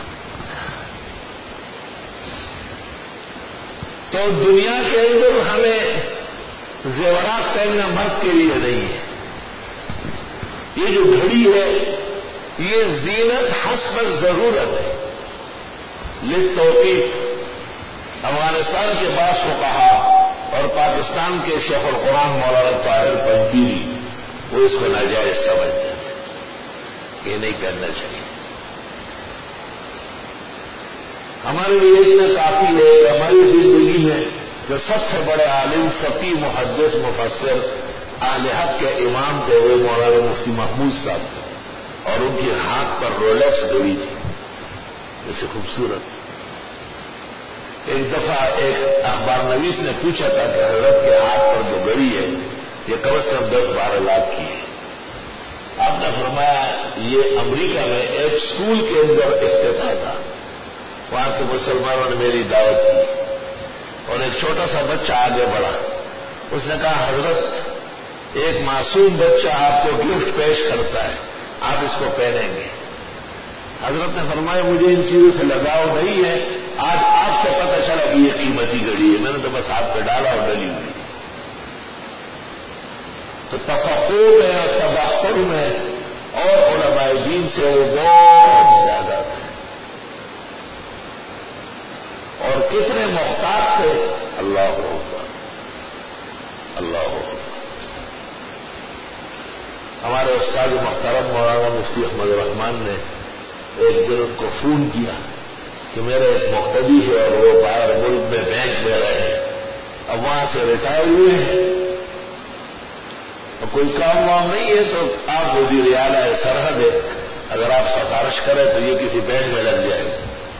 تو دنیا کے اندر ہمیں زیورات پہننا مرد کے لیے نہیں ہے، یہ جو گھڑی ہے یہ زینت حسب ضرورت ہے، للتوقیف، افغانستان کے بعض فقہا اور پاکستان کے شیخ القرآن مولانا طاہر پنجپیری وہ اس کو ناجائز سمجھتے ہیں، یہ نہیں کرنا چاہیے، ہمارے لیے اتنا کافی ہے کہ ہماری زندگی میں جو سب سے بڑے عالم، فقیہ، محدث، مفسر، اہل حق کے امام تھے وہ مولانا مفتی محمود صاحب تھے، اور ان کے ہاتھ پر رولیکس گھڑی تھی، جیسے خوبصورت۔ ایک دفعہ ایک اخبار نویس نے پوچھا تھا کہ حضرت کے ہاتھ پر جو گھڑی ہے یہ کم از کم دس بارہ لاکھ کی ہے، آپ نے فرمایا یہ امریکہ میں ایک اسکول کے اندر افتتاح تھا، وہاں کے مسلمانوں نے میری دعوت کی اور ایک چھوٹا سا بچہ آگے بڑھا، اس نے کہا حضرت ایک معصوم بچہ آپ کو گفٹ پیش کرتا ہے، آپ اس کو پہنیں گے؟ حضرت نے فرمایا مجھے ان چیزوں سے لگاؤ نہیں ہے، آج آپ سے پتہ چلا کہ یہ قیمتی گھڑی ہے، میں نے تو بس ہاتھ پہ ڈالا اور ڈلی ہوئی۔ تو تفقہ میں اور تبحر میں اور علماء دین سے وہ بہت زیادہ تھے، اور کتنے محتاط تھے، اللہ اکبر، اللہ اکبر۔ ہمارے استاد محترم مولانا مفتی احمد الرحمان نے ایک دن ان کو فون کیا کہ میرے ایک مقتدی ہے اور وہ باہر ملک میں بینک میں رہے ہیں، اب وہاں سے ریٹائر ہوئے ہیں، اور کوئی کام وام نہیں ہے تو آپ وزیر اعلیٰ سرحد ہے، اگر آپ سفارش کریں تو یہ کسی بینک میں لگ جائے گا۔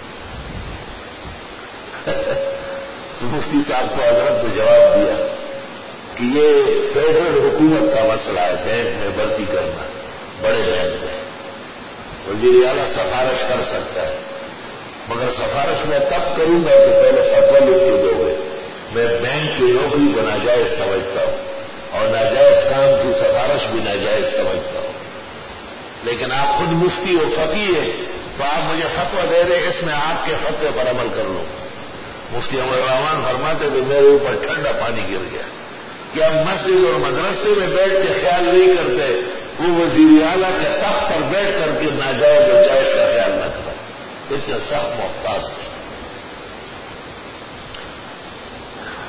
تو مفتی صاحب کو حضرت نے جواب دیا کہ یہ فیڈرل حکومت کا مسئلہ ہے، بینک میں بھرتی کرنا، بڑے بینک میں وزیر اعلیٰ سفارش کر سکتا ہے، مگر سفارش میں تب کروں گا کہ پہلے فتویٰ لکھ کے دو گے، میں بینک کی نوکری کو ناجائز سمجھتا ہوں اور ناجائز کام کی سفارش بھی ناجائز سمجھتا ہوں، لیکن آپ خود مفتی و فقیہ ہیں تو آپ مجھے فتویٰ دے دیں، اس میں آپ کے فتوے پر عمل کر لوں۔ مفتی احمد الرحمان فرماتے کہ میرے اوپر ٹھنڈا پانی گر گیا کہ ہم مسجد اور مدرسے میں بیٹھ کے خیال نہیں کرتے، وہ وزیر اعلیٰ کے تخت پر بیٹھ کر کے ناجائز اور جائز کا خیال نہ کریں، اتنے سخت محتاط تھے۔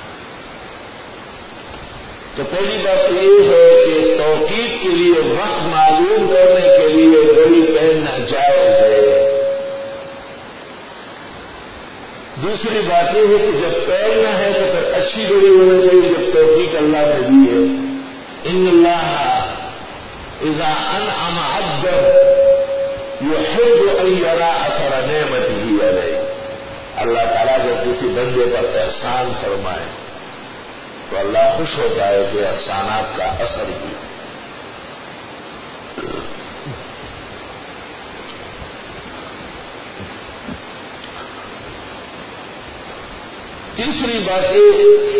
تو پہلی بات تو یہ ہے کہ توقید کے لیے وقت معلوم کرنے کے لیے گھڑی پہننا جائز ہے. دوسری بات یہ ہے کہ جب پہننا ہے تو پھر اچھی گھڑی ہونا چاہیے جب توفیق اللہ نے دی ہے. ان اللہ اذا انعم عبدا يحب ان يرى اثر نعمته علیہ. اللہ تعالیٰ جب کسی بندے پر احسان فرمائے تو اللہ خوش ہوتا ہے کہ احسانات کا اثر بھی. تیسری بات یہ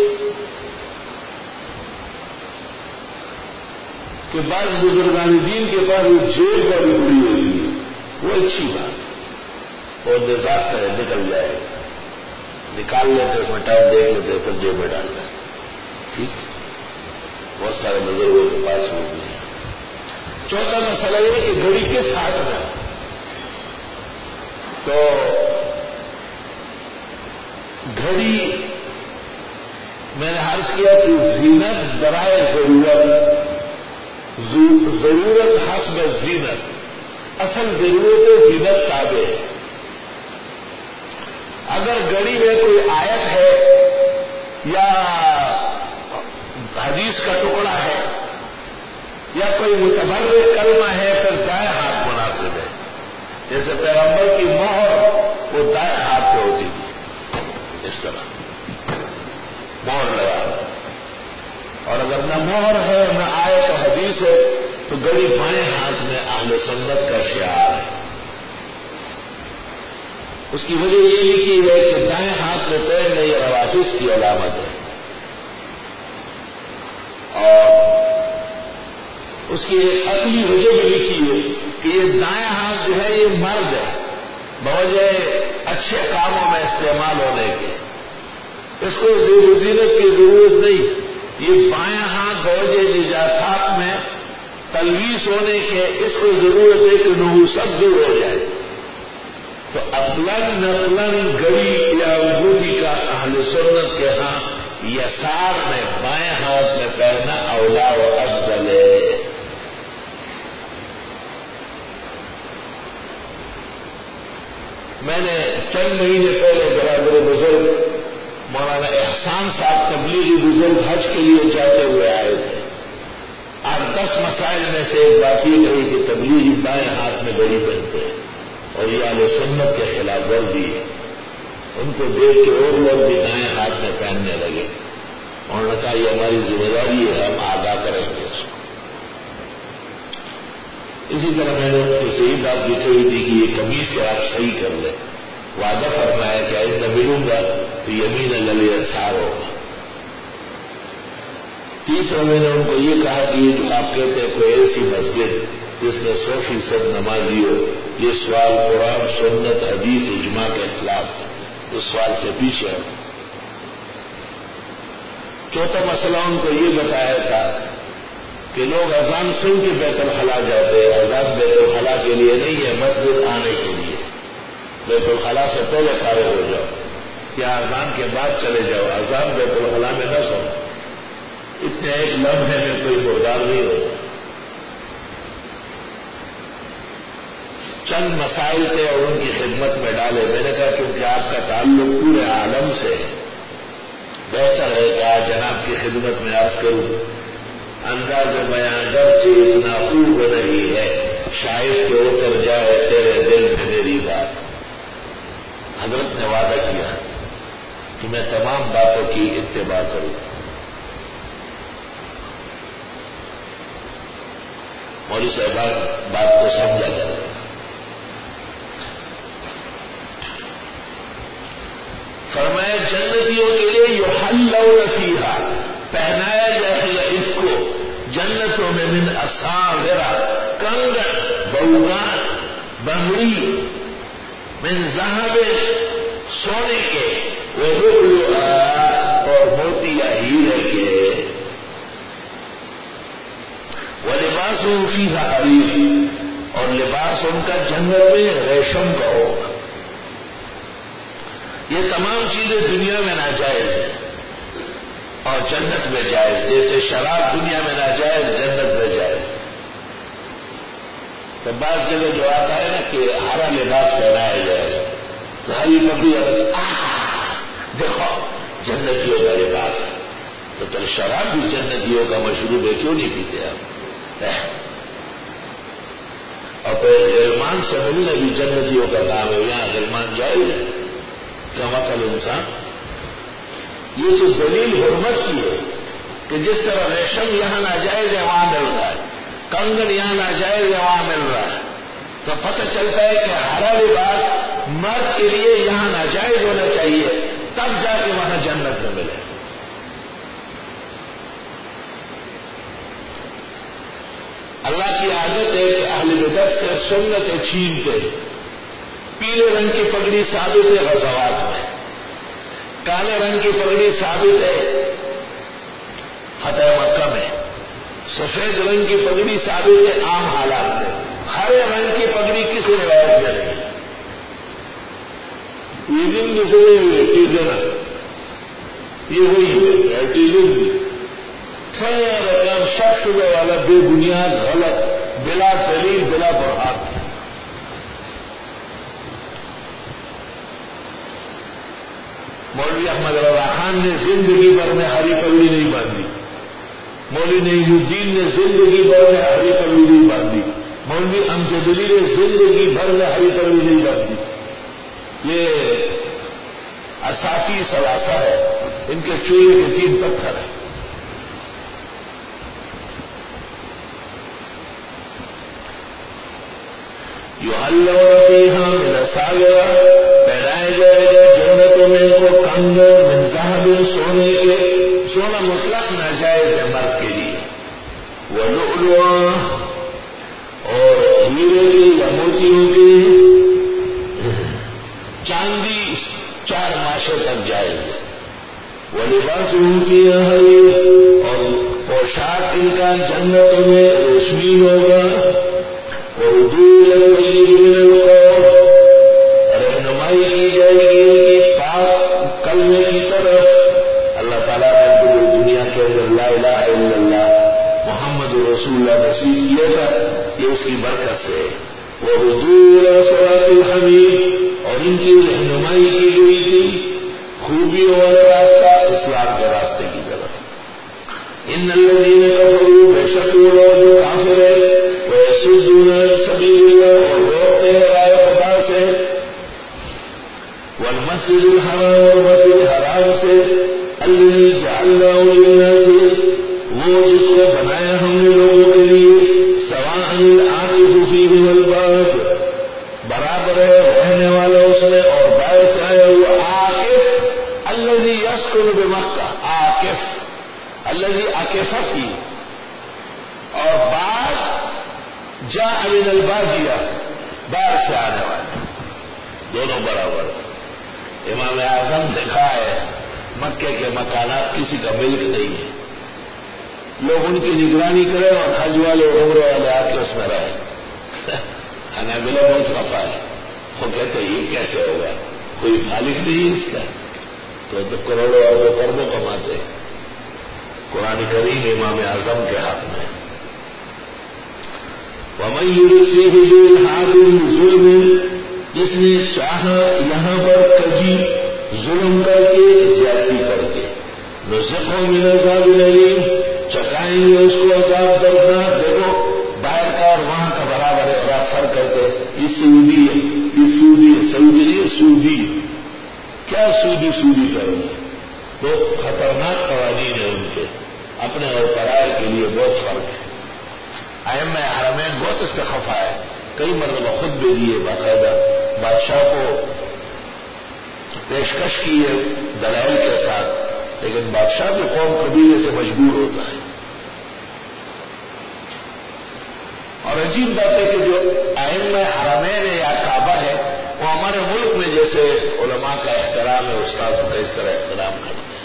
کہ بعض بزرگان دین کے پاس وہ جیب کا بھی بڑی ہوتی ہے، وہ اچھی بات ہے، اور نظام سے نکل جائے نکال لیتے اس میں ٹائم دیکھ لیتے پھر جیب میں ڈال دیں. ٹھیک، بہت سارے بزرگوں کے پاس وہ بھی ہے. چوتھا مسئلہ یہ کہ گھڑی کس ہاتھ میں، تو گھڑی میں نے عرض کیا کہ زینت برائے ضرورت، ضرورت حسب زینت، اصل ضرورت زینت تابع ہے. اگر گھڑی میں کوئی آیت ہے یا حدیث کا ٹکڑا ہے یا کوئی متبرک کلمہ ہے پھر دائیں ہاتھ مناسب ہے. جیسے پیغمبر کی مہر وہ دائیں ہاتھ پہ ہوتی تھی، اس طرح مہر لگا. اور اگر نہ مہر ہے نہ آیت و حدیث ہے تو گھڑی بائیں ہاتھ میں اہل سنت کا شعار ہے. اس کی وجہ یہ لکھی ہے کہ دائیں ہاتھ میں پہننا یہ روافض کی علامت ہے، اور اس کی ایک عقلی وجہ بھی لکھی ہے کہ یہ دائیں ہاتھ جو ہے یہ مرد ہے بوجہ اچھے کاموں میں استعمال ہونے کے، اس کو زیب و زینت کی ضرورت نہیں. یہ بائیں ہاتھ بوجہ نجاسات میں تلویث ہونے کے، اس کو ضرورت ہے کہ نحوست دور ہو جائے. تو اقلاً نقلاً گھڑی یا انگوٹھی کا اہل سنت کے ہاں یسار میں بائیں ہاتھ میں پہننا اولا و افضل ہے. میں نے چند مہینے پہلے برادر بزرگ مولانا احسان صاحب تبلیغی بزرگ حج کے لیے جاتے ہوئے آئے تھے. آج دس مسائل میں سے ایک بات یہ کہی کہ تبلیغی بائیں ہاتھ میں گھڑی پہنتے ہیں اور یہ اہل سنت کے خلاف ورزی ہے. ان کو دیکھ کے اور لوگ بھی دائیں ہاتھ میں پہننے لگے. انہوں نے کہا یہ ہماری ذمہ داری ہے، ہم آگاہ کریں گے اس کو. اسی طرح میں نے ان کو صحیح بات بھی کہی تھی کہ یہ قمیص سے آپ صحیح کر لیں. وعدہ فرمایا کہ آئندہ ملوں گا تو یمین للی اثار ہوگا. تیسرا میں نے ان کو یہ کہا کہ یہ جو آپ کہتے ہیں کوئی ایسی مسجد جس میں سو فیصد نمازی ہو، یہ سوال قرآن سنت حدیث اجماع کے خلاف ہے، اس سوال سے پیچھے ہو. چوتھا مسئلہ ان کو یہ بتایا تھا کہ لوگ اذان سن کے بیت الخلاء جاتے ہیں. اذان بیت الخلاء کے لیے نہیں ہے، مسجد آنے کے لیے. بیت الخلاء سے پہلے فارغ ہو جاؤ یا اذان کے بعد چلے جاؤ. اذان بیت الخلاء میں نہ سنو. اتنے ایک لمحے میں کوئی مردار نہیں ہوتا. چند مسائل تھے اور ان کی خدمت میں ڈالے. میں نے کہا کیونکہ آپ کا تعلق پورے عالم سے ہے، بہتر ہے کہ آج جناب کی خدمت میں عرض کروں. انداز بیاں گرچہ اتنا خوب نہیں ہے، شاید کہ اتر جائے تیرے دل میں میری بات. حضرت نے وعدہ کیا کہ میں تمام باتوں کی اتباع کروں. مولوی صاحب بات کو سمجھا کریں. فرمایا جنتیوں کے لیے یحلون فیہا، پہنایا جائے گا اس کو جنتوں میں من اساور، کنگن، بہوان، بنگڑی، من ذہب، سونے کے، ولؤلؤا، اور موتی یا ہیرے کے، ولباسهم فیہا حریر، اور لباس ان کا جنت میں ریشم کا ہوگا. یہ تمام چیزیں دنیا میں ناجائز ہیں. اور جنت میں جائز، جیسے شراب دنیا میں ناجائز جنت میں جائز۔ تو بعض جگہ جو آتا ہے نا کہ ہرا لباس پہنایا جائے تو ہری پگڑی دیکھو جنتیوں کا لباس، تو پھر شراب بھی جنتیوں کا مشروب ہے، کیوں نہیں پیتے آپ؟ اور پھر غلمان سے ملنا بھی جنتیوں کا کام ہے، یہاں غلمان جائے کم عقل انسان۔ یہ تو دلیل حرمت کی ہے کہ جس طرح ریشم یہاں ناجائز ہے وہاں مل رہا ہے، کنگن یہاں ناجائز ہے وہاں مل رہا ہے، تو پتہ چلتا ہے کہ ہرا لباس مرد کے لیے یہاں ناجائز ہونا چاہیے، تب جا کے وہاں جنت میں ملے۔ اللہ کی عادت ہے کہ اہل بدعت سے سنتیں چھینتے، پیلے رنگ کی پگڑی ثابت ہے غزوات میں، کالے رنگ کی پگڑی ثابت ہے فتح مکہ میں، سفید رنگ کی پگڑی ثابت ہے عام حالات میں، ہرے رنگ کی پگڑی کسی روایت میں نہیں۔ ٹیزن جسے ٹیزن یہ وہی ہے ٹیزن سارا کام شک شبہ والا بے بنیاد غلط بلا دلیل بلا برہان۔ مولوی احمد رضا خان نے زندگی بھر میں ہری پگڑی نہیں باندھی، مولوی نعیم الدین نے زندگی بھر میں ہری پگڑی نہیں باندھی، مولوی امجد علی نے زندگی بھر میں ہری پگڑی نہیں باندھی۔ یہ اصافی ثلاثہ ہے، ان کے چولہے کے تین پتھر ہیں۔ یحلون فیہا من اساور، پہنائے جائے گا جنتوں میں ان کو کنگن من ذہب، سونے کے، سونا مطلق ناجائز ہے مرد کے لیے، ولؤلؤا، اور ہیرے کی یا موتیوں کی، چاندی چار ماشے تک جائز، ولباسہم فیہا حریر، اور پوشاک ان کا جنتوں میں ریشمی ہوگا، وردوا الی الطیب من القول، رہنمائی کی جائے گی ان کی پاک کلمے کی طرف۔ اللہ تعالیٰ نے پوری دنیا کے اندر لا الہ الا اللہ محمد رسول اللہ نصیب کیا تھا، یہ اس کی برکت سے۔ وردوا الی صراط الحمید، اور ان کی رہنمائی کی گئی تھی خوبیوں والا راستہ اسلام کے راستے کی طرف۔ ان الذین کفروا، بے شک وہ لوگ جو کافر ہیں، ویصدون عن سبیل اللہ، اور روکتے ہیں راہ خدا سے، والمسجد الحرام، اور مسجد حرام سے، الذی جعلناہ للناس، وہ جس کو بنایا ہم نے لوگوں کے لیے، سواء العاکف فیہ والباد، برابر ہے رہنے والا اس میں اور باہر سے آیا ہوا۔ عاکف الذی یسکن بمکہ، عاکف الذی عکف فی، اور بعد جاء من البادیہ، باہر سے آنے والا، دونوں برابر۔ امام اعظم لکھا ہے مکے کے مکانات کسی کا ملک نہیں ہے، لوگ ان کی نگرانی کریں اور حج والے عمرے والے آ کے اس میں رہے۔ حنابلہ بہت خفا ہے، وہ کہتے ہیں یہ کیسے ہوگا، کوئی مالک نہیں ہے اس کا، تو تو کروڑوں اربوں کروڑوں کماتے۔ قرآن کریم امام اعظم کے حق میں، وَمَن يُرِدْ فِيهِ بِإِلْحَادٍ بِظُلْمٍ، جس نے چاہا یہاں پر کجی ظلم کر کے زیادتی کر کے، نُذِقْهُ مِنْ عَذَابٍ أَلِيمٍ، چکائیں گے اس کو عذاب دردناک۔ دیکھو باہر کا اور وہاں کا برابر ہے، اور آپ فرق کرتے یہ سعودی ہے، یہ سعودی ہے، سعودی نہیں سعودی، کیا سعودی سعودی کرو گے؟ تو خطرناک قوانین ہیں ان کے، اپنے اور پرائے کے لیے بہت فرق ہے۔ ائمہ حرمین بہت اس پہ خفا ہے، کئی مرتبہ خود بھی دیے، باقاعدہ بادشاہ کو پیشکش کی ہے دلائل کے ساتھ، لیکن بادشاہ بھی قوم قبیلے سے مجبور ہوتا ہے۔ اور عجیب بات ہے کہ جو ائمہ حرمین ہے یا کعبہ ہے، وہ ہمارے ملک میں جیسے علماء کا احترام ہے، استاذ کا اس طرح احترام کرتے ہیں۔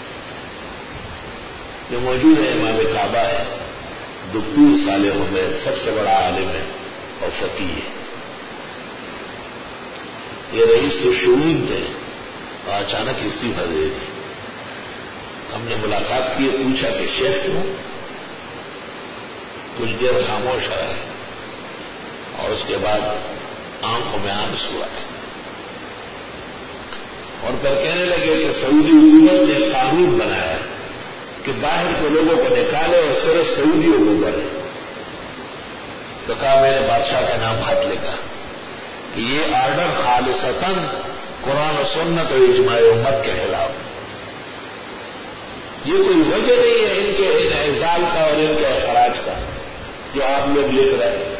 جو موجود ہے امام کعبہ ہے دکتور صالح حمید، سب سے بڑا عالم ہے اور فقیہ ہے۔ یہ رئیس تو شہید تھے اور اچانک استعفیٰ دے دی۔ ہم نے ملاقات کی، پوچھا کہ شیخ کیوں؟ کچھ دیر خاموش رہے اور اس کے بعد آنکھوں میں آنسو آئے اور پھر کہنے لگے کہ سعودی حکومت نے قانون بنایا کہ باہر کے لوگوں کو نکالے اور صرف سعودیوں کو بھرے. تو کہا میں نے بادشاہ کا نام ہاتھ لکھا کہ یہ آرڈر خالصتاً قرآن و سنت اور اجماع امت کے خلاف. یہ کوئی وجہ نہیں ہے ان کے انعزال کا اور ان کے اخراج کا جو آپ لوگ لکھ رہے ہیں.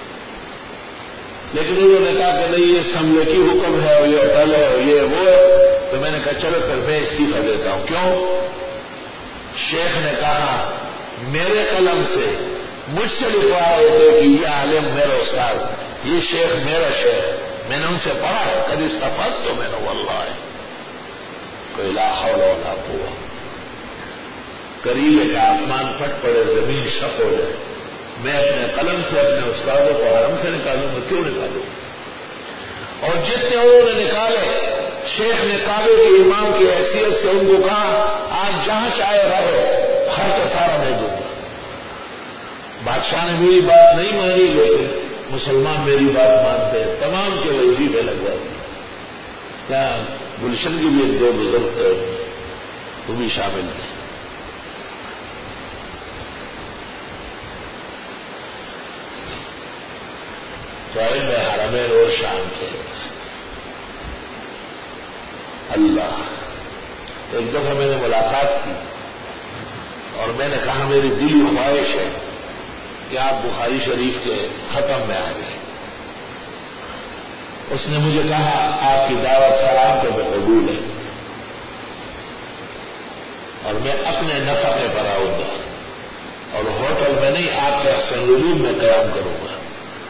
لیکن انہوں نے کہا کہ نہیں یہ سملکی حکم ہے اور یہ اٹل ہے اور یہ وہ ہے. تو میں نے کہا چلو پھر میں استعفیٰ دیتا ہوں. کیوں؟ شیخ نے کہا میرے قلم سے مجھ سے لکھوا رہے تھے کہ یہ عالم میرا استاد, یہ شیخ میرا شیخ, میں نے ان سے پڑھا ہے, کبھی استفاد تو میں نے واللہ ہے کوئی لا حول ولا قوت. قریب ہے کہ آسمان پھٹ پڑے, زمین شق ہو جائے, میں اپنے قلم سے اپنے استادوں کو حرم سے نکالوں گا؟ کیوں نکالوں؟ اور جتنے انہوں نے نکالے, شیخ نے کعبے کے امام کی حیثیت سے ان کو کہا آج جہاں چاہے رہو, ہر کا سارا میں دوں گا. بادشاہ نے میری بات نہیں مانی, لیکن مسلمان میری بات مانتے ہیں, تمام کے وظیفے لگواتے ہیں. کیا گلشن کی بھی ایک دو بزرگ تھے, وہ بھی شامل تھے. فائل میں حرمین اور شام تھے. اللہ, ایک دفعہ میں نے ملاقات کی اور میں نے کہا میری دلی خواہش ہے کہ آپ بخاری شریف کے ختم میں آ گئے. اس نے مجھے کہا آپ کی دعوت سلام کے قبول ہے اور میں اپنے نفقے پر آؤں گا اور ہوٹل میں نہیں, آپ کے احسن العلوم میں قیام کروں گا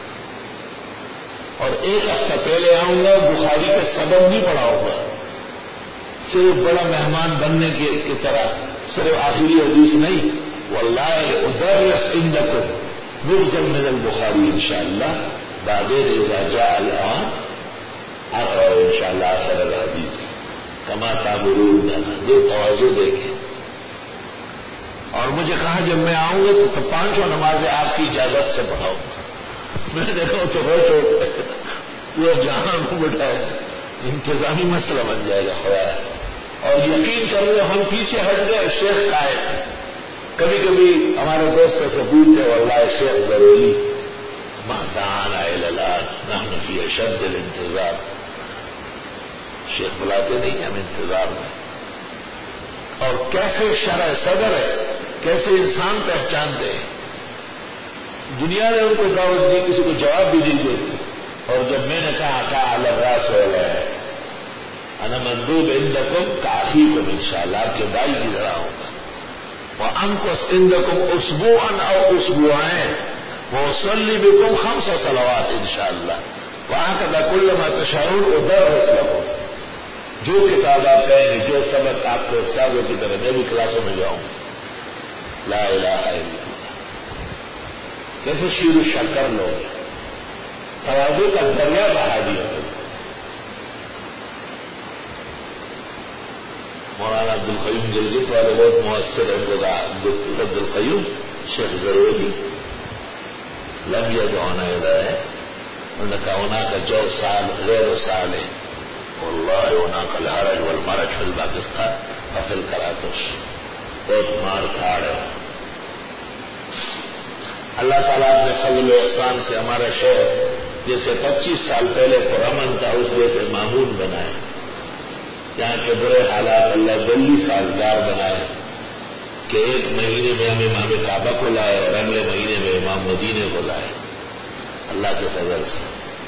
اور ایک ہفتہ پہلے آؤں گا, بخاری کا سبب بھی پڑھاؤں گا. صرف بڑا مہمان بننے کی طرح صرف آخری حدیث نہیں, واللہ ادرس عندکم مبزل من البخاری انشاءاللہ بعدين اذا جاء الان اقرا انشاءاللہ آخر الحدیث کما تامرون. دو تواضع دیکھیں. اور مجھے کہا جب میں آؤں گا تو پانچوں نمازیں آپ کی اجازت سے پڑھاؤں گا. میں نے کہا تو بیٹھو, وہ جہاں کو بٹھائے, انتظامی مسئلہ بن جائے گا خدا. اور یقین کرو ہم پیچھے ہٹ گئے, شیخ قائم. کبھی کبھی ہمارے دوست سے پوچھتے واللہ شیخ ضروری مہدان نحن فی اشد الانتظار. شیخ بلاتے نہیں, ہم انتظار میں. اور کیسے شرع صدر ہے, کیسے انسان پہچانتے ہیں. دنیا نے ان کو دعوت دی, کسی کو جواب بھی دی گئی. اور جب میں نے کہا کہ علی الراس والے انا مندوب عندکم کاخیکم انشاءاللہ, آپ کے بھائی کی طرح ہوں گا. وانقص عندکم اسبوعا او اسبوعین واصلی بکم خمس صلوات انشاءاللہ وهكذا كلما تشاءون ادرس لكم. جو کتاب آپ کہیں گے, جو سبق آپ کے استادوں کی طرح میں بھی کلاسوں میں جاؤں. لا الہ الا اللہ. کیسے شیر و شکر لوگ, تواضع کا دریا بہا دیا. مولانا عبدالقیوم گلگت والے بہت مؤثر ہیں. عبد القیوم شیخ ضروری لم يدعونا الى ہے, انہوں نے کہا ہونا کا جو سال غیر سال ہے واللہ ہونا کا الحرج والمرج فی الپاکستان وفی الکراتش. بہت مار کھاڑ ہے. اللہ تعالیٰ نے فضل و احسان سے ہمارا شہر جیسے پچیس سال پہلے پرامن تھا اس جیسے معمول بنائے. یہاں کے برے حالات اللہ جلدی سازگار بنائے کہ ایک مہینے میں ہم امام کعبہ کو لائے اور اگلے مہینے میں امام مدینے کو لائے, اللہ کے فضل سے.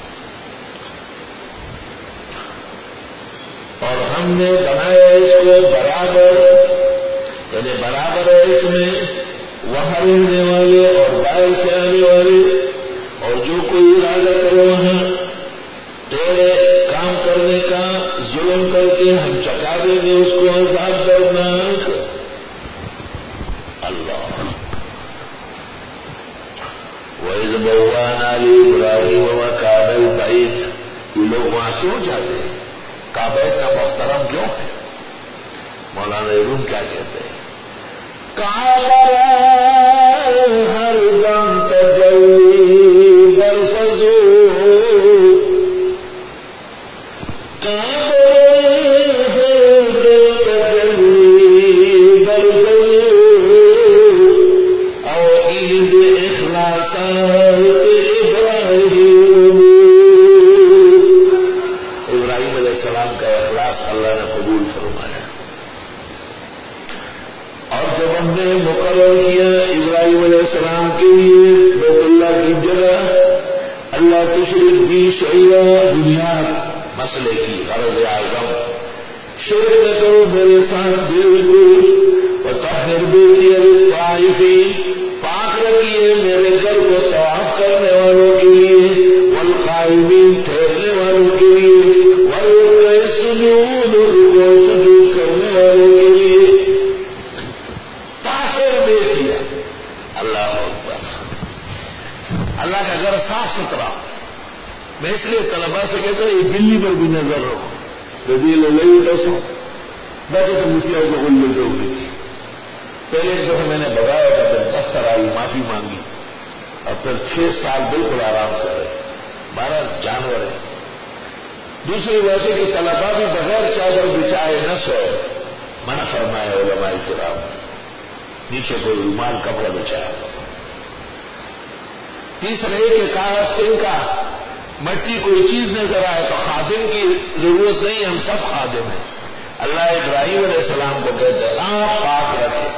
اور ہم نے بنایا اس کو برابر, یعنی برابر ہے اس میں وہاں رہنے والے اور باہر سے آنے والے, اور جو کوئی ارادہ کرو وہاں تیرے کام کرنے کا ظلم کر کے ہم چکا دیں گے اس کو عذاب دردناک. اللہ وَإِذْ بَوَّأْنَا لِإِبْرَاهِيمَ مَكَانَ الْبَيْتِ. یہ لوگ وہاں کیوں جاتے ہیں؟ کعبہ اتنا محترم کیوں ہے؟ مولانا علوم کیا کہتے ہیں؟ کعبہ ہر دم تجلی برفضو کعبہ ہر دم تجلی برفضو او عید اخلاصات ابراہیم ابراہیم علیہ السلام کا اخلاص اللہ نے قبول فرمایا. اور جب ہم نے مقرر کیا ابراہیم علیہ السلام کے لیے بیت اللہ کی جگہ اللہ تشرک بھی شیئا بنیاد مسئلے کی غرض اعظم شرک نہ کرو میرے ساتھ بالکل وطہر بیتی للطائفین پاک رکھیے میرے گھر کو طواف کرنے والوں کے لیے والقائمین ٹھہرنے والوں کے لیے والرکوع السجود رکوع سجود کرنے والوں کے لیے اللہ اکبر. اللہ کا گھر صاف ستھرا. میں اس لیے طلبا سے کہتا ہوں یہ بلی پر بھی نظر رکھو رضی اللہ ڈسو بچے تو مچھلیوں کو گل ملتے ہوئی تھی. پہلے ایک دفعہ میں نے بگایا تھا پھر دستر آئی معافی مانگی اور پھر چھ سال بالکل آرام سے رہے. بارہ جانور ہے. دوسری وجہ کہ طلبا بھی بغیر چادر بچھائے نہ سوئے منع فرمایا علماء کرام نیچے کوئی رومال کپڑا بچھایا. تیسرے کہ کاغذ کا مٹی کوئی چیز نظر آئے تو خادم کی ضرورت نہیں ہم سب خادم ہیں. اللہ ابراہیم علیہ السلام کو کہتے ہیں آپ پاک رکھیں.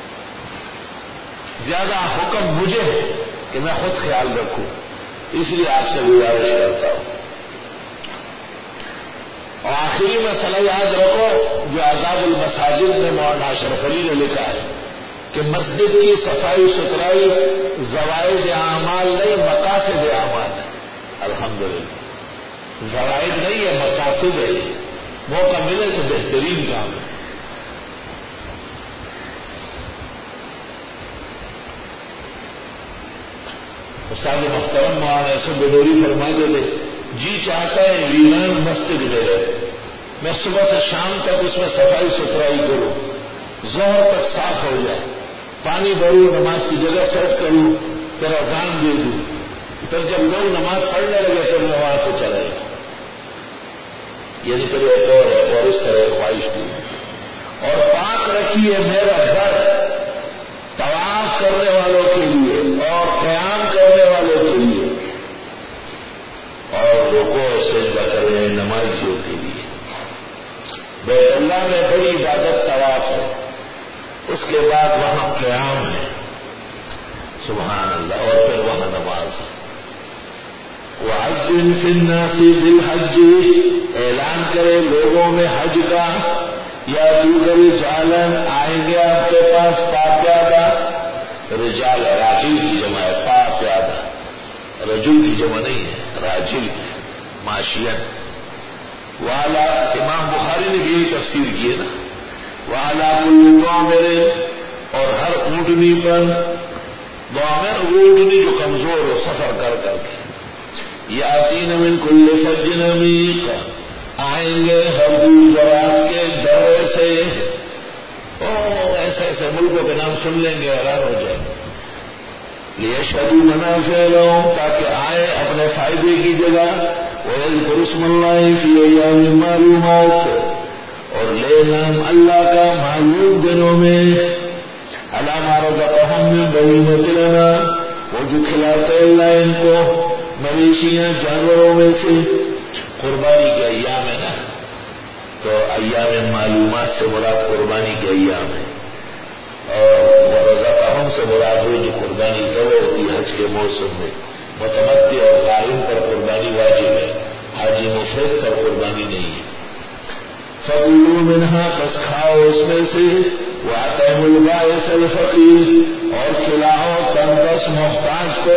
زیادہ حکم مجھے ہے کہ میں خود خیال رکھوں اس لیے آپ سے گزارش کرتا ہوں. اور آخری مسئلہ یاد رکھو جو عذاب المساجد میں مولانا اشرف علی نے لکھا ہے کہ مسجد کی صفائی ستھرائی زوائد اعمال نہیں مقاصد اعمال ہے. الحمدللہ زوائد نہیں ہے مقاصد ہے. موقع ملے تو بہترین کام ہے. استاد محترم مولانا ایسے بدوری فرماتے تھے جی چاہتا ہے ویران مسجد میں رہے میں صبح سے شام تک اس میں صفائی ستھرائی کروں ظہر تک صاف ہو جائے پانی بھروں نماز کی جگہ سیٹ کروں پھر اذان دے دوں پھر جب لوگ نماز پڑھنے لگے پھر میں وہاں سے چلے یعنی پھر ایک اور ہے اور اس طرح خواہش تھی. اور پاک رکھیے میرا گھر طواف کرنے والوں کے لیے اور قیام کرنے والوں کے لیے اور رکوع سجدہ کرنے نمازیوں کے لیے. بیت اللہ میں بڑی عبادت طواف ہے اس کے بعد وہاں قیام ہے سبحان اللہ اور پھر وہاں نماز ہے. وَأَذِّنْ فِي النَّاسِ بِالْحَجِّ اعلان کرے لوگوں میں حج کا یا دوسرے رجالن آئیں گے آپ کے پاس پا پیادہ. رجال راجل کی جمع ہے پا پیادہ رجل کی جمع نہیں ہے راجل معاشین. والا امام بخاری نے بھی یہی تفسیر کی ہے نا والا کل ضامر اور ہر اونٹنی پر ضامر اونٹنی جو کمزور ہو سفر کر کر کے یاتین من کل فج عمیق آئیں گے ہر دور دراز کے درے سے. او ایسے ایسے ملکوں کے نام سن لیں گے حیران ہو جائیں گے. لیشهدوا منافع لهم تاکہ آئے اپنے فائدے کی جگہ وَيَذْكُرُوا اسْمَ اللَّهِ فِي أَيَّامٍ مَّعْلُومَاتٍ اور لے نام اللہ کا معلوم دنوں میں عَلَىٰ مَا رَزَقَهُم مِّن بَهِيمَةِ الْأَنْعَامِ وہ جو کھلاتے اللہ ان کو مویشیاں جانوروں میں سے. قربانی کے ایام ہے نا تو ایام معلومات سے مراد قربانی کے ایام ہے اور رضاقہم سے مراد ہو جو قربانی کرو ہوتی حج کے موسم میں. متمتع اور قارن پر قربانی واجب ہے حاجی مفرد پر قربانی نہیں ہے. فَكُلُوا مِنْهَا پس کھاؤ اس میں سے وَأَطْعِمُوا الْبَائِسَ الْفَقِيرَ اور کھلاؤ تنگس محتاج کو.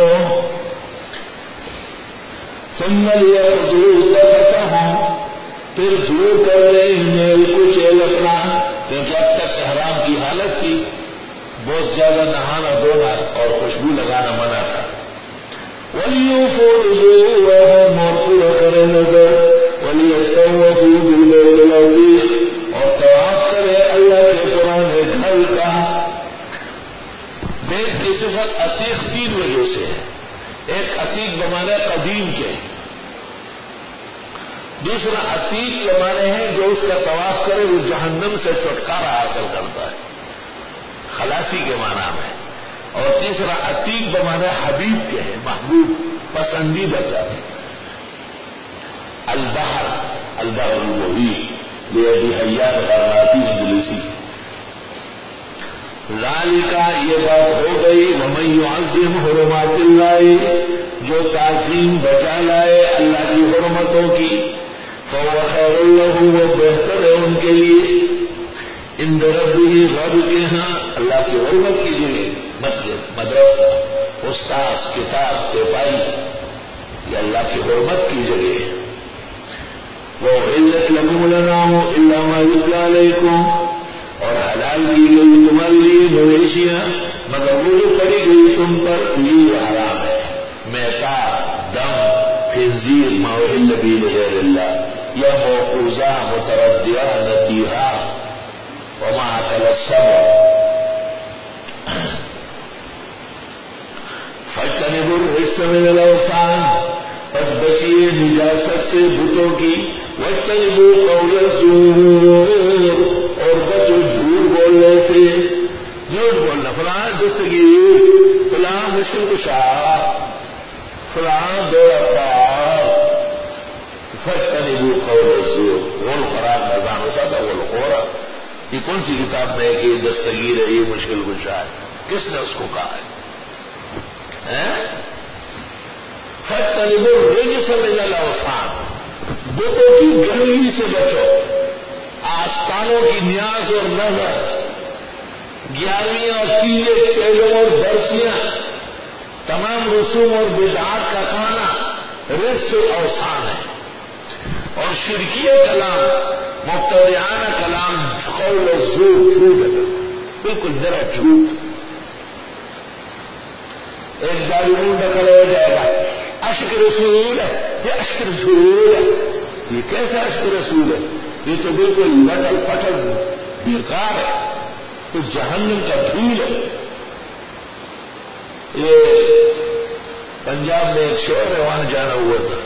ثُمَّ لِيَقْضُوا تَفَثَهُمْ پھر دور کر رہے میل کچیل اپنا کیونکہ اب تک احرام کی حالت تھی بہت زیادہ نہانا دھونا اور خوشبو لگانا منع تھا. وَلْيُوفُوا نُذُورَهُمْ اور پورا کرے نظر وَلْيَطَّوَّفُوا بِالْبَيْتِ الْعَتِيقِ اور طواف کرے اللہ کے پرانے گھر کا. لفظ عتیق تین وجہ سے ہے. ایک عتیق بمانے قدیم کے، دوسرا عتیق کے معنی ہے جو اس کا طواف کرے وہ جہنم سے چھٹکارا حاصل کرتا ہے، خلاصی کے معنی میں. اور تیسرا عتیق بمانے حبیب کے ہے، محبوب، پسندیدہ کا. البحر البحر المحیط لأبی حیان غرناطی انگلیسی. ذالکہ یہ بات ہو گئی ومن یعظم حرمات اللہ، جو تعظیم بچا لائے اللہ کی حرمتوں کی، فهو خیر لہ، وہ بہتر ہے ان کے لیے، عند ربہ، رب کے ہاں. اللہ کی حرمت کی جگہ مسجد، مدرسہ، استاذ، کتاب، تیپائی، یہ اللہ کی حرمت کی جگہ ہے. وَأُحِلَّتْ لَكُمُ الْأَنْعَامُ إِلَّا مَا يُتْلَىٰ عَلَيْكُمْ، اور حلال کی گئی تمہارے لیے مویشیاں مگر وہ جو پڑی گئی تم پر یہ حرام ہے. میتا، دم، خنزیر، ما أُحِلَّ بِهِ لِغَيْرِ اللَّهِ، یا موقوذہ، متردیہ، نتیحہ، وما أكل السبع. فاجتنبوا الرجس من الأوثان، پس بچیے نجاست سے بتوں کی. واجتنبوا قول الزور، اور بچو جھوٹ بولنے سے. جھوٹ بولنا، فلاں دستگیر، فلاں مشکل کشا، فلاں دو رفتار. فاجتنبوا قول الزور، غول خراب نظام ایسا تھا. غول خورا یہ کون سی کتاب میں ہے کہ یہ دستگیر ہے، یہ مشکل کشا ہے؟ کس نے اس کو کہا ہے؟ فاجتنبوا الرجس من الاوثان، بتوں کی گندگی سے بچو. آستانوں کی نیاز اور نظر، گیارہویں اور تیلے، چیلوں اور برسیاں، تمام رسوم اور بدعات کا کھانا رجس اوثان ہے. اور شرکیہ کلام، مبتدعانہ کلام، قول الزور، جھوٹ ہے، بالکل ذرا جھوٹ. ایک داڑھی منہ ڈکڑ ہو جائے گا، اشک رسول ہے، یہ اشک رسول ہے. یہ کیسا اشک رسول ہے؟ یہ تو بالکل لٹل پٹل بیکار ہے، تو جہنم کا دھول ہے. یہ پنجاب میں ایک شہر ہے، وہاں جانا ہوا تھا.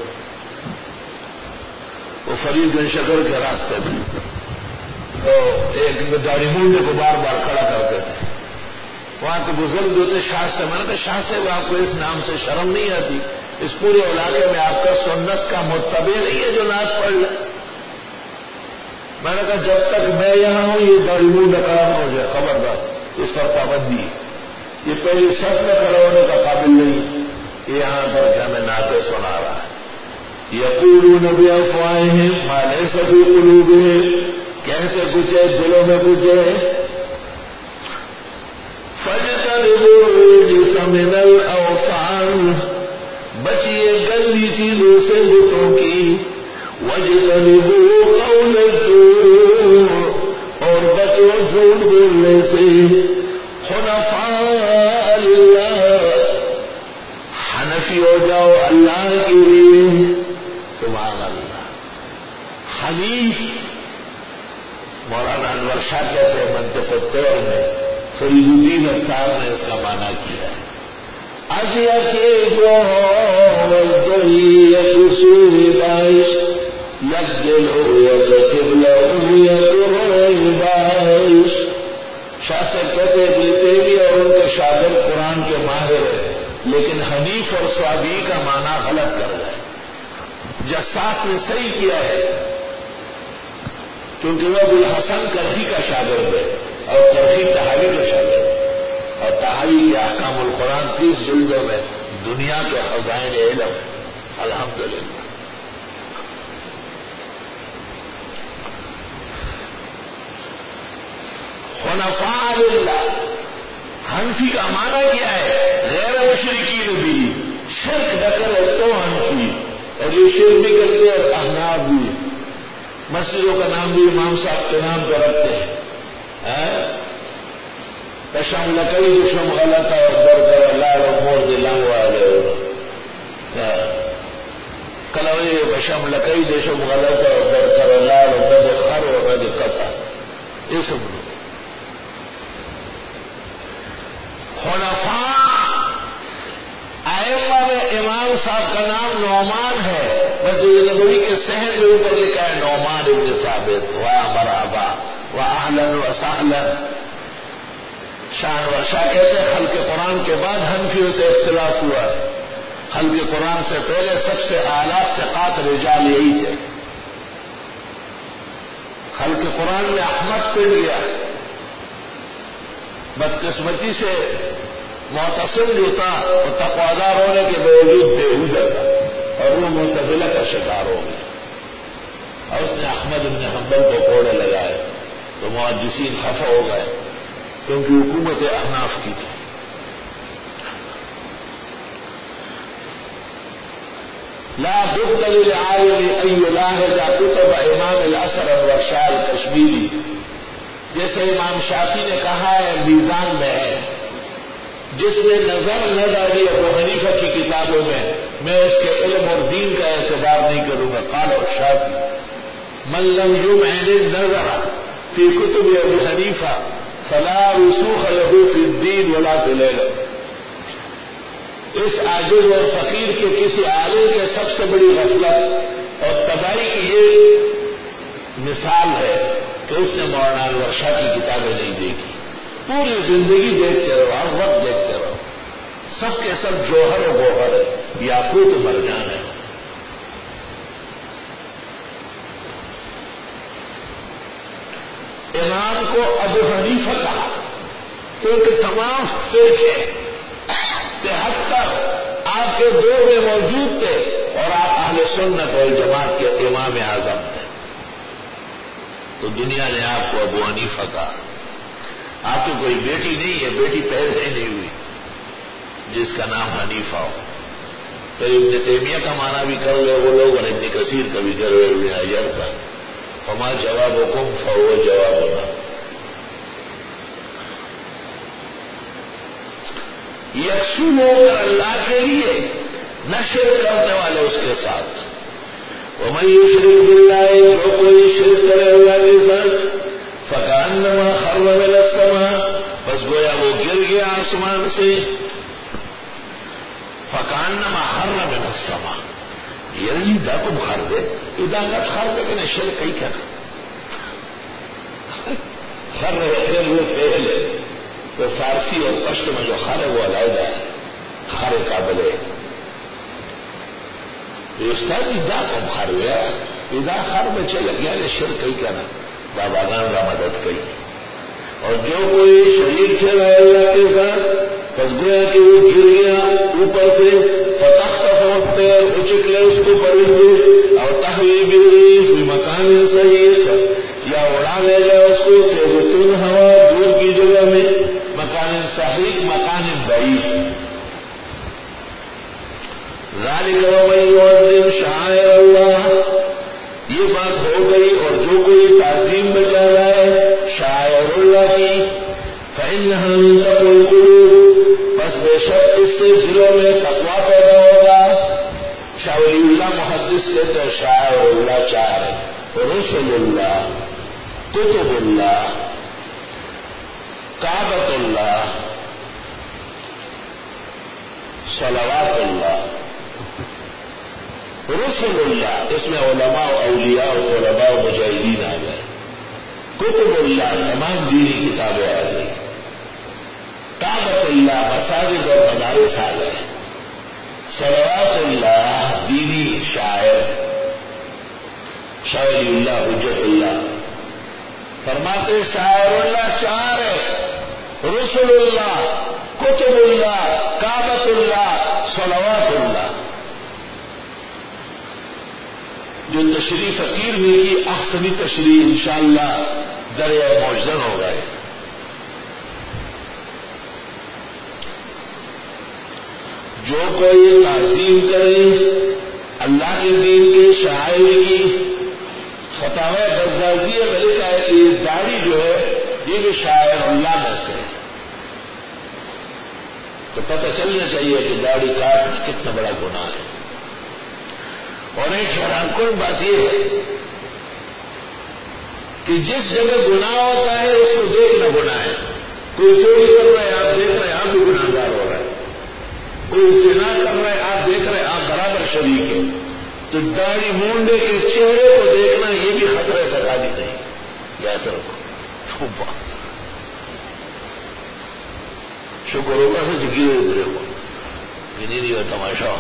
وہ فرید بن شکر کے راستے میں تو ایک داڑھی منڈے کو بار بار کھڑا کرتے تھے. وہاں کے بزرگ جو تھے شاہ سے، میں نے کہا شاہ صاحب آپ کو اس نام سے شرم نہیں آتی؟ اس پورے علاقے میں آپ کا سنت کا متبع نہیں ہے جو نعت پڑھ لے؟ میں نے کہا جب تک میں یہاں ہوں یہ داڑھی منڈا کھڑا نہ ہو جائے، خبردار، اس پر پابندی. یہ پہلی شخص میں کھڑا ہونے کا قابل نہیں، یہ یہاں پر کیا میں نعتیں سنا رہا ہے. یقولون بافواہہم ما لیس فی قلوبہم، کہتے کچھ ہے دلوں میں کچھ ہے. فاجتنبوا الرجس من الاوثان، بچیے گندی چیزوں سے بتوں کی. واجتنبوا قول الزور، اور بچو جھوٹ بولنے سے. حنفاء للہ، حنفی ہو جاؤ اللہ کے لیے. سبحان اللہ. حنیف، مولانا انور شاہ کہتے ہیں منطق الطیر میں، فرید الدین اتار نے اس کا معنی کیا ہے. ازیکو والدہیت سوباش یقدلو یقتبلو یقرباش. شاہ صاحب کہتے ہیں ابن تیمیہ اور ان کے شاگرد قرآن کے ماہر ہیں، لیکن حنیف اور صوابی کا معنی غلط کر گئے. جساس نے صحیح کیا ہے کیونکہ وہ ابوالحسن کرخی کا شاگرد ہے اور کرخی تحاوی کا شاگرد ہے، اور تحاوی کے احکام القرآن تیس جلدوں میں دنیا کے خزائن علم. الحمدللہ. حنفاء للہ، حنفی کا معنی کیا ہے؟ غیر مشرکین بھی، شرک نہ کرے تو حنفی. اور یہ شرک بھی کرتے ہیں اور احناف بھی. مسجدوں کا نام بھی امام صاحب کے نام پر رکھتے ہیں. کشم لکڑی دشم غلط اور در کر لال اور مور دلنگ والے کلوی بشم لکڑی دشم غلط اور در کر لال اور نہ خر اور نہ قطع. یہ سب حنفاء صاحب کا نام نعمان ہے، مسجد نبوی کے صحن کے اوپر لکھا ہے نعمان ابن ثابت، واہ مرحبا و اہلا و سہلا۔ شاہ ورشا کہتے ہیں خلق قرآن کے بعد حنفیوں سے اختلاف ہوا، خلق قرآن سے پہلے سب سے اعلیٰ ثقات رجال یہی تھے۔ خلق قرآن میں احمد پڑ گیا، بدقسمتی سے معتصم جو تھا وہ تقوادار ہونے کے باوجود بےہودہ تھا اور وہ معتزلہ کا شکار ہو گیا، اور اس نے احمد بن حنبل کو کوڑے لگائے تو محدثین خفا ہو گئے کیونکہ حکومت احناف کی تھی۔ لا بد للعالم ان يلاحظ كتب امام الاثر والورشا الکشمیری، جیسے امام شافعی نے کہا ہے میزان میں ہے، جس نے نظر نہ ڈالی ابو حنیفہ کی کتابوں میں میں اس کے علم اور دین کا اعتبار نہیں کروں گا۔ قال الشافعی من لم يمعن النظر في كتب ابي حنیفہ فلا رسوخ له في الدين ولا في العلم۔ اس عاجز اور فقیر کے کسی عالم کے سب سے بڑی غفلت اور تباہی کی یہ مثال ہے کہ اس نے مولانا الورشا کی کتابیں نہیں دیکھی، پوری زندگی دیکھتے رہو، ہر وقت دیکھتے رہو، سب کے سب جوہر و گوہر ہے، یاقوت و مرجان ہے۔ امام کو ابو حنیفہ کہا کیونکہ تمام فرقے تہتر آپ کے دور میں موجود تھے اور آپ اہل سنت والجماعت کے امام اعظم تھے، تو دنیا نے آپ کو ابو حنیفہ کہا۔ آپ کی کوئی بیٹی نہیں ہے، بیٹی پیدا ہی نہیں ہوئی جس کا نام حنیفہ ہو۔ پھر ابن تیمیہ کا معنی بھی کر لے وہ لوگ اور ابن کثیر کا بھی کر رہے ابن حجر کا، فما جوابکم فہو جوابنا۔ یکسو ہو کر اللہ کے لیے، نہ شرک کرنے والے اس کے ساتھ۔ ومن یشرک باللہ، جو کوئی شرک کرے اللہ کے ساتھ، فکأنما خر من السماء، بس گویا وہ گر گیا آسمان سے۔ فکأنما خر من السماء، یعنی دا کم خر دے، ادا گٹ خر دے کہ شرک ہی کنا خر رہے وہ فعل ہے، تو فارسی اور پشت میں جو خر ہے وہ علیحدہ ہے، خر قابل ہے۔ استاد ادا کم خر گیا، ادا خر میں چل گیا نے شرک ہی کنا، بابا گان کا مدد کی۔ اور جو کوئی شریک چلا اللہ کے ساتھ، پس گویا کہ وہ گر گیا اوپر سے، فتخطفه الطير، اچک لے اس کو پرندے، اور تحوی به فی مکان صحیح، یا اڑا لے جائے اس کو تیزتن ہوا دور کی جگہ میں، مکان صحیح مکان بعید۔ ذالک ومن یعظم شعائر اللہ، یہ بات ہو گئی، اور جو کوئی تعظیم بجا رہے شاعر اللہ کی، فإنها من تقوى القلوب، بس بے شک اس سے دلوں میں تقویٰ پیدا ہوگا۔ شاہ ولی اللہ محدث کہتے ہیں شاعر اللہ چار ہے، رسول اللہ، کتب اللہ، کعبۃ اللہ، صلوات اللہ۔ رسول اللہ اس میں علماء و اولیاء و طلباء و مجاہدین آ گئے، کتب اللہ تمام دینی کتابیں آ گئی، کعبۃ اللہ مساجد اور مدارس آ گئے، صلوات اللہ دینی شاعر، شاعر اللہ حجت اللہ۔ فرماتے شاعر اللہ چار ہے، رسول اللہ، کتب اللہ، کعبۃ اللہ، صلوات اللہ۔ جو تشریح فقیر نے کی احسنی تشریح انشاءاللہ دریا معجزن ہو گئے۔ جو کوئی تعظیم کرے اللہ کے دین کے شاعر کی، فتاوی بغدادیہ میں لکھا ہے کہ یہ داڑھی جو ہے یہ بھی شاعر اللہ میں سے ہے، تو پتہ چلنا چاہیے کہ داڑھی کاٹنا کتنا بڑا گناہ ہے۔ اور ایک حیران کن بات یہ ہے کہ جس جگہ گناہ ہوتا ہے اس کو دیکھنا گناہ ہے۔ کوئی چوری کر رہا ہے آپ دیکھ رہے ہیں آپ بھی گناہ گار ہو رہا ہے، کوئی زنا کر رہا ہے آپ دیکھ رہے ہیں آپ تو داڑھی مونڈے کے چہرے کو دیکھنا یہ بھی خطرہ سکالی نہیں. یاد رکھو شکر ہوگا سے گرے اترے ہو گنی نہیں ہو تماشا.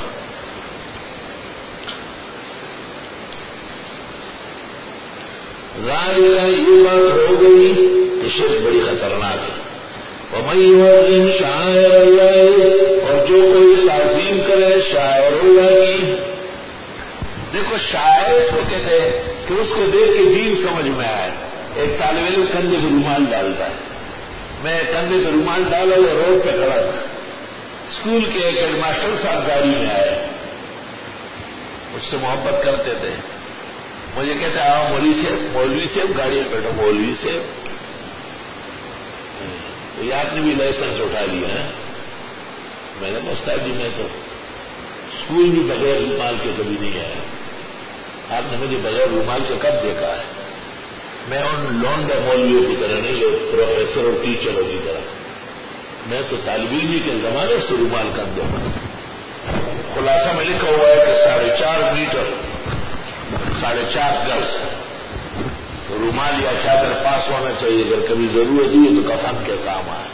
یہ بات ہو گئی کہ شرک بڑی خطرناک ہے. وَمَن يُعَظِّمْ شَعَائِرَ اللَّهِ اور جو کوئی تعظیم کرے شاعر اللہ کی. دیکھو شاعر اس کو کہتے ہیں کہ اس کو دیکھ کے دین سمجھ میں آئے. ایک طالب علم کندھے پہ رومال ڈالتا ہے. میں کندھے پہ رومال ڈالا اور روڈ پہ کھڑا تھا. اسکول کے ایک ہیڈ ماسٹر صاحب گاڑی میں آئے, مجھ سے محبت کرتے تھے. مجھے کہتے آؤ مولوی صاحب مولوی صاحب گاڑی میں بیٹھو مولوی صاحب. یہ آپ نے بھی لائسنس اٹھا لیا ہے. میں نے کہا استاد جی میں تو اسکول بھی بغیر رومال کے کبھی نہیں آیا. آپ نے مجھے بغیر رومال کے کب دیکھا ہے؟ میں ان لونڈا مولویوں کی طرح نہیں, جو پروفیسر اور ٹیچروں کی طرح. میں تو طالب علمی کے زمانے سے رومال کندھوں پر. خلاصہ میں لکھا ہوا ہے کہ ساڑھے چار میٹر ساڑھے چار گز رومال یا چادر پاس ہونا چاہیے. اگر کبھی ضرورت ہوئی تو کفن کے کام آئے.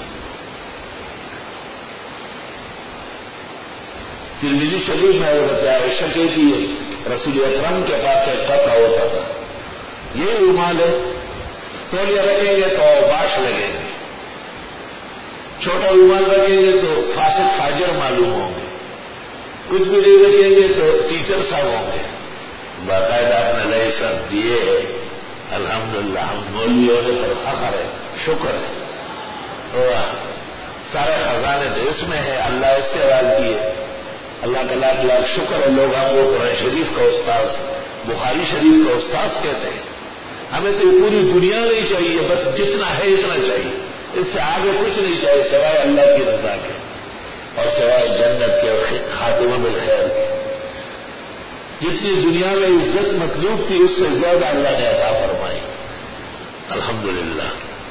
ترمذی شریف میں بتایا عائشہ کہتی ہے رسول اکرم کے پاس ایک قطعہ ہوتا تھا, یہ رومال ہے, تولیہ رکھیں گے تو باش لگیں گے, چھوٹا رومال رکھیں گے تو فاسق فاجر معلوم ہوں گے, کچھ بھی نہیں رکھیں گے تو ٹیچر صاحب ہوں گے. باقاعدہ اپنے لائسنس دیے ہے. الحمدللہ ہم مولوی ہونے پر فخر ہے, شکر ہے. سارے خزانے تو اس میں ہے, اللہ اس سے راضی ہے. اللہ کا لاکھ لاکھ شکر ہے. لوگ ہم کو قرآن شریف کا استاذ, بخاری شریف کا استاذ کہتے ہیں. ہمیں تو یہ پوری دنیا نہیں چاہیے, بس جتنا ہے اتنا چاہیے. اس سے آگے کچھ نہیں چاہیے سوائے اللہ کی رضا کے اور سوائے جنت کے اور خاتمہ بالخیر کے. جتنی دنیا میں عزت مطلوب تھی اس سے زیادہ اللہ نے عطا فرمائی. الحمدللہ.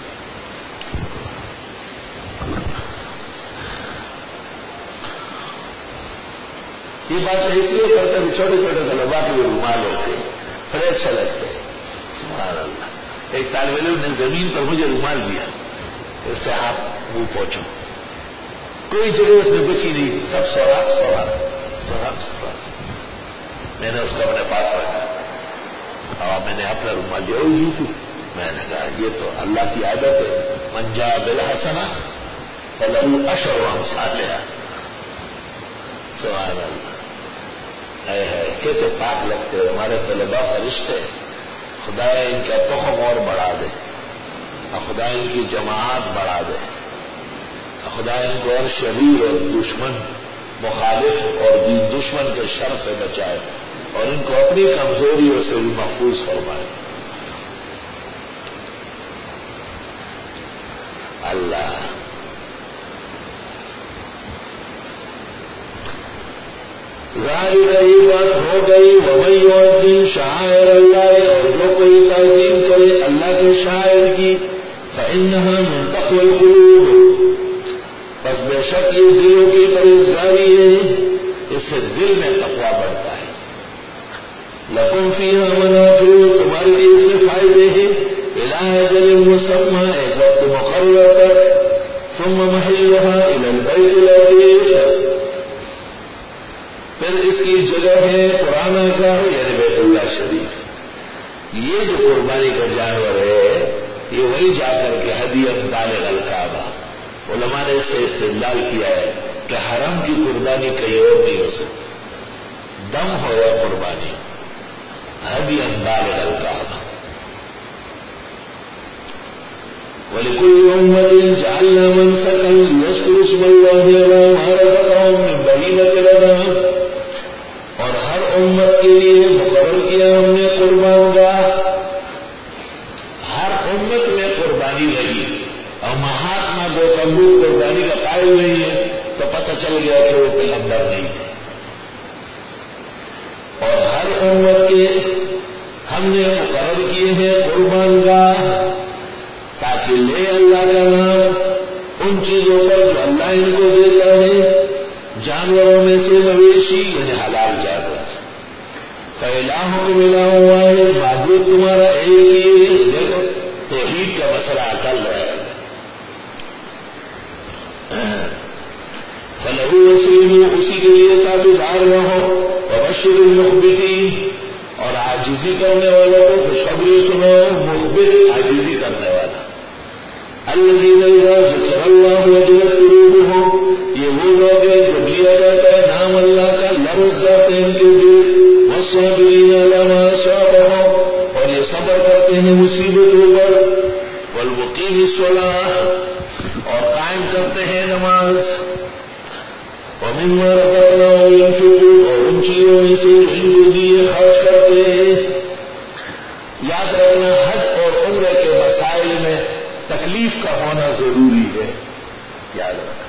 یہ بات اس لیے کرتے ہیں چھوٹے چھوٹے طلباء کے رومال ہوتے ہیں, بڑے اچھا لگتے ہیں. سبحان اللہ. ایک طالب علم نے زمین پر مجھے رومال دیا, اس سے آپ منہ پہنچو. کوئی جگہ اس میں بچی نہیں, سب سوراخ سوراخ سوراخ سوراخ. میں نے اس کو اپنے پاس رکھا اور میں نے اپنا رومال جو دی تھی. میں نے کہا یہ تو اللہ کی عادت ہے, من جاء بالحسنہ فلہ عشر امثالہا. سبحان اللہ. اے ہے کیسے پاک لگتے ہیں ہمارے طلباء فرشتے. خدا ان کا تخم اور بڑھا دے, اور خدا ان کی جماعت بڑھا دے, اور خدا ان کو اور شریر اور دشمن مخالف اور دین دشمن کے شر سے بچائے, اور ان کو اپنی کمزوریوں سے بھی محفوظ فرمائے. اللہ. ذالک یہ بات ہو گئی. ومن یعظم شعائر اللہ اور جو کوئی تعظیم کرے اللہ کے شاعر کی, فإنها من تقوى القلوب بس بے شک یہ دلوں کی پرہیزگاری ہے, اس سے دل میں تقویٰ بڑھتا ہے. لکم فیہا منافع تمہارے لیے اس میں فائدے ہیں. الی اجل مسمى ایک وقت مقرر تک. ثم محلها الى البیت العتیق پھر اس کی جگہ ہے پرانا گاہ یعنی بیت اللہ شریف. یہ جو قربانی کا جانور ہے یہ وہی جا کر کے ہدی بالغ الکعبہ. علماء نے اس سے استدلال کیا ہے کہ حرم کی قربانی کہیں اور نہیں ہو سکتی. دم ہو یا قربانی ہدی بالغ الکعبہ. وَلِكُلِّ أُمَّةٍ جَعَلْنَا مَنسَكًا لِيَذْكُرُوا اسْمَ اللَّهِ عَلَىٰ مَا رَزَقَهُم مِّن بَهِيمَةِ الْأَنْعَامِ اور ہر امت کے لیے مقرر کیا ہم نے قربان گاہ. ہر امت میں قربانی رہی, اور مہاتما گوتم بدھ قربانی کا قائل نہیں ہے تو پتہ چل گیا کہ وہ پیغمبر نہیں ہے. اور ہر امت کے ہم نے مقرر کیے ہیں قربان گاہ تاکہ لے اللہ کا نام ان چیزوں پر جو اللہ ان کو دیتا ہے, جانوروں میں سے مویشی یعنی حلال جانور, فإلہکم الہ واحد، معبود تمہارا ایک ہی۔ دیکھو توحید کا مسئلہ عقل رہا ہے۔ فلہو وسلموا، اسی کے لیے تابعدار رہو، وبشر المخبتین، اور عاجزی کرنے والوں کو خوشخبری سناؤ۔ مخبت عاجزی کرنے والا، الذین اذا ذکر اللہ وجلت قلوبہم، یہ وہ لوگ ہیں جب لیا جاتا ہے نام اللہ کا لرز جاتے ہیں ان کے دل، والصابرین علی ما اصابہم، اور یہ صبر کرتے ہیں مصیبتوں پر، والمقیم الصلاۃ، اور قائم کرتے ہیں نماز، ومما رزقناہم ينفقون، اور ان چیزوں میں سے ان کو دیے خرچ کرتے ہیں۔ یاد رکھنا حج اور عمرے کے مسائل میں تکلیف کا ہونا ضروری ہے، یاد رکھنا۔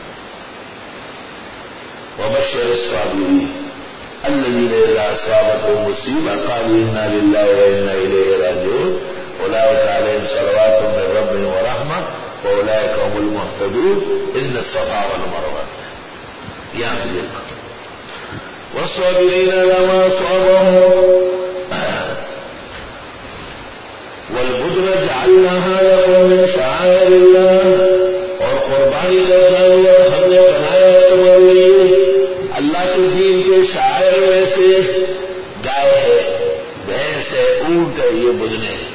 وبشر الصابرین الذین اذا اصابتهم مصیبہ قالوا انا للہ وانا الیہ راجعون اولئک علیہم صلوات من ربهم ورحمہ واولئک هم المہتدون ان الصفا والمروہ، یہاں پہ دیکھو والصابرین علی ما اصابہم والبدن جعلناها لكم من شعائر اللہ، اور قربانی کا جانور ہم نے بنایا تمہارے لیے اللہ کے دین کے شعائر میں سے، گائے ہے، بھینس ہے، اونٹ ہے، یہ بدنے ہیں،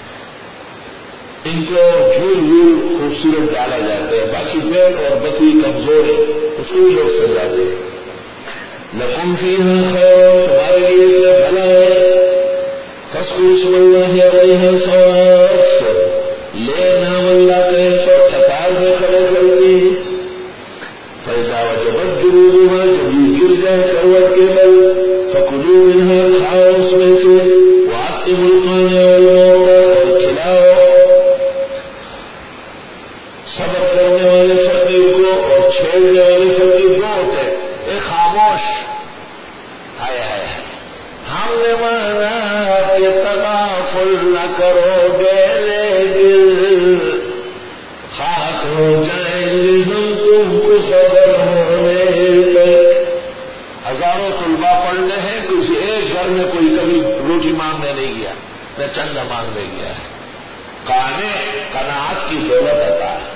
ان کو جھول جھول خوبصورت ڈالا جاتا ہے، باقی بیل اور بکری کمزور ہے، اس کو بھی لوگ سجاتے ہیں۔ لکم فیہا خیر، تمہارے لیے اس میں بھلا ہے، فاذکروا اسم اللہ علیہا صواف، لے نام اللہ کے پر قطار میں کھڑے کر کے، فإذا وجبت جنوبها، جب یہ گر جائے کروٹ کے بل، فکلوا منها، کھاؤ اس میں سے، وأطعموا القانع والمعتر، اور کھلاؤ صبر کرنے والے فقیر کو اور چھیڑنے والے فقیر دو ہوتے ہیں، ایک خاموش، ہائے ہائے ہم نے مانا کہ تغافل نہ کرو گے لیکن خاک ہو جائیں گے ہم تم کو صبر ہونے تک۔ ہزاروں طلباء پڑھنے ہیں، کسی ایک گھر میں کوئی کبھی روٹی مانگنے نہیں گیا، نہ چندہ مانگنے گیا ہے۔ قانے قناعت کی دولت عطا ہے،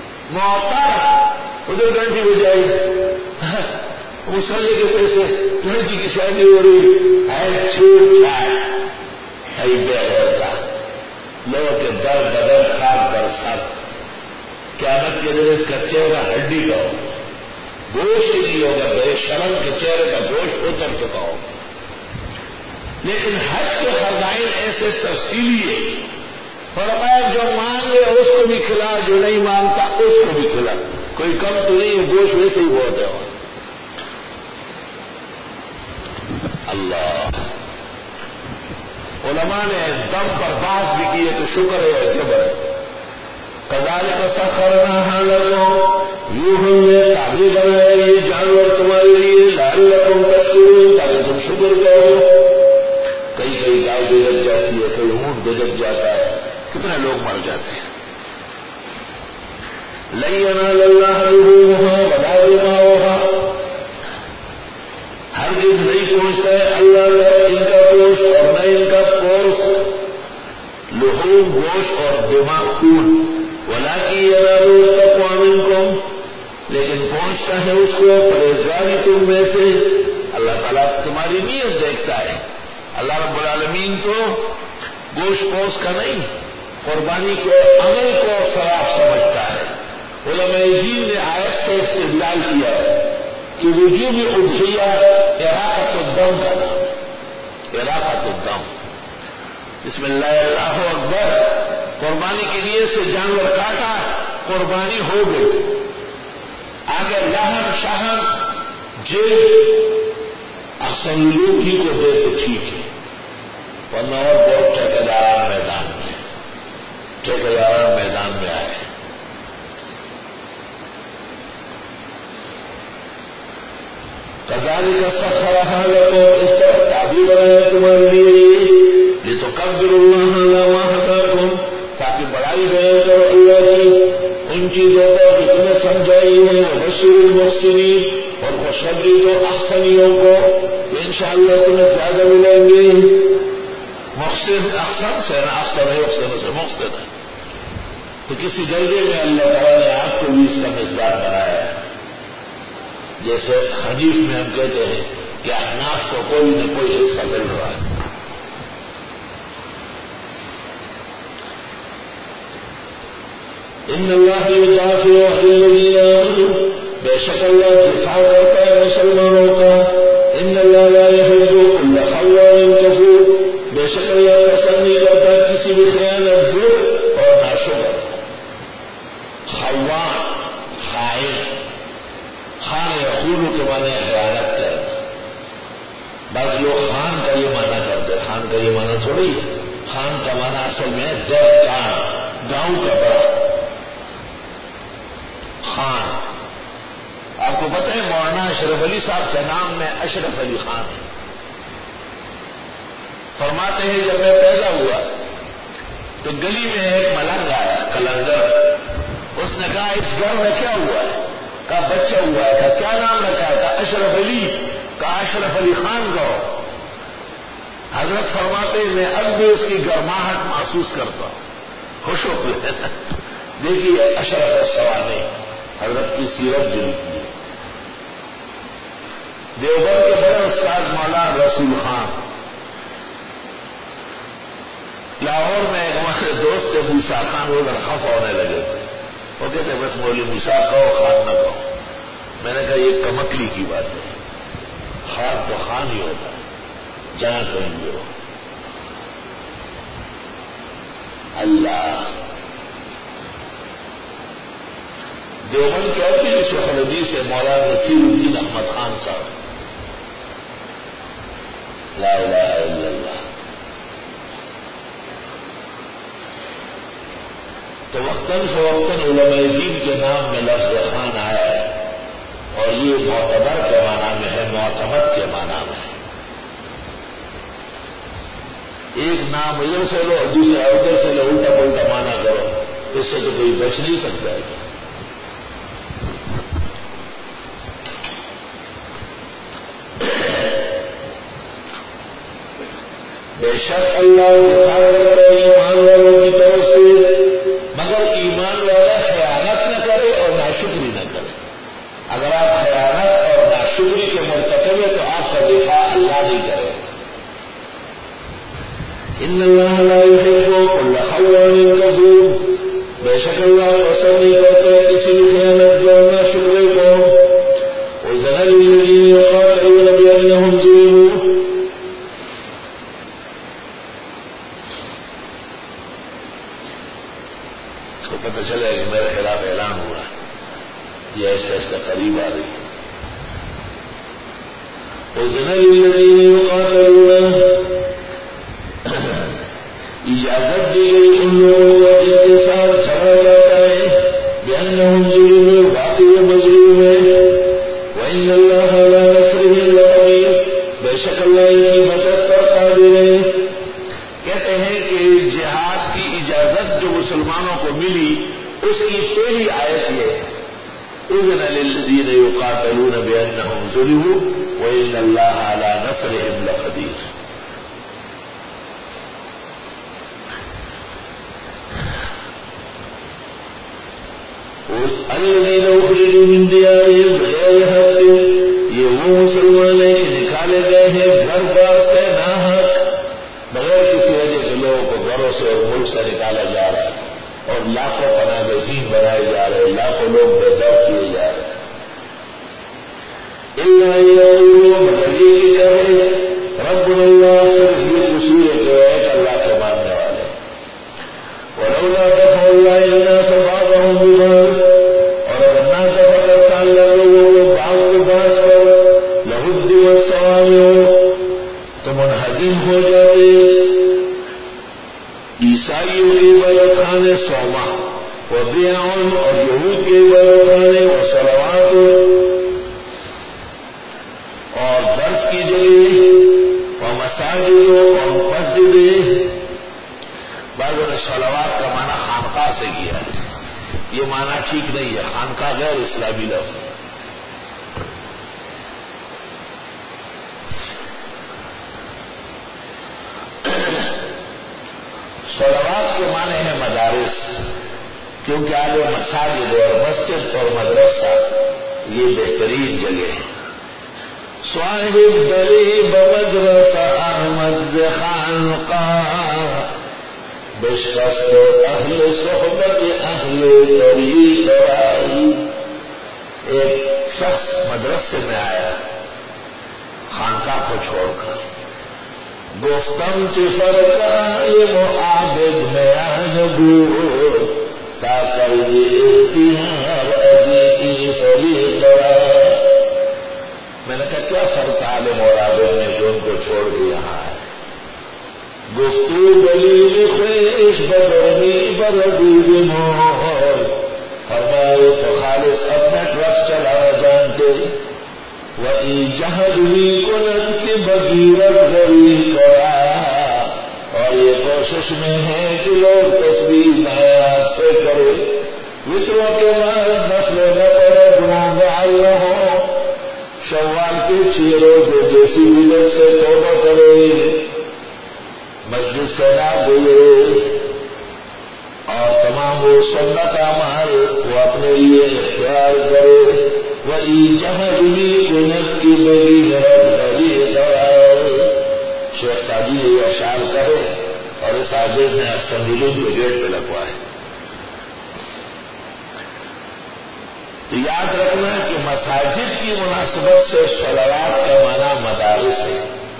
معتر ادھر گھنٹی بجائی، مسلے کے پیسے، لڑکی کی شادی ہو رہی ہے، چھوٹ چھاٹ ہے، بے ہوتا لوگوں کے در بدر خاک در سب، قیامت کے دن اس کا چہرہ ہڈی کا ہو، گوشت نہیں ہوگا، بے شرم کے چہرے کا گوشت اتر چکا ہو۔ لیکن حج کے خزائن ایسے تفصیلی ہے، فرمایا جو مانگے اس کو بھی کھلا، جو نہیں مانگتا اس کو بھی کھلا، کوئی کم تو نہیں ہے، گوشت ویسے ہی بہت ہے۔ اللہ، علماء نے دم پر بات بھی کی ہے تو شکر ہے، جبر ہے۔ کذالک سخرناھا لکم، یوں ہم نے تابع بنایا یہ جانور تمہارے لیے، لعلکم تشکرون، تاکہ تم شکر کرو۔ کئی کئی گائے بگڑ جاتی ہے، کئی اونٹ بگڑ جاتا ہے، کتنے لوگ مر جاتے ہیں۔ لن ینال اللہ لحومها ولا دماؤها، ہرگز نہیں پہنچتا ہے اللہ کا ان کا گوشت اور نہ ان کا گوشت، لحوم گوشت اور دماغ خون، ولکن ینالہ التقوی منکم، لیکن پہنچتا ہے اس کو پرہیزگاری تم میں سے۔ اللہ تعالیٰ تمہاری نیت دیکھتا ہے۔ اللہ رب العالمین تو گوشت پوش کا نہیں، قربانی کے عمل کو ثواب سمجھتا ہے۔ علماء دین نے آیت سے استدلال کیا ہے کہ وجوب اضحیہ اراقۃ الدم کا نام ہے، اراقۃ الدم، بسم اللہ اللہ اکبر، قربانی کے لیے سے جانور کاٹا، قربانی ہو گئی، آگے لحم شہم جلد احسن لوگی کو دے تو ٹھیک ہے، ورنہ اور بہت ٹھیکیدار میدان میں ٹھیکیدار میدان میں آئے۔ کذالک سخرھا لکم، اس طرح تعبیر بنایا تمہارے لیے، لتکبروا اللہ علی ما ھداکم، تاکہ بڑائی بیان کرو اللہ کی ان چیزوں پر جو تمہیں سمجھائی ہے، وبشر المحسنین، اور خوشخبری دو احسنیوں کو، ان انشاءاللہ تمہیں زیادہ ملیں گے. محسن احسن سے نا، احسن ہے احسن سے محسن ہے. تو کسی درجے میں اللہ تعالیٰ نے آپ کو بھی اس کا مزدار بنایا ہے. جیسے حدیث میں ہم کہتے ہیں کہ احناف کو کوئی نہ کوئی حصہ مل رہا ہے. ان اللہ یدافع عن الذین آمنوا، بے شک اللہ دفاع کرتا ہے مسلمانوں کا. ان اللہ لا یحب کل خوان کفور، بے شک اللہ پسند نہیں کرتا کسی بھی خیانت گر اور ناشکر. خوان خائن، خان یخون کے معنی خیانت کرنا. بعض لوگ خان کا یہ معنی کرتے، خان کا یہ معنی تھوڑی ہے. خان کا معنی اصل میں ہے دہقان، گاؤں کا بڑا خان. آپ کو پتہ ہے مولانا اشرف علی صاحب کے نام میں اشرف علی خان ہے. فرماتے ہیں جب میں پیدا ہوا تو گلی میں ایک ملنگ آیا، کلندر. اس نے کہا اس گھر میں کیا ہوا ہے؟ کہا بچہ ہوا ہے. کہا کیا نام رکھا ہے؟ کہا اشرف علی. کہا اشرف علی خان کو. حضرت فرماتے میں اب بھی اس کی گرماہٹ محسوس کرتا ہوں، خوش ہو گئے. دیکھیے اشرف سوانی حضرت کی سیرت جو لکھی ہے. دیوبند کے بڑے استاد مولانا رسول خان، لاہور میں ایک ہمارے دوست تھے موسیٰ خان، وہ ذرا خفا ہونے لگے تھے. وہ کہتے بس مولوی موسیٰ کہو، خان نہ کہو. میں نے کہا یہ کمکلی کی بات ہے، خان تو خان ہی ہوتا ہے جہاں کہیں بھی ہو. اللہ دیوبند کے اور بھی شیخ الحدیث ہے مولانا نصیر الدین احمد خان صاحب. لا الہ الا اللہ. تو وقتاً فوقتاً علماء دین کے نام میں لفظ خان آیا ہے، اور یہ معتبر کے معنی میں ہے، معتمد کے معنی میں ہے. ایک نام ادھر سے لو دوسرا ادھر سے لو، الٹا پلٹا معنی کرو، اس سے تو کوئی بچ نہیں سکتا ہے. بے شک اللہ دفاع کرتا ہے ایمان والوں کی طرف سے، مگر ایمان والا خیانت نہ کرے اور ناشکری نہ کرے. اگر آپ خیانت اور ناشکری کے مرتکب ہیں تو آپ کا دفاع اللہ نہیں کرے. ان اللہ لا یحب کل خوان کفور، بے شک اللہ پسند نہیں کرتے کسی خیانت جو ناشکری کو. وَأُذِنَ لِلَّذِينَ يُقَاتَلُونَ بِأَنَّهُمْ ظُلِمُوا، کو پتہ چلے کہ میرے خلاف اعلان ہوا ہے، یہ ایسا ایسا قریب آ رہی ہے. وَأُذِنَ لِلَّذِينَ يُقَاتَلُونَ، اجازت دی گئی ان لوگوں کو جن کے ساتھ جھگڑا جاتا ہے، بِأَنَّهُمْ ظُلِمُوا، باقی وہ مظلوم ہے. وَإِنَّ اللَّهَ عَلَىٰ نَصْرِهِمْ لَقَدِيرٌ، بے شک اللہ ان کی مدد پر قادر ہے. کہتے ہیں کہ جہاد کی اجازت جو مسلمانوں کو ملی اس کی پہلی آیت یہ اذن للذین یقاتلون بانہم ظلموا وان اللہ علی نصرہم لقدیر. الذین اخرجوا من دیارہم بغیر حق، یہ وہ مسلمان ہیں کہ نکالے گئے ہیں گھر بار سے ناحق، بغیر کسی وجہ کے لوگوں کو گھروں سے اور ملک سے نکالا جا رہا ہے، اور لاکھوں پناہ گزین بنائے جا رہے ہیں، لاکھوں لوگ بے دار کیے جا رہے ہیں. اللہ یعلم، مگر یہ کہ کہے ربنا اللہ، صرف یہ قصور ہے کہ ایک اللہ کے ماننے والے. ولولا دفع اللہ الناس بعضهم ببعض، اور اگر نہ دفع کرتا اللہ لوگوں کو بعض کو بعض پر، لہدمت صوامع، تو منہدم ہو جاتے عیسائیوں کے عبادت خانے سوما، و بیعون، اور یہود کے عبادت خانے، و صلوات، اور درس کی جگہ، و مساجد، اور مسجدیں. بعضوں نے صلوات کا معنی خانقاہ سے کیا ہے، یہ معنی ٹھیک نہیں ہے، خانقاہ غیر اسلامی لفظ ہے. صلوات کے معنی ہے مدارس، کیونکہ آگے مساجد اور مسجد اور مدرسہ یہ بہترین جگہ ہے۔ صاحب دریب مدرسہ احمد خانقاہ، بشست اہل صحبت اہل طریق رائی۔ ایک شخص مدرسے میں آیا خانقاہ کو چھوڑ کر، گفتم چی فرقا یہ معابد میں آنگو تاکر یہ اختیار عزیزی فریق رائی۔ میں نے کہا کیا فرق عالم اور عابد نے جو ان کو چھوڑ کے یہاں ہے؟ گفتو دلیل خیش بدرمی بردیز مور، فرمائے تو خالص اپنا ٹرسٹ چلانا جانتے، وَإِن جَهَدْوِي کُنَتْ کی بغیرت غریق کرا، اور یہ کوشش میں ہے کہ لوگ تسبیح بیات سے کرے، وطروں کے بعد نسل نہ پڑے گناہگار نہ ہو، شوال کے چھ روزے جیسی بدعت سے توبہ کرے، مسجد سے نہ گزرے، اور تمام وہ سنت اعمال وہ اپنے لیے اختیار کرے۔ وَإِن جَهَدْوِي کُنَتْ کی بغیرت غریق کرا۔ شیخ سعدی نے یہ اشعار کہے اور اس عاجز نے سنگلود کے گیٹ پہ لگوائے۔ تو یاد رکھنا کہ مساجد کی مناسبت سے صلوات کا معنی مدارس ہے۔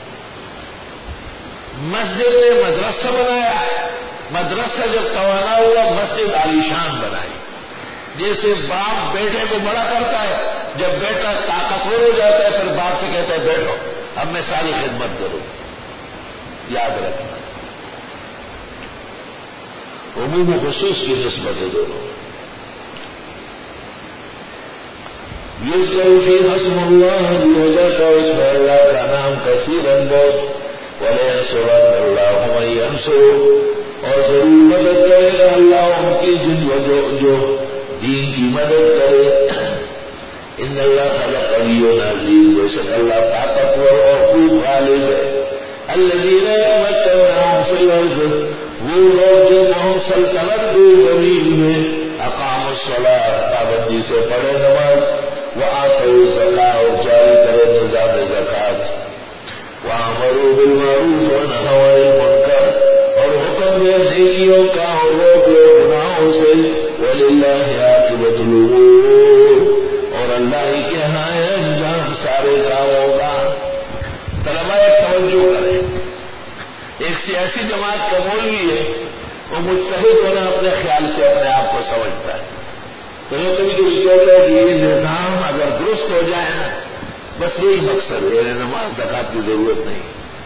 مسجد نے مدرسہ بنایا، مدرسہ جب توانا ہوا مسجد عالیشان بنائی۔ جیسے باپ بیٹے کو بڑا کرتا ہے، جب بیٹا طاقتور ہو جاتا ہے پھر باپ سے کہتا ہے بیٹھو اب میں ساری خدمت کروں۔ یاد رکھنا عموم و خصوص کی نسبت ہے دونوں۔ یذکر فی اسم اللہ لوجہ کا اسم اللہ کا نام کثیرا بہت، ولینصرن اللہ من ینصرہ، اور ضرور مدد کرے گا اللہ ان کی جن جو جو دین کی مدد کرے۔ ان اللہ لقوی عزیز، بے شک اللہ طاقتور اور خوب غالب ہے۔ الذین یمکنون فی الارض، وہ لوگ جو بہت سلطنت دے زمین میں، اقاموا الصلاۃ، پابندی سے پڑھے نماز، وآتوا الزکاۃ، اور جاری کرے نظام زکات، وامروا بالمعروف ونہوا عن المنکر، اور حکم دے نیکیوں کا اور روک لے گناہوں سے، وللہ عاقبۃ الامور، اور اللہ ہی کے ہاں ہے انجام سارے کاموں کا۔ طلباء توجہ کریں، ایک سیاسی جماعت کا مولوی ہے، وہ مجتہد ہونا اپنے خیال سے اپنے آپ کو سمجھتا ہے، تو وہ کبھی کبھی کہتا ہے کہ یہ نظام اگر درست ہو جائے نا بس یہی مقصد ہے، نماز زکات کی ضرورت نہیں۔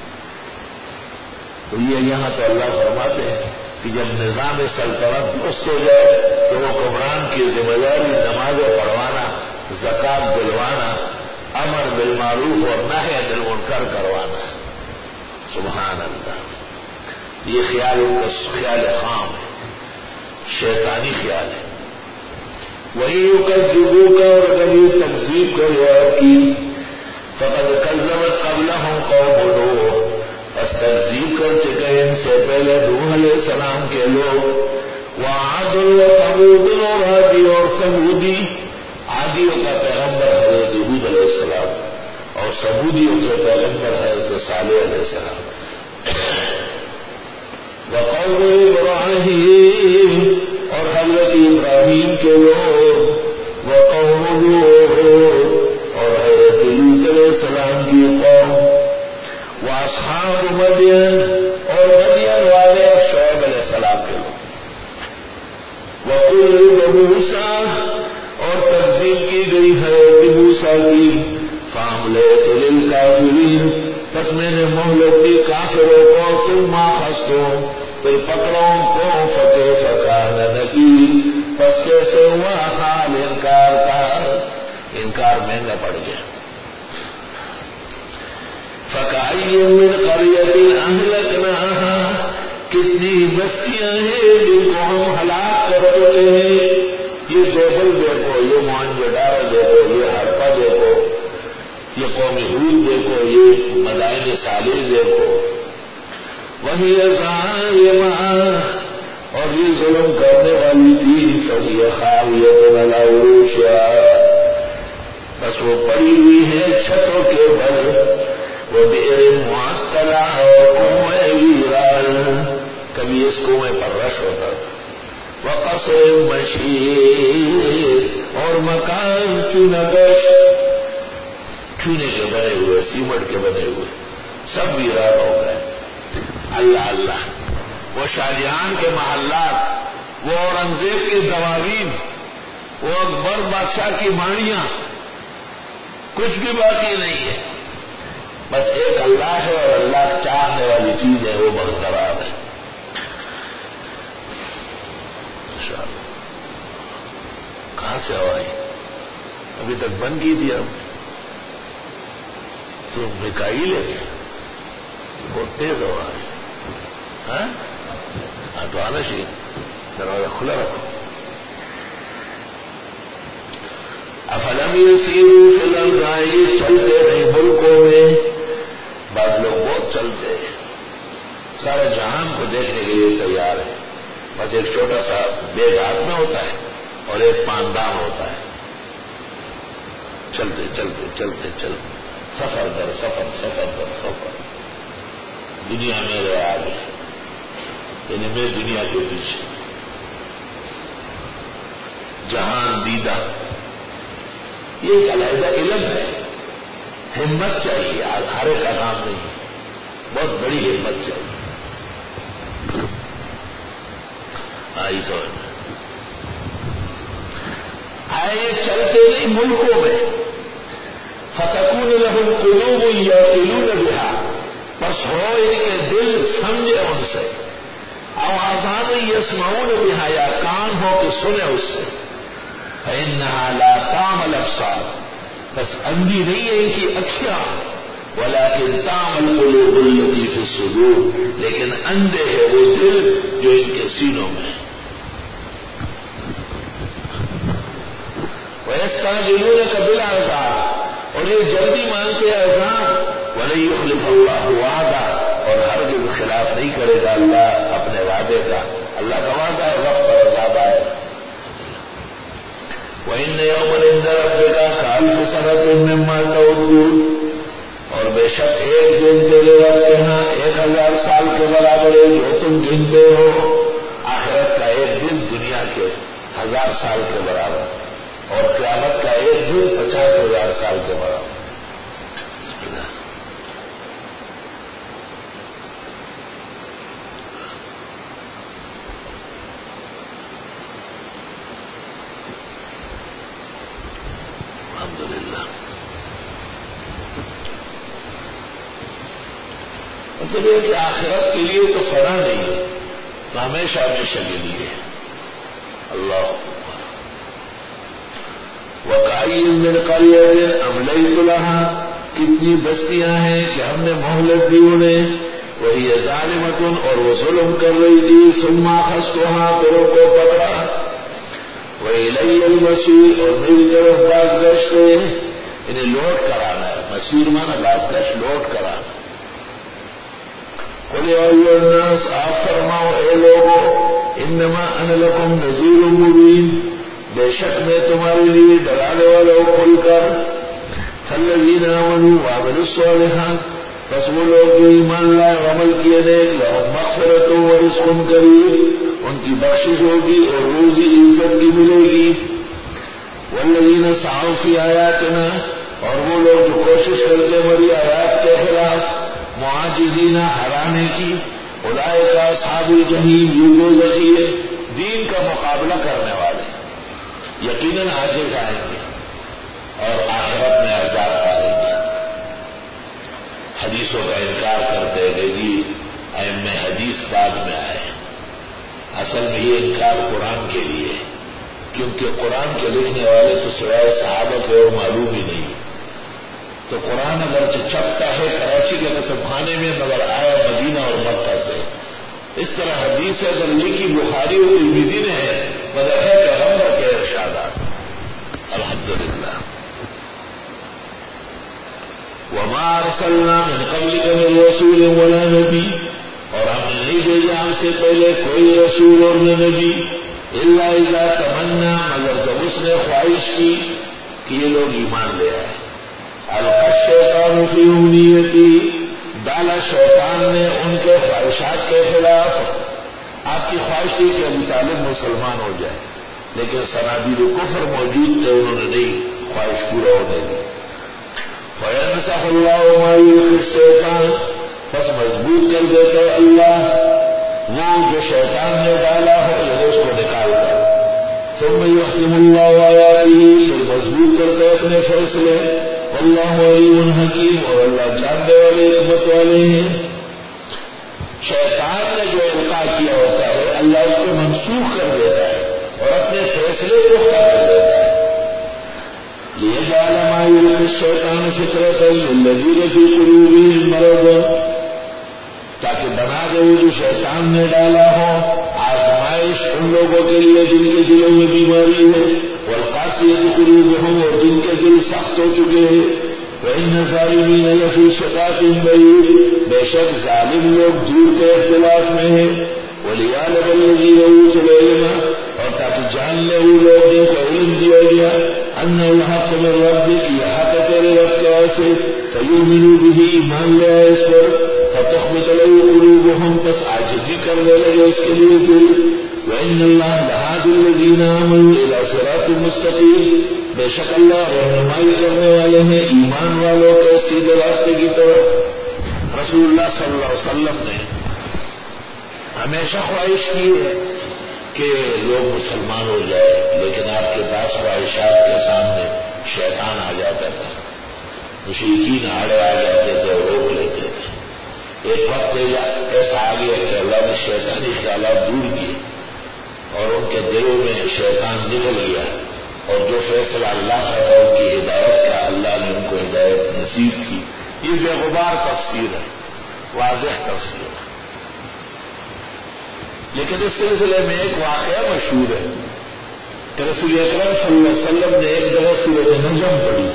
تو یہ یہاں تو اللہ فرماتے ہیں کہ جب نظام سلطنت درست ہو جائے تو وہ حکمران کی ذمہ داری نمازیں پڑھوانا، زکات دلوانا، امر بالمعروف اور نہی عن المنکر کروانا ہے۔ سبحان اللہ، یہ خیال ان کا خیال خام ہے، شیطانی خیال ہے۔ وہی یکذبوک، اور اگر یہ تکذیب کرے آپ کی، فقد کذبت قبلہم قوم نوح، بس تکذیب کر چکے ان سے پہلے نوح علیہ السلام کے لوگ، وعاد و ثمود، اور عادی اور ثمودی، عادیوں کا پیغمبر حضرت ہود علیہ السلام اور ثمودیوں کے پیغمبر حضرت صالح علیہ السلام، وقوم ابراہیم، اور حضرت ابراہیم کے لوگ، وقوم لوط، اور حضرت لوط علیہ السلام کی قوم، واصحاب مدین، اور مدین والے شعیب علیہ السلام کے لوگ، وقل موسیٰ، اور تکذیب کی گئی حضرت موسیٰ کی، فاملیت للکافرین، پس میں نے مہلت دی کافروں کو، ثم اخذتهم، پھر پکڑوں کو، فکیف کان نکیر، پس کیسے ہوا حال انکار کا، انکار مہنگا پڑ گیا۔ فکأی من قریۃ اہلکناہا، کتنی بستیاں ہیں جن کو ہم ہلاک کر چکے ہیں، یہ جبل دیکھو، یہ موہنجودارو دیکھو، یہ ہڑپا دیکھو، یہ قوم ہود دیکھو، یہ مدائن صالح دیکھو، وہی ظالمہ، اور یہ ظلم کرنے والی تھی، فہی خاویۃ علی عروشہا، بس وہ پڑی ہوئی ہے چھتوں کے بل، وہ بئر معطلہ، اور کنویں ویران، کبھی اس کنویں پر رش ہوتا تھا، وقصر مشید، اور مکان چونگش، چونے کے بنے ہوئے، سیمٹ کے بنے ہوئے، سب ویران ہو گئے۔ اللہ اللہ، وہ شاہجہان کے محلات، وہ اورنگزیب کی دواوین، وہ اکبر بادشاہ کی ماڑیاں، کچھ بھی باقی نہیں ہے، بس ایک اللہ ہے، اور اللہ چاہنے والی چیز ہے وہ برقرار ہے۔ انشاءاللہ کہاں سے آوائی ابھی تک بند کی تھی، اب تو میکائیل ہے، بہت تیز ہوا ہے، ہاں تو آنا چاہیے، دروازہ کھلا رکھو۔ افلم یسیروا فی الارض، چلتے نہیں ملکوں میں، بعض لوگ بہت چلتے ہیں، سارے جہان کو دیکھنے کے لیے تیار ہے، بس ایک چھوٹا سا بیگ ہاتھ میں ہوتا ہے اور ایک پاندام ہوتا ہے، چلتے چلتے چلتے چلتے سفر در سفر سفر در سفر، دنیا میرے آگے، یعنی میں دنیا کے پیچھے، جہان دیدہ، یہ ایک علیحدہ علم ہے، ہمت چاہیے، ہر ایک کا کام نہیں، بہت بڑی ہمت چاہیے۔ آئی سمجھ آئے یہ چلتے نہیں ملکوں میں، فَتَكُونُ لَهُمْ قُلُوبٌ يَعْقِلُونَ بِهَا، بس ہو ان کے دل سمجھے ان سے، او آذان يَسْمَعُونَ بِهَا، یا کان ہو کہ سنے اس سے، فَإِنَّهَا لَا تَعْمَى الْأَبْصَارُ، بس اندھی نہیں ہے ان کی اکھیاں، وَلَكِنْ تَعْمَى الْقُلُوبُ الَّتِي فِي الصُّدُورِ، لیکن اندھے ہے وہ دل جو ان کے سینوں میں ہے۔ وَيَسْتَعْجِلُونَكَ بِالْعَذَابِ، اور یہ جلدی مانگتے ہیں عذاب، وَلَن يُخْلِفَ اللَّهُ وَعْدَهُ، اور ہرگز خلاف نہیں کرے گا اللہ اپنے وعدے کا، اللہ کا وعدہ ہے وقت پر عذاب آئے۔ وَإِنَّ يَوْمًا عِندَ رَبِّكَ كَأَلْفِ سَنَةٍ مِّمَّا تَعُدُّونَ، اور بے شک ایک دن تیرے رب کے ہاں ایک ہزار سال کے برابر ہے جو تم گنتے ہو، آخرت کا ایک دن دنیا کے ہزار سال کے برابر، اور قیامت کا ایک دن پچاس ہزار سال کے برابر۔ بسم اللہ۔ الحمدللہ، مطلب یہ کہ آخرت کے لیے تو فنا نہیں ہے، تو ہمیشہ ہمیشہ کے لیے۔ اللہ وَكَأَيٍّ مِّن قَرْيَةٍ أَمْلَيْتُ لَهَا، کتنی بستیاں ہیں کہ ہم نے مہلت دی انہیں، وَهِيَ ظَالِمَةٌ، اور وہ ظلم کر رہی تھی، ثُمَّ أَخَذْتُهَا، پھر ان کو پکڑا، وَإِلَيَّ الْمَصِيرُ، اور میری طرف بازگشت ہے، انہیں لوٹ کرانا ہے، مصیر مانا بازگشت، لوٹ کرانا۔ قُلْ يَا أَيُّهَا النَّاسُ، آپ فرماؤ اے لوگو، إِنَّمَا أَنَا لَكُمْ نَذِيرٌ مُّبِينٌ، بے شک میں تمہارے لیے ڈرانے والا ہوں کھل کر، فَالَّذِينَ آمَنُوا وَعَمِلُوا الصَّالِحَاتِ، بس وہ لوگ جو ایمان لائے اور عمل کیے نیک، لَهُم مَغْفِرَةٌ وَرِزْقٌ کریم، ان کی بخشش ہوگی اور روزی عزت کی ملے گی۔ وَالَّذِينَ سَعَوْا فِي آيَاتِنَا، اور وہ لوگ جو کوشش کرتے ہماری آیات کے خلاف، معاجزین ہرانے کی، اولئک اصحاب الجحیم، یہ دوزخی ہے، دین کا مقابلہ کرنے والے یقیناً عاجز آئیں گے اور آخرت میں عذاب پائیں گے۔ حدیثوں کا انکار کرتے ہیں جی ائمہ حدیث بعد میں آئے، اصل میں یہ انکار قرآن کے لیے، کیونکہ قرآن کے لکھنے والے تو سوائے صحابہ کے اور معلوم ہی نہیں، تو قرآن اگر چھپتا ہے کراچی کے کتب خانے میں، مگر آیا مدینہ اور مکہ سے۔ اس طرح حدیث اگر لکھی بخاری اور ترمذی نے ہے، مگر ہے پیغمبر کے ارشادات۔ الحمدللہ۔ وما ارسلنا من قبلك من رسول ولا نبی، اور ہم نے نہیں بھیجا ہم سے پہلے کوئی رسول اور نہ نبی الا اذا تمنا مگر جب اس نے خواہش کی کہ یہ لوگ ایمان لے آئے القى الشیطان فی امنیتی ڈالا شیطان نے ان کے خواہشات کے خلاف آپ کی خواہش تھی کہ ابو طالب مسلمان ہو جائے لیکن صنادید کفر موجود تھے انہوں نے نہیں خواہش پورا ہونے دی فینسخ اللہ ما یلقی الشیطان بس مضبوط کر دیتے اللہ وہ جو شیطان نے ڈالا ہو یعنی اس کو نکال کر ثم یحکم اللہ آیاتہ پھر مضبوط کرتے اپنے فیصلے واللہ علیم حکیم اور اللہ جاننے والے حکمت والے ہیں شیطان نے جو القاء کیا ہوتا ہے اللہ اس کو منسوخ کر دیتا ہے اور اپنے فیصلے کو کر دیتا ہے لیجعل ما یلقی الشیطان فتنة للذین فی قلوبهم مرض تاکہ بنا دے وہ جو شیطان نے ڈالا ہو آزمائش ان لوگوں کے لیے جن کے دلوں میں بیماری ہے والقاسیۃ قلوبهم اور جن کے دل سخت ہو چکے ہیں وان الظالمین لفی شقاق بعید بے شک ظالم لوگ دور کے اختلاف میں ہیں ولیعلم الذین اوتوا العلم اور تاکہ جان لے وہ لوگ جن کو علم دیا گیا ان الحق من ربک یہ حق تیرے رب کے وجہ سے فیؤمنوا به ایمان لے آئے اس پر فتخبت له قلوبهم پس عاجزی کرنے لگے اس کے لیے دل وان اللہ لہادی الذین آمنوا الى صراط مستقیم بے شک اللہ رہنمائی کرنے والے ہیں ایمان والوں کے سیدھے راستے کی طرف رسول اللہ صلی اللہ علیہ وسلم نے ہمیشہ خواہش کی ہے کہ لوگ مسلمان ہو جائے لیکن آپ کے پاس خواہشات کے سامنے شیطان آ جاتا تھا مشرکین آڑے آ جاتے تھے اور روک لیتے تھے ایک وقت ایسا آ گیا کہ اللہ نے شیطانی خیالات دور کیے اور ان کے دلوں میں شیطان نکل گیا اور جو فیصلہ اللہ کا تھا ان کی ہدایت کا اللہ نے ان کو ہدایت نصیب کی یہ بے غبار تفسیر ہے واضح تفسیر ہے لیکن اس سلسلے میں ایک واقعہ مشہور ہے کہ رسول اکرم صلی اللہ علیہ وسلم نے ایک جگہ سورۃ نجم پڑھی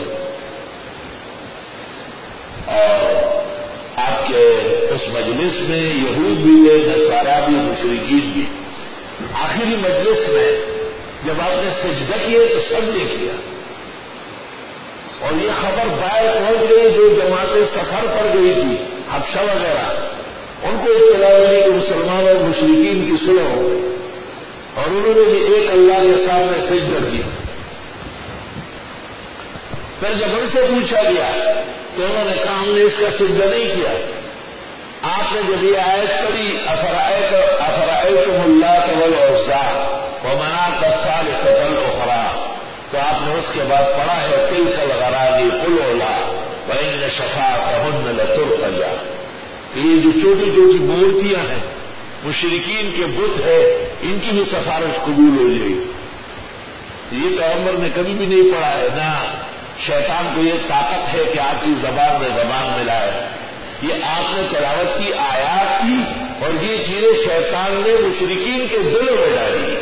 اور آپ کے اس مجلس میں یہود بھی تھے نصارا بھی مشرکین بھی آخری مجلس میں جب آپ نے سجدہ کیے تو سب نے کیا اور یہ خبر باہر پہنچ گئی جو جماعتیں سفر پر گئی تھی حبشہ وغیرہ ان کو اطلاع ملی کہ مسلمان اور مشرکین کی صلح ہو اور انہوں نے بھی ایک اللہ کے سامنے سجدہ کیا پھر جب ان سے پوچھا گیا تو انہوں نے کہا ہم نے اس کا سجدہ نہیں کیا آپ نے جب یہ آیت پڑھی افرأیتم اللات والعزی ومناۃ الثالثۃ الاخری تو آپ نے اس کے بعد پڑھا ہے تلک الغرانی قلولا وان شفاعتهن لترتجى کہ یہ جو چھوٹی چھوٹی مورتیاں ہیں مشرکین کے بت ہے ان کی بھی سفارش قبول ہو جائے گی یہ پیغمبر نے کبھی بھی نہیں پڑھا ہے نہ شیطان کو یہ طاقت ہے کہ آپ کی زبان میں زبان ملائے یہ آپ نے تلاوت کی آیات کی اور یہ چیزیں شیطان نے مشرکین کے دلوں میں ڈالی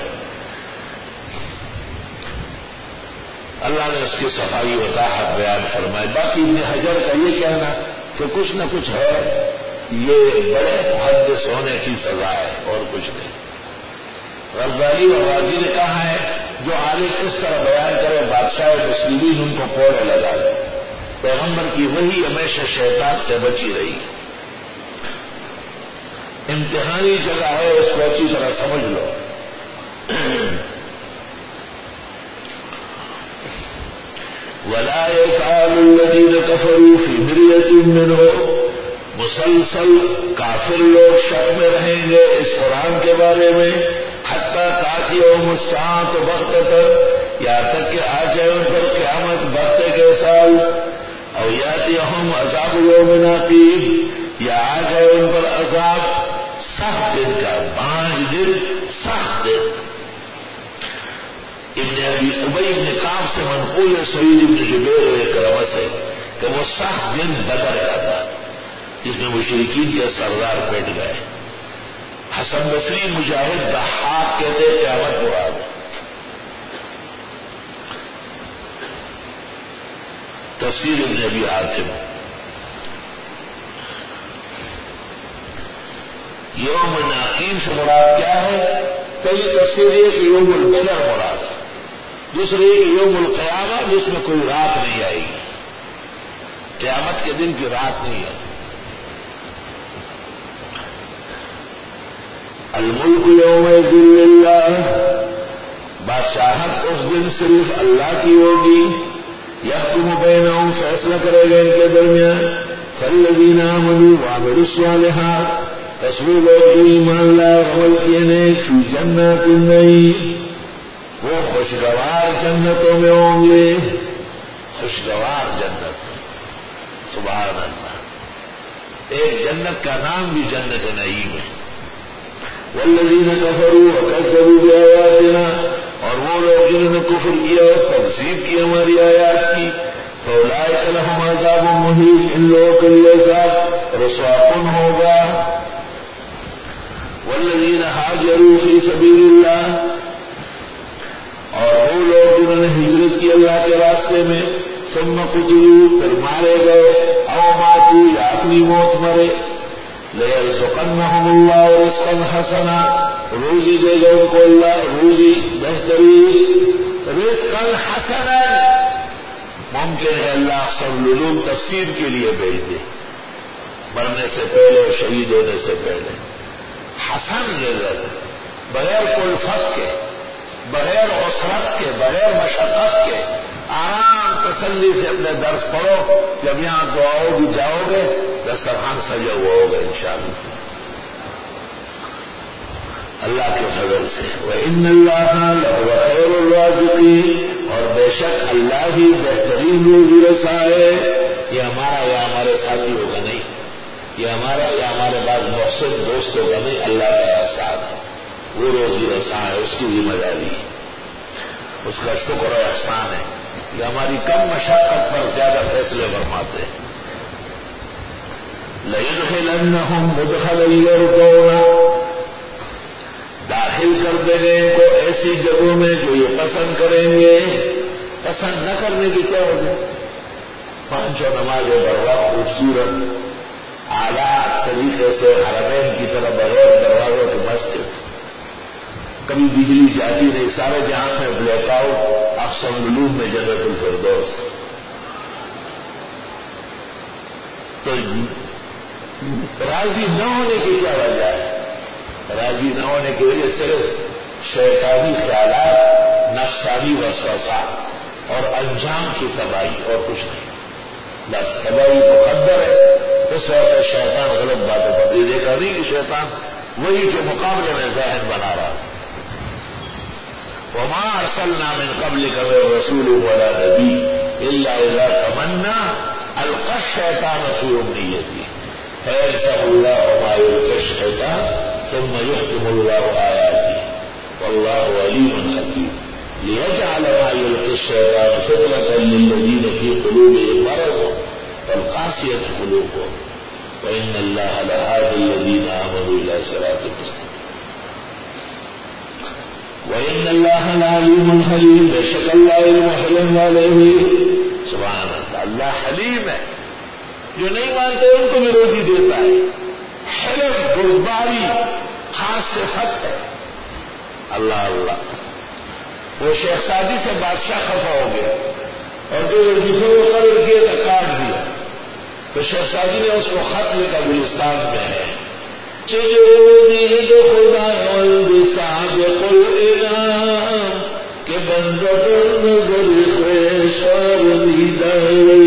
اللہ نے اس کی صفائی وضاحت بیان فرمائی باقی ابن حجر کا یہ کہنا کہ کچھ نہ کچھ ہے یہ بڑے محدث ہونے کی سزا ہے اور کچھ نہیں غزالی اور راضی نے کہا ہے جو عالم اس طرح بیان کرے بادشاہ مسلمین ان کو کوڑے لگا دے پیغمبر کی وہی ہمیشہ شیطان سے بچی رہی امتحانی جگہ ہے اس کو اچھی طرح سمجھ لو وَلَا يَزَالُ الَّذِينَ كَفَرُوا فِي مِرْيَةٍ مِّنْهُ مسلسل کافر لوگ شک میں رہیں گے اس قرآن کے بارے میں حتیٰ تأتیہم الساعۃ بغتۃ یہاں تک کہ آ جائے ان پر قیامت بغتے کے سال او یاتیہم عذاب یوم عقیم یا آ جائے ان پر عذاب سخت دن کا پانچ دن سخت دن ابن ابی ابی ابن کعب سے منقول ہے سعید ابن جبیر و اکرمہ سے کہ وہ سخت دن بدر کا تھا جس میں مشرکین کے سردار پیٹ گئے حسن بصری مجاہد ضحاک کہتے قیامت مراد تفسیر ابن ابی حاتم یوم ناقین سے مراد کیا ہے؟ پہلی تفسیر یہ کہ یوم البدر مراد ہے، دوسری یہ کہ یوم القیامہ جس میں کوئی رات نہیں آئے گی، قیامت کے دن کی رات نہیں ہے۔ الملک یومئذ للہ، بادشاہت اس دن صرف اللہ کی ہوگی، یحکم بینہم، فیصلہ کرے گا ان کے درمیان، فالذین آمنوا وعملوا الصالحات، پس وہ لوگ جو ایمان لائے عمل کیے نیک، فی جنات النعیم، وہ خوشگوار جنتوں میں ہوں گے، خوشگوار جنت، سبحان اللہ، ایک جنت کا نام بھی جنت نعیم ہے۔ والذین کفروا وکذبوا بآیاتنا، اور وہ لوگ جنہوں نے کفر کیا اور تکذیب کی ہماری آیات کی، فاولئک لہم عذاب مہین، ان لوگوں کے لیے عذاب رسوا کن ہوگا۔ والذین ہاجروا فی سبیل اللہ، اور وہ لوگ جنہوں نے ہجرت کی اللہ کے راستے میں، ثم قتلوا، پھر مارے گئے، او ماتوا، یا اپنی موت مرے، لَيَرْزُقَنَّهُمُ اللَّهُ رِزْقًا حَسَنًا، روزی دے گا ان کو اللہ روزی بہترین، رزقاً حسنا، ممکن ہے اللہ اکثر العلوم تفسیر کے لیے بھیج دے، مرنے سے پہلے شہید ہونے سے پہلے، حسن رزق، بغیر کلفت کے، بغیر عسرت کے، بغیر مشقت کے، آرام تسلی سے اپنے درس پڑھو، جب یہاں دعاؤ بھی جاؤ گے دسترخوان سجا ہوا ہوگا انشاءاللہ اللہ کے فضل سے۔ وَإِنَّ اللَّهَ لَهُوَ خَيْرُ الرَّازِقِينَ، اور بے شک اللہ ہی بہترین روزی رسا ہے۔ یہ ہمارا یا ہمارے ساتھی ہوگا نہیں، یہ ہمارا یا ہمارے بعض محسن دوست ہوگا نہیں، اللہ کا احسان ہے، وہ روزی رسا ہے، اس کی ذمہ داری ہے، اس کا شکر و احسان ہے کہ ہماری کم مشقت پر زیادہ فیصلے فرماتے ہیں۔ لَيُدْخِلَنَّهُمْ مُدْخَلًا يَرْضَوْنَهُ، داخل کر دیں گے ان کو ایسی جگہوں میں جو یہ پسند کریں گے۔ پسند نہ کرنے کی کیا وجہ؟ پانچوں نمازیں بر وقت، خوبصورت اعلیٰ طریقے سے حرمین کی طرح بغیر دروازوں کی مسجد، کبھی بجلی جاتی نہیں، سارے جہاں میں بلیک آؤٹ، اقصی العلوم میں جنت الفردوس۔ تو راضی نہ ہونے کی کیا وجہ ہے؟ راضی نہ ہونے کی وجہ صرف شیطانی خیالات، نفسانی وسوسات اور انجام کی تباہی، اور کچھ نہیں، بس تباہی مقدر ہے۔ اس وقت شیطان غلط باتوں پر یہ دیکھا نہیں کہ شیطان وہی کے مقابلے میں ذہن بنا رہا ہے۔ وما ارسلنا من قبلك من رسول ولا نبي الا اذا تمنى القى الشيطان في امنيته فينسخ الله ما يلقي الشيطان ثم يحكم الله آياته والله عليم حكيم ليجعل ما يلقي الشيطان فتنة للذين في قلوبهم مرض والقاسية قلوبهم وإن الله لهادي الذين آمنوا إلى صراط مستقيم وَإِنَّ اللَّهَ لَعَلِيمٌ حَلِيمٌ، بے شک اللہ علم حلم والے ہی، سبحان اللہ، اللہ حلیم ہے، جو نہیں مانتے ان کو بھی روزی دیتا ہے، حلم بردباری خاص صفت ہے، اللہ اللہ۔ وہ شیخ سعدی سے بادشاہ خفا ہو گیا اور جو وظیفے وہ قرض کیے تو کاٹ دیا، تو شیخ سعدی نے اس کو خط لکھا گلستان میں ہے، جو خدا سابق الانعام کہ بندر نظر خیشار نیدر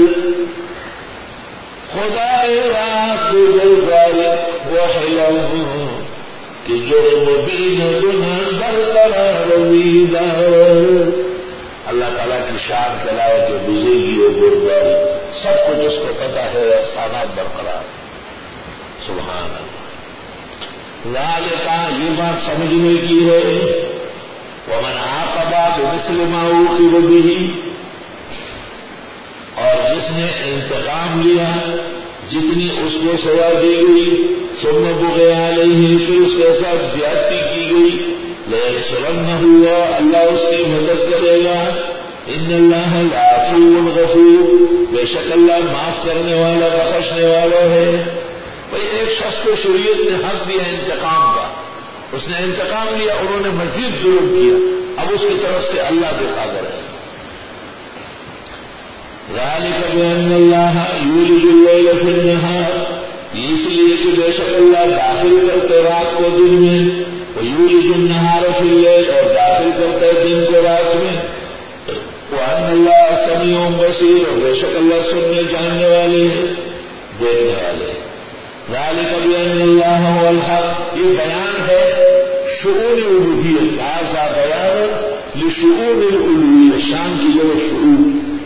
خدا راست جلبار وحلم کہ جرم بین جنہ برقرار نیدر۔ اللہ تعالیٰ کی شان کہلائے کہ بزرگی و برداری سب کچھ اس کو پتہ ہے، احسانات برقرار، سبحان اللہ۔ ذالک، یہ بات سمجھنے کی ہے، ومن عاقب بمثل ما عوقب به، اور جس نے انتقام لیا جتنی اس کو سزا دی گئی، ثم بغی علیہ، پھر اس کے ساتھ زیادتی کی گئی، لینصرنہ اللہ، اللہ اس کی مدد کرے گا، ان اللہ لعفو غفور، بے شک اللہ معاف کرنے والا بخشنے والا ہے۔ ایک شخص کو شریعت نے حق دیا انتقام کا، اس نے انتقام لیا، انہوں نے مزید ظلم کیا، اب اس کی طرف سے اللہ بے قادر ہے۔ ذالک بأن اللہ یولج اللیل فی النہار، اس لیے کہ بے شک اللہ داخل کرتے رات کو دن میں، ویولج النہار فی اللیل، اور داخل کرتے دن کو رات میں، وأن اللہ سمیع بصیر، اور بے شک اللہ سننے جاننے والے ہیں، دیکھنے والے ہیں۔ ذالک بأن اللہ هو الحق، یہ بیان ہے شؤون الوہیت، ھذا بیان لشؤون الالوہیہ، شان کی جو شؤون،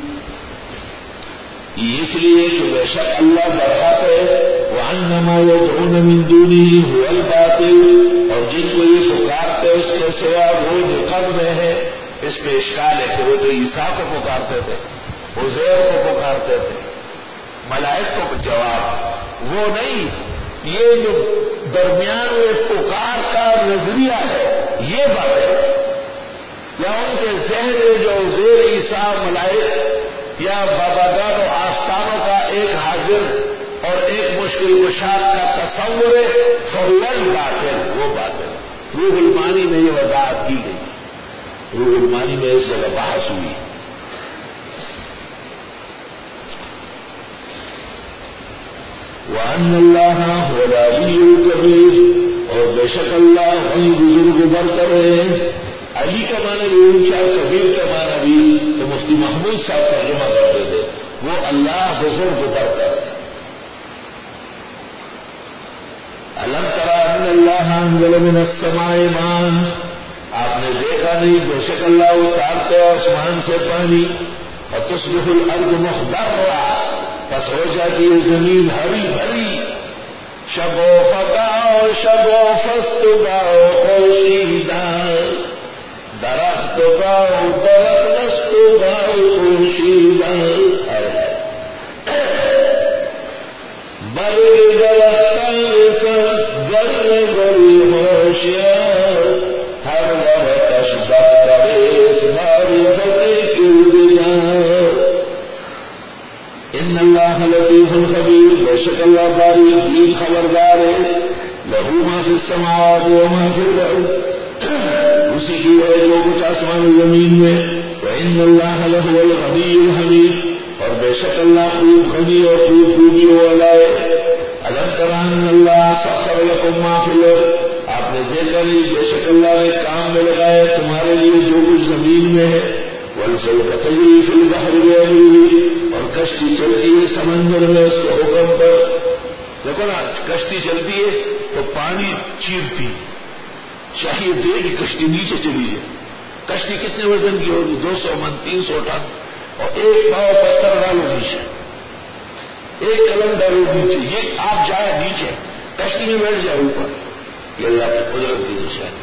اس لیے کہ بے شک اللہ برحق ہے، وأن ما يدعون من دونه هو الباطل، اور جن کو یہ پکارتے اس کے سوا وہ نقد میں ہے۔ اس پہ اشکال ہے کہ وہ تو عیسیٰ کو پکارتے تھے، عزیر کو پکارتے تھے، ملائکہ کو جواب وہ نہیں، یہ جو درمیان میں پکار کا نظریہ ہے یہ بات ہے، یا ان کے ذہن میں جو عزیر، عیسیٰ، ملائک یا باباگان و آستانوں کا ایک حاضر اور ایک مشکل کشاد کا تصور ہے، فولاً باطل، وہ باطل۔ روح المانی میں یہ وضاحت کی گئی، روح المانی میں اس جگہ بحث ہوئی۔ وأن اللہ هو العلی الکبیر، اور بے شک اللہ وہی بزرگ برتر ہے۔ علی کا معنی بھی اونچا، کبیر کا معنی بھی تو مفتی محمود صاحب ترجمہ کرتے تھے، وہ اللہ بزرگ برتر ہے۔ الم تر ان اللہ انزل من السماء ماء، آپ نے دیکھا نہیں بے شک اللہ اتارتے آسمان سے پانی، فتصبح الارض مخضرا، پس ہو جاتی ہے زمین ہری بھری، شگوفتا شگو فستگا خورشیدہ، درخت گاؤ درخت نستگا خورشیدہ، بڑی درختان سس گر بری ہوشیار، ہر درختش دفتر اس معرفت کردگار۔ ان اللہ لطیف خبیر، بے شک اللہ باریک بین خبردار ہے، لہو ما فی السماوات و ما فی الارض، اسی کی ہے جو کچھ آسمان و زمین میں، وان اللہ لہو الغنی الحمید، اور بے شک اللہ خوب غنی اور خوب خوبی والا ہے۔ الم تر ان اللہ سخر لکم ما فی الارض، آپ نے دیکھا نہیں بے شک اللہ نے کام میں لگایا تمہارے لیے جو کچھ زمین میں ہے، والفلک تجری فی البحر بأمرہ، اور کشتی چلتی ہے سمندر میں اس کے حکم پر۔ دیکھو نا کشتی چلتی ہے تو پانی چیرتی، چاہیے دے کہ کشتی نیچے چلی جائے۔ کشتی کتنے وزن کی ہوگی؟ دو سو من، تین سو ٹن، اور ایک پاؤ پتھر ڈالو نیچے، ایک قلم ڈالو نیچے، یہ آپ جائے نیچے، کشتی میں بیٹھ جائے اوپر، یہ اللہ کی قدرت کی نشانی۔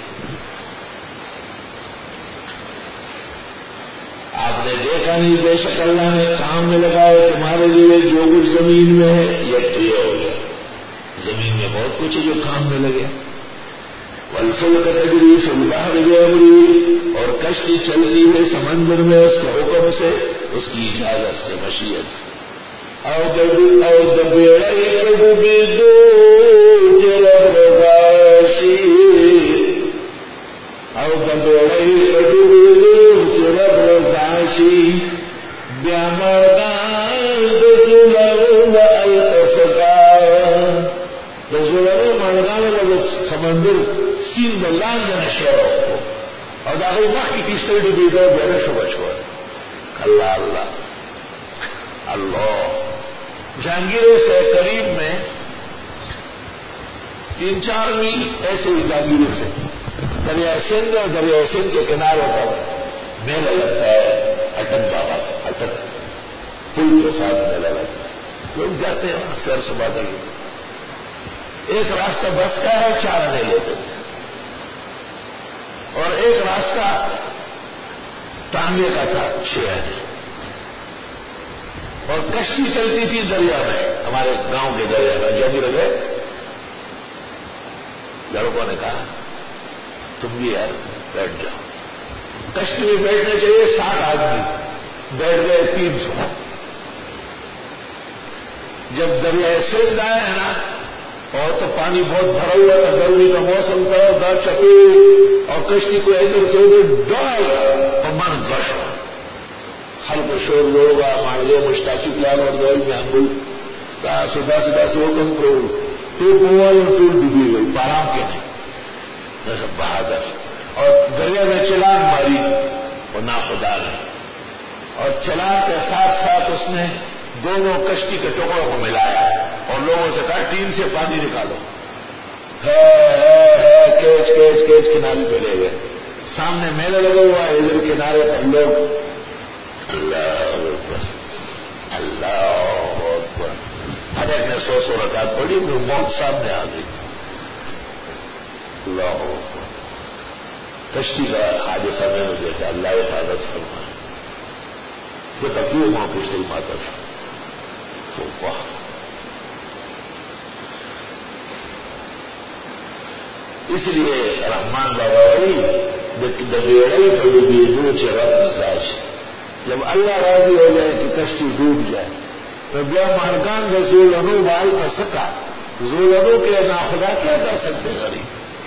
آپ نے دیکھا نہیں بے شک اللہ نے کام میں لگایا تمہارے لیے جو کچھ زمین میں ہے، یہ تو یہ ہو گیا، زمین میں بہت کچھ ہے جو کام میں لگے۔ والفلک تجری فی البحر بأمرہ، اور کشتی چلتی ہے سمندر میں اس کے حکم سے، اس کی اجازت سے، مشیت سے۔ او دب او دبیڑی کڈبی دو چرب رغاشی، او دبیڑی کڈبی دو چرب رغاشی، بیا مردان دسولو و القصدا، دسولو مردان و سمندر سین بلان جنشو، اور داخل وقت کی تیسری ڈبی دو بیرے شبہ چھوڑ۔ اللہ اللہ اللہ۔ جہانگیر سے قریب میں تین چار میل ایسے ہی جہانگیر سے دریائے سندھ اور دریائے سندھ کے کناروں پر میلہ لگتا ہے، اٹک بابا کا، اٹک پل کے ساتھ میلہ لگتا ہے، لوگ جاتے ہیں وہاں سیر سبادہ کے۔ ایک راستہ بس کا ہے، چار آنے لیتے تھے، اور ایک راستہ ٹانگے کا تھا، چھ آنے، اور کشتی چلتی تھی دریا میں، ہمارے گاؤں کے دریا میں۔ جب لگے لڑکوں نے کہا تم بھی یار بیٹھ جاؤ، کشتی میں بیٹھنے چاہیے، سات آدمی بیٹھ گئے، تین سو۔ جب دریائے سندھ آئے ہیں نا اور تو پانی بہت بھرا ہوا تھا، گرمی کا موسم تھا، گا چپے اور کشتی کو ادھر سے ادھر ڈال اور من گش ہر کو شور لوگا مان گئے مشتاقی پلان اور دوڑ میں انگل سدا سدا سے وہ کنٹرول تو موبائل اور ٹول ڈوبی گئی بارام کے نہیں بہادر، اور دریا میں چلان ماری وہ ناخدا نے، اور چلان کے ساتھ ساتھ اس نے دونوں کشتی کے ٹکڑوں کو ملایا اور لوگوں سے کہا ٹین سے پانی نکالو، ہے کیچ کیچ کیچ کنارے پہ لے گئے، سامنے میلہ لگا ہوا ہے، ادھر کنارے پر لوگ اللہ اکبر اللہ اکبر، ہر ایک نے سو سو رکعت پڑی، وہ موت سامنے آ گئی، اللہ اکبر، کشتی کا حادثہ میں نے دیکھا، اللہ حفاظت فرمائے، یہ تکلیف ماں پچھلی ماتا تھا تو واہ، اس لیے رحمان بابا وہی دبیڑی پر ڈوبی دو چرا مزاج، جب اللہ راضی ہو جائے کہ کشتی ڈوب جائے تو بیا مارکان کا زولنو بال کر سکا، زولنو کے ناخدا کیا کر سکتے غریب،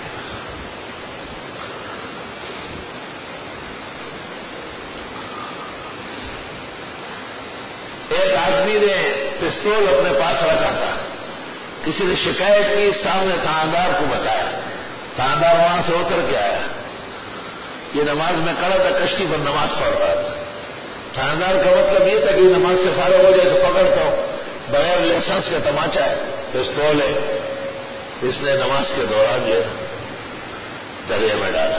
ایک آدمی نے پستول اپنے پاس رکھا تھا، کسی نے شکایت کی، سامنے تھاندار کو بتایا، تھاندار وہاں سے اتر کے آیا، یہ نماز میں کھڑا تھا، کشتی پر نماز پڑھ رہا تھا، تھاندار کا مطلب یہ تھا کہ نماز سے فارغ ہو جائے تو پکڑتا ہوں، بغیر لائسنس کا تماچا ہے، پستول ہے، اس نے نماز کے دوران یہ دریا میں ڈالا،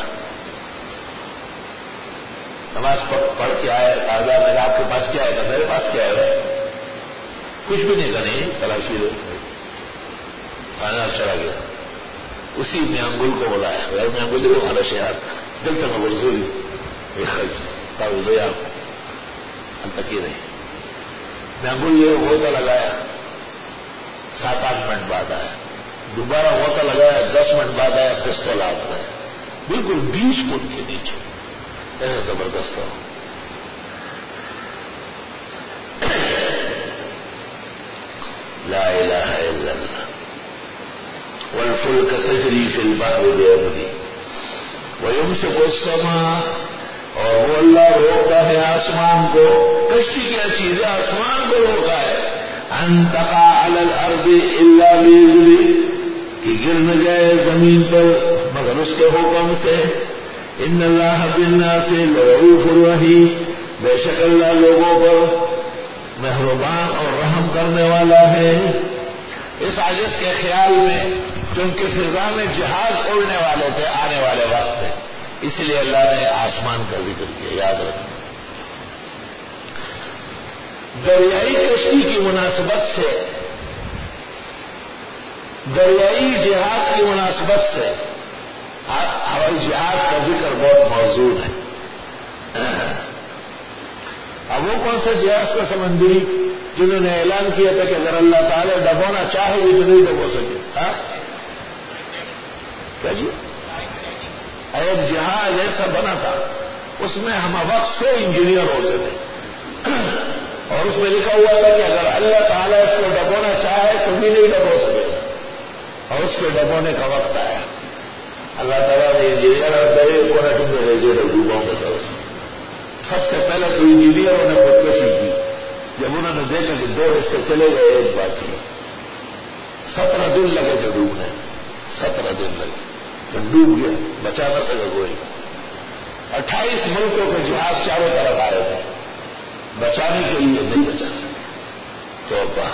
نماز پڑھ کے آئے، تھاندار نے کہا آپ کے پاس کیا ہے؟ میرے پاس کیا ہے؟ کچھ بھی نہیں، نہیں تلاشی دو، تھاندار چلا گیا، اسی میں انگل کو بلایا، غیر میں انگل کو ہمارا شہر دل تک غرضوری آپ تکی رہی، میں انگل یہ ہوتا لگایا، سات آٹھ منٹ بعد آیا، دوبارہ ہوتا لگایا، دس منٹ بعد آیا، پستول ہاتھ میں بالکل بیس فٹ کے نیچے، ایسا زبردست ہو، لا الہ الا اللہ، والفلک تجری فی البحر بأمرہ ویمسک السماء، اور وہ اللہ روکتا ہے آسمان کو، کشتی کیا چیز ہے؟ آسمان کو روکا ہے، ان تقع علی الارض الا بإذنہ، کہ گر نہ جائے زمین پر مگر اس کے حکم سے، ان اللہ بالناس لرؤوف رحیم، بے شک اللہ لوگوں پر مہربان اور رحم کرنے والا ہے۔ اس عاجز کے خیال میں کیونکہ فضا میں جہاز اڑنے والے تھے آنے والے وقت میں، اس لیے اللہ نے آسمان کا ذکر کیا، یاد رکھیں۔ دریائی کشتی کی مناسبت سے، دریائی جہاز کی مناسبت سے ہوائی جہاز کا ذکر بہت موزوں ہے۔ اب وہ کون سا جہاز کا سمندری جنہوں نے اعلان کیا تھا کہ اگر اللہ تعالیٰ ڈبونا چاہے گی تو نہیں ڈبو سکے، ہاں کیا جی؟ ایک جہاز ایسا بنا تھا، اس میں ہم وقت سو انجینئر ہوتے تھے، اور اس میں لکھا ہوا تھا کہ اگر اللہ تعالیٰ اس کو ڈبونا چاہے تو بھی نہیں ڈبو سکے گا، اور اس کے ڈبونے کا وقت آیا، اللہ تعالیٰ نے انجینئر اور دے کو نہ تم بھیجے ڈبوبوں کے طرف سے۔ سب سے پہلے تو انجینئروں نے خودکشی کی، جب انہوں نے دیکھا کہ دو رشتے چلے گئے ایک بات کی، سترہ دن لگے جو ڈوبنے، سترہ دن لگے تو ڈوب گیا، بچا نہ سکے کوئی، اٹھائیس ملکوں کے جہاز چاروں طرف آئے تھے بچانے کے لیے، نہیں بچا سکے، توبہ۔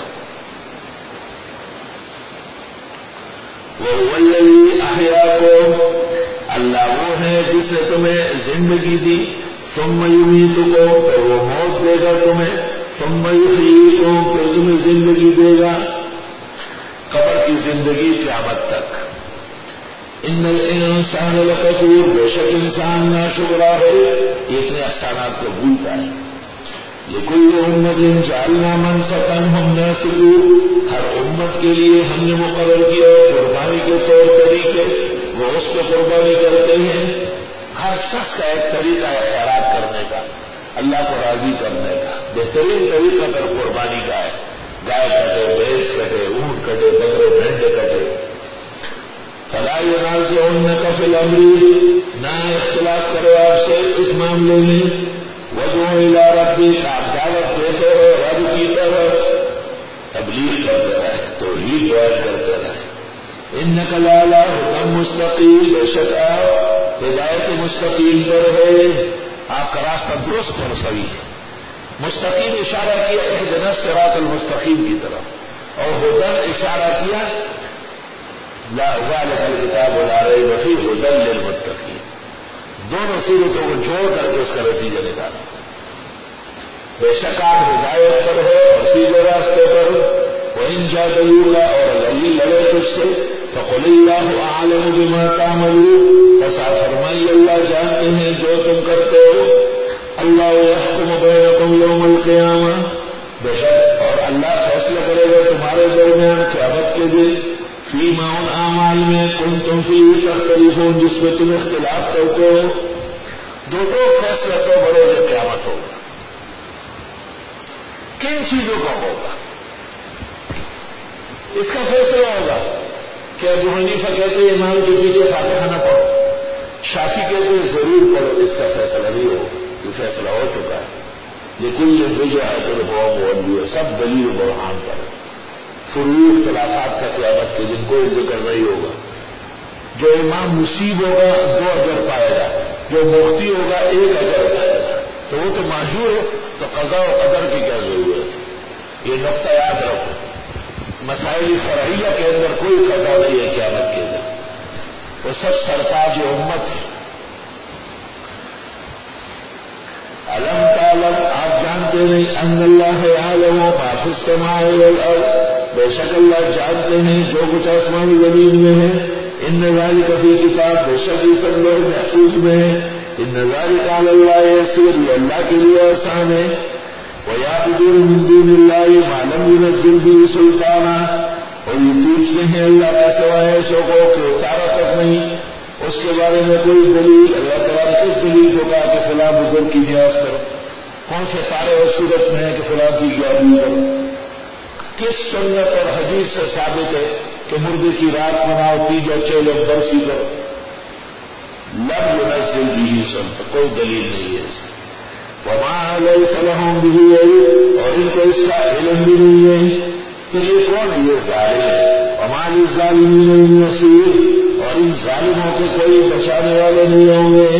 وَهُوَ الَّذِي أَحْيَاكُمْ، اللہ وہ ہے جس نے تمہیں زندگی دی، ثُمَّ يُمِيتُكُمْ، پھر وہ موت دے گا تمہیں، ثُمَّ يُحْيِيكُمْ، پھر تمہیں زندگی دے گا، قبر کی زندگی قیامت تک۔ ان الانسان لکفور، بے شک انسان ناشکرا ہے، یہ اتنے احسانات کو بھولتا ہے۔ لکل امت جعلنا منسکا ہم ناسکوہ، ہر امت کے لیے ہم نے مقرر کیا قربانی کے طور طریقے، وہ اس پہ قربانی کرتے ہیں۔ ہر شخص کا ایک طریقہ ہے خیرات کرنے کا، اللہ کو راضی کرنے کا، بہترین طریقہ پر قربانی کا ہے، گائے کٹے، بھینس کٹے، اونٹ اونٹ کٹے، بکرے بھینڈے کٹے. فلا ينازعنك في الامر، نہ اختلاف کرو آپ سے اس معاملے میں. وادع الى ربك، آپ دعوت دیتے ہو رب کی طرف، تبلیغ کرتے رہے، توحید بیان کرتے رہے. انك لعلى هدى مستقيم، بے شک آپ ہدایت مستقیم پر ہے، آپ کا راستہ درست اور صحیح ہے. مستقیم اشارہ کیا اهدنا الصراط المستقیم کی طرف، اور ہدن اشارہ کیا لا ذلك الكتاب لا ريب فيه هدى للمتقين. دونوں صورتوں کو جوڑ کر کے اس کا نتیجہ نکالا. بے شک آپ ہدایت پر ہو اور سیدھے راستے پر. وَإِن جَادَلُوكَ، اور اگر یہ لڑے تجھ سے، فَقُلِ اللَّهُ أَعْلَمُ بِمَا تَعْمَلُونَ، بس آپ فرمائیے اللہ جانتے ہیں جو تم کرتے ہو. اللہ يحكم بينكم يوم القيامة، بے شک اور اللہ فیصلہ کرے گا تمہارے درمیان قیامت کے دن. فیما ان اعمال میں کنتم فیہ تختلفون، جس میں تم اختلاف کرتے ہو. دو دو فیصلہ تو بروز قیامت ہوگا. کن چیزوں کا ہوگا؟ اس کا فیصلہ ہوگا کہ ابو حنیفہ کہتے ہیں امام کے پیچھے فاتحہ نہ پڑھو، شافعی کہتے ہیں ضرور پڑھو. اس کا فیصلہ نہیں ہوگا، یہ فیصلہ ہو چکا ہے. لیکن یہ وجوہات القوم والدیہ سب دلیل برہان پر ہے. فروع اختلافات کا قیامت کے دن کوئی ذکر نہیں ہوگا. جو امام مصیب ہوگا دو اجر پائے گا، جو مفتی ہوگا ایک اجر پائے گا. تو وہ تو معذور ہے، تو قضاء و قدر کی کیا ضرورت ہے؟ یہ نقطہ یاد رکھو. مسائل فرعیہ کے اندر کوئی قضا نہیں ہے قیامت کے دن، وہ سب سرتاج امت ہے. علم تعلم، آپ جانتے نہیں، ان اللہ یعلم ما فی السماء والارض، بے شک اللہ جانتے ہیں جو کچھ آسمان زمین میں ہے. ان ذالک فی کتاب، بے شک یہ سب لوگ محفوظ میں ہے. ان ذالک علی اللہ یسیر، یہ اللہ کے لیے آسان ہے. وَيَعْبُدُونَ مِن دُونِ اللَّهِ مَا لَمْ يُنَزِّلْ بِهِ سُلْطَانًا، اور یہ پوچھتے ہیں اللہ کا سوائے ایسوں کو کہ اتارا تک نہیں اس کے بارے میں کوئی دلیل. اللہ تعالیٰ نے کس دلیل کو کہا کہ فلاں بزرگ کی نیاز کرو؟ کون سے تارے اور صورت میں ہے کہ فلاں کی گیارہویں کرو؟ کس سنت اور حدیث سے ثابت ہے کہ مردے کی رات مناؤ، تیج اور چیلم برسی کرو؟ لم ينزل به سلطان، کوئی دلیل نہیں ہے اس کی. وما ليس لهم به علم، اور ان کو اس کا علم بھی نہیں ہے. پھر یہ کون ہے؟ یہ ظالم ہے. وما للظالمین من نصیر، اور ان ظالموں کے کوئی بچانے والے نہیں ہوں گے.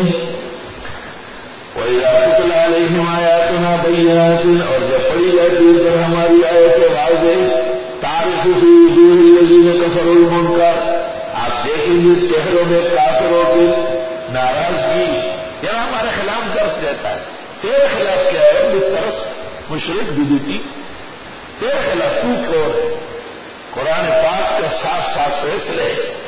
وَإِذَا تُتْلَىٰ عَلَيْهِمْ آيَاتُنَا بَيِّنَاتٍ، اور جب پڑھی جاتی ہے پر ہماری آیتیں واضح، تَعْرِفُ فِي وُجُوهِ الَّذِينَ كَفَرُوا الْمُنكَرَ، آپ دیکھیں گے چہروں میں کافروں کی ناراضگی. یہ ہمارے خلاف درس دیتا ہے. تیرے خلاف کیا ہے؟ بترس مشرک بدعتی، تیرے خلاف تو کون ہے؟ قرآن پاک کا صاف صاف فیصلے.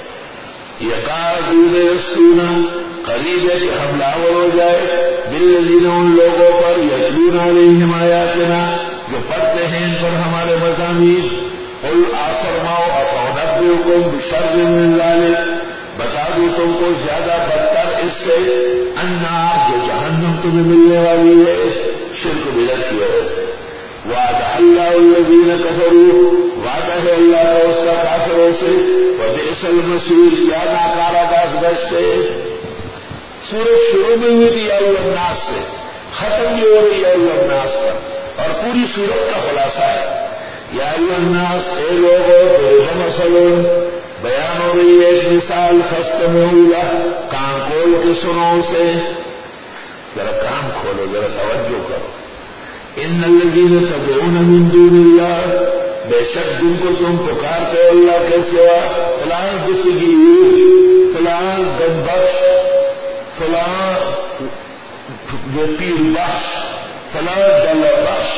یکادون یسطون، قریب ہے کہ حملہ ہو جائے، بالذین، ان لوگوں پر، یتلون علیہم آیاتنا، جو پڑھتے ہیں ان پر ہمارے مضامین. قل آپ فرماؤ افانبئکم بشر من ذلک، بتا دوں تم کو زیادہ بدتر اس سے، النار، جو جہنم تمہیں ملنے والی ہے شرک بدعت کی وجہ سے. وعد اللہ الذین کفروا، وعدہ ہے اللہ کا اس کا کافروں سے. وبئس المصیر، کیا ناکارہ باز بچتے. سورج شروع میں ہوئی تھی یا ایھا الناس سے، ختم بھی ہو رہی ہے یا ایھا الناس پر، اور پوری سورت کا خلاصہ ہے یا ایھا الناس، اے لوگوں، ضرب مثل، بیان ہو رہی ہے ایک مثال، فاستمعوا لہ، کان کھول کے سنو اسے. ذرا کان کھولو، ذرا توجہ کرو. ان الذین تدعون من دون اللہ، بے شک جن کو تم پکارتے ہو اللہ کے سوا، فلاں دستگیر، فلاں گن بخش، فلاں جو پیر بخش، فلاں دل بخش،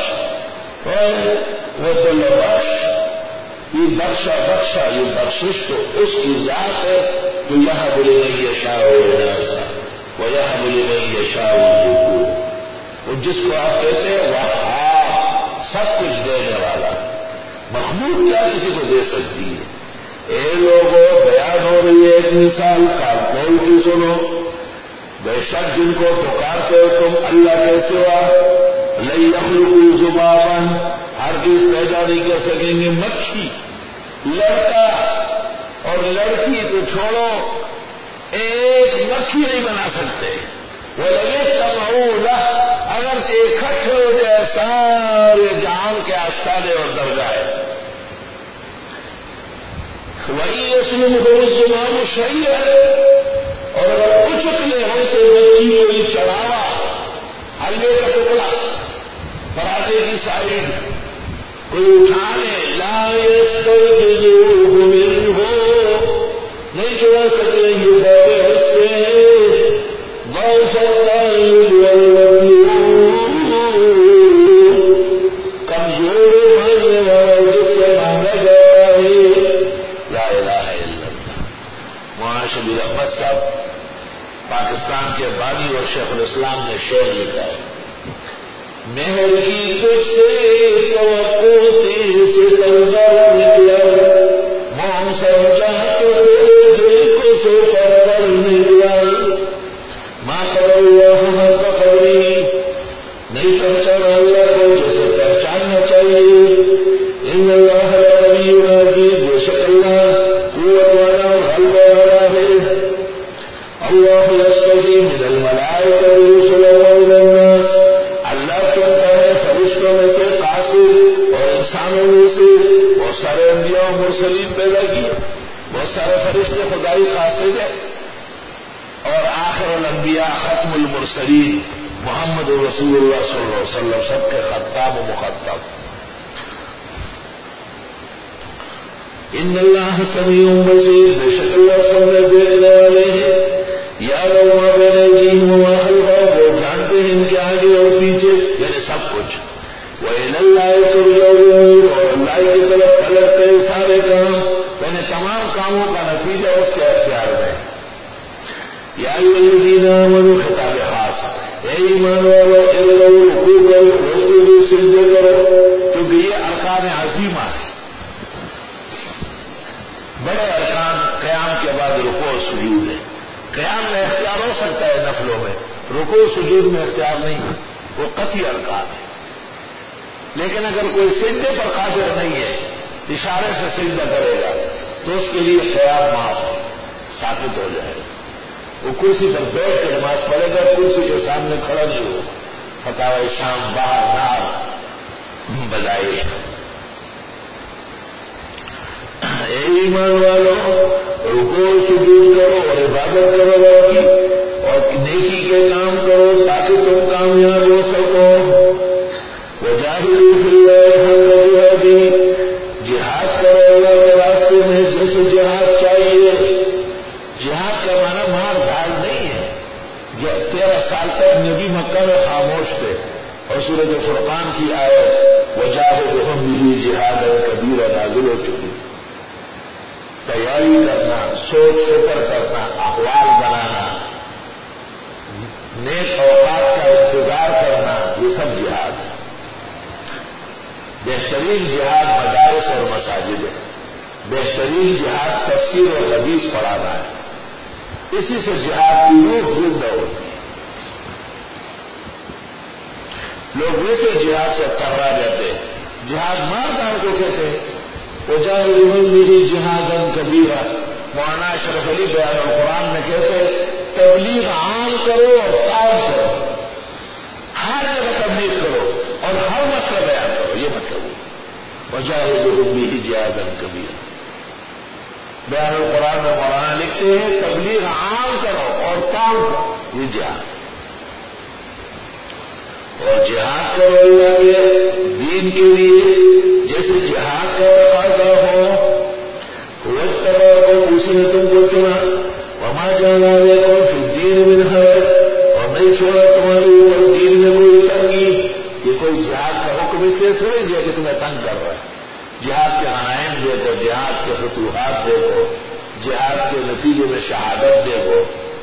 وہ دل بخش، یہ بخشا بخشا، یہ بخشش تو اس کی ذات ہے جو یہب لمن یشاء اناثا ویہب لمن یشاء الذکور. وہ جس کو آپ کہتے ہیں وہاب، سب کچھ دینے والا. مخلوق کیا کسی کو دے سکتی ہے؟ اے لوگوں، بیان ہو رہی ہے ایک مثال، کان کھول کے سنو. بے شک جن کو پکارتے ہو تم اللہ کے سوا، لن یخلقوا ذبابا، ہرگز پیدا نہیں کر سکیں گے مکھی. لڑکا اور لڑکی تو چھوڑو، ایک مکھی نہیں بنا سکتے. وہ لگے تمہو اگر سے اکٹھے ہو جائے سارے جہان کے آستانے اور درگاہ. وہی اسلم ہو سلام شہید ہے. اور اگر کچھ لے ہم سے مچھی کوئی چڑھاوا، حلوے کا ٹکڑا، پراٹھے کی سائڈ کوئی اٹھا لے، لا یسترجعوہ منہ، نہیں چڑھا سکیں گے بابے اس سے. ضعف الطالب والمطلوب، کمزور مانگنے والا جس سے مانگا جا رہا ہے. لا الہ الا اللہ. معاشر احمد صاحب پاکستان کے بانی اور شیخ الاسلام نے شعر لکھا ہے، مہر کی تجھ سے توقع تیر سے تلوار نکلا، ماں سمجھا تو تیرے دل کو سو پر نکلا. ماں قبر اللہ ہمیں قبری، نہیں پہچانا اللہ کو جیسے پہچاننا چاہیے. ان اللہ قوی عزیز، بے شک اللہ قوت والا اور غلبہ والا ہے. اللہ یصطفی من الملائکۃ رسلا ومن الناس، اللہ چنتا ہے فرشتوں میں سے قاصد اور انسانوں میں سے. بہت سارے انبیاء اور مرسلین پیدا کیے، بہت سارے فرشتے خدائی قاصد ہیں، اور آخر الانبیاء ختم المرسلین محمد رسول اللہ صلی اللہ علیہ وسلم سب کے خطاب و مخطب. ان اللہ سمیع بصیر، بے شک اللہ سننے دیکھنے والے ہیں. یا لو ما بین ایدیہم وما خلفہم، وہ جانتے ہیں ان کے آگے اور پیچھے، یعنی سب کچھ. وإلی اللہ ترجع الامور، اور اللہ کی طرف پلٹتے سارے کام، یعنی تمام کاموں کا نتیجہ اس کے اختیار میں. یا ایھا الذین آمنوا، خطاب خاص، اے ایمان والو ارکعوا، رکوع کرو، واسجدوا، سجدے کرو، کیونکہ یہ ارکان عظیمہ ہے. بڑے ارکان قیام کے بعد رکوع و سجود ہے. قیام میں اختیار ہو سکتا ہے نفلوں میں، رکوع و سجود میں اختیار نہیں ہے، وہ قطعی ارکان ہے. لیکن اگر کوئی سجدے پر قادر نہیں ہے، اشارے سے سجدہ کرے گا تو اس کے لیے قیام معاف ہے، ثابت ہو جائے گا. وہ کرسی پر بیٹھ کے نماز پڑھے گا، کرسی کے سامنے کھڑا نہیں ہو. فتاوی شام باہر نار بدائے. اے ایمان والو رکوع سجود کرو اور عبادت کرو رب کی، اور نیکی کے کام کرو تاکہ تم کامیاب ہو سکو. وجاہدوا فی اللہ حق جہادہ، جہاد کرو اللہ کے راستے میں جیسے جہاد چاہیے. جہاد کا معنی مار دھاڑ نہیں ہے. تیرہ سال تک نبی مکہ میں خاموش تھے، اور سورۃ فرقان کی آیت وجاہدہم بہ جہادا کبیرا نازل ہو چکی. تیاری کرنا، سوچ فکر کرنا، احوال بنانا، نیک اوقات کا انتظار کرنا، یہ سب جہاد ہے. بہترین جہاد مدارس اور مساجد ہے. بہترین جہاد تفسیر اور حدیث پڑھانا ہے. اسی سے جہاد کی روح زندہ ہوتی ہے. لوگ ویسے جہاد سے ٹھہرا جاتے ہیں. جہاد ماردار کو کہتے ہیں. وجاہدوا بہ جہادا کبیرا، مولانا اشرف علی بیان القرآن میں کہتے تبلیغ عام کرو اور کام کرو، ہر جگہ تبلیغ کرو اور ہر مسئلہ بیان کرو. یہ مطلب ہے وجاہدوا بہ جہادا کبیرا. بیان القرآن میں مولانا لکھتے ہیں تبلیغ عام کرو اور کام کرو، یہ جہاد. اور جہاد کرو اللہ کے دین کے لیے جیسے جہاد کا تقاضا ہو. واتبعوا کو اسی نے تم کو چنا، وما جعل علیکم فی الدین من حرج، اور نہیں چھوڑا تمہارے اوپر دین میں کوئی تنگی. یہ کوئی جہاد کا حکم اس لیے تھوڑی دیا کہ تمہیں تنگ کر رہا ہے. جہاد کے غنائم دیکھو، جہاد کے فتوحات دیکھو، جہاد کے نتیجے میں شہادت دیکھو.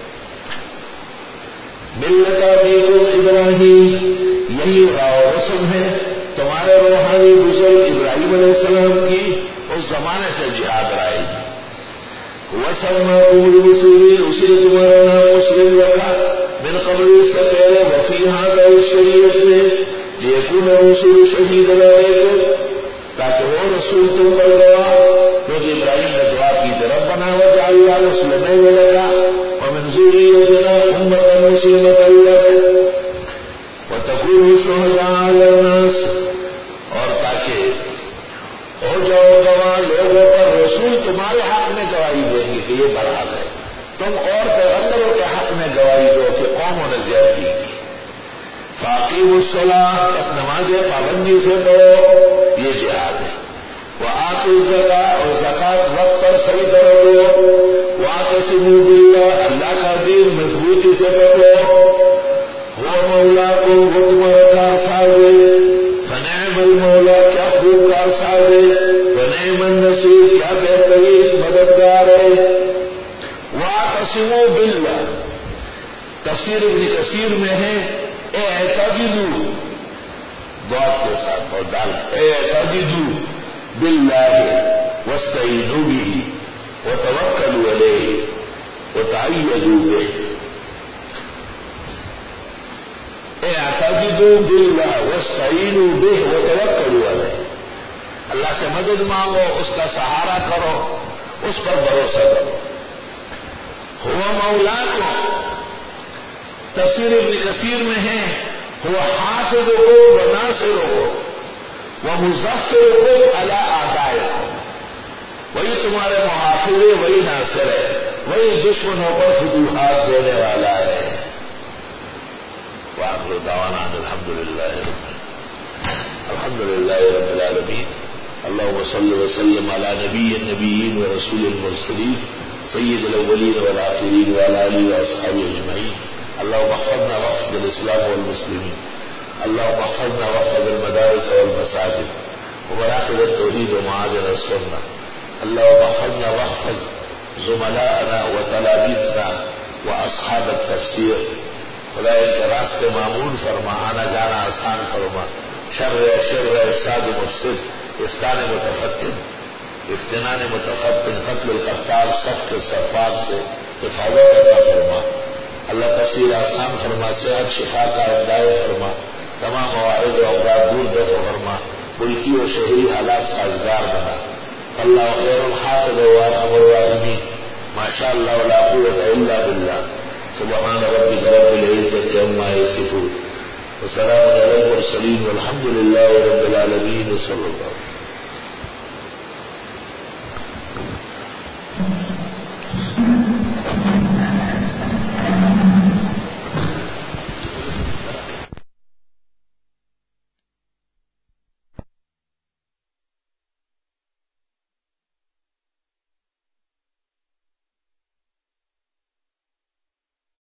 ملت ابیکم ابراہیم، یہی راہ و رسم ہے تمہارے روحانی بزرگ ابراہیم علیہ السلام کی. اس زمانے سے جہاد رائے. وسماکم المسلمین، اسی نے تمہارا نام مسلم رکھا. من قبل اس سے پہلے وفی ہذا شریعت میں لیکن رسول شہید علیکم، تاکہ وہ رسول تم پر گواہ. حضرت ابراہیم نے دعا کی تھی ربنا وجعلنا مسلمین لك ومن ذریتنا امة مسلمة لك وتكونوا شهداء على الناس، اور تاکہ ہو جاؤ گواہ لوگوں پر، رسول تمہارے حق میں گواہی دیں گے کہ یہ برحق ہے، تم اور پیغمبروں کے حق میں گواہی دو کہ قوموں نے زیادتی کی۔ فاقیموا الصلاۃ، بس نماز پابندی سے پڑھو، یہ جہاد ہے۔ وآتوا الزکاۃ، اور زکات وقت پر صحیح کرو دو۔ واعتصموا باللہ، اللہ کا دین مضبوطی سے پکڑو۔ وہ مولاکم، وہ تمہارا کارساز ہے۔ فنعم المولا، کیا خوب کارساز ہے۔ ونعم النصیر، کیا بہترین مددگار ہے۔ واعتصموا باللہ، تفسیر ابن کثیر میں ہے اعتقدوا ضاد کے ساتھ اور دال، اعتقدوا باللہ واستعینوا به وتوکلوا علیہ وتعیدوا به۔ اعتقدوا باللہ واستعینوا به وتوکلوا علیہ، اللہ سے مدد مانگو، اس کا سہارا کرو، اس پر بھروسہ کرو۔ ہوا مولاکم، تفسیر ابن کثیر میں ہے وہ حافظکم و ناصرکم و مظفرکم علی اعدائکم، وہی تمہارے محافظ ہے، وہی ناصر ہے، وہی دشمنوں پر فتوحات دینے والا ہے۔ وآخر دعوانا ان الحمد للہ الحمد للہ رب العالمین۔ اللهم صل وسلم على نبی النبیین و رسول المرسلین سید الاولین والآخرین وعلى آلہ واصحابہ اجمعین۔ اللهم احفظنا واحفظ الاسلام والمسلمین، اللهم احفظنا واحفظ المدارس والمساجد ومراكز التوحید ومعادن السنة، اللهم احفظنا واحفظ زملاءنا وتلاميذنا واصحاب التفسیر۔ خدا کے راستے معمول فرما، آنا جانا آسان فرما، شر شر افساد مفسد، افتان متفتن، افتنان متفتن، قتل القتال، صفق الصفاق سے حفاظت عطا فرما۔ اللہ تفسیر آسان فرما، صحت شفا کا دائر فرما، تمام موارد و امراض دور دفع فرما، ملکی و شہری حالات سازگار بنا۔ اللہ خیر الحافظ و ارحم الراحمین، ما شاء اللہ لا قوت الا باللہ۔ سبحان ربک رب العزة عما یصفون وسلام علی المرسلین والحمد للہ رب العالمین، صلی اللہ علیہ وسلم۔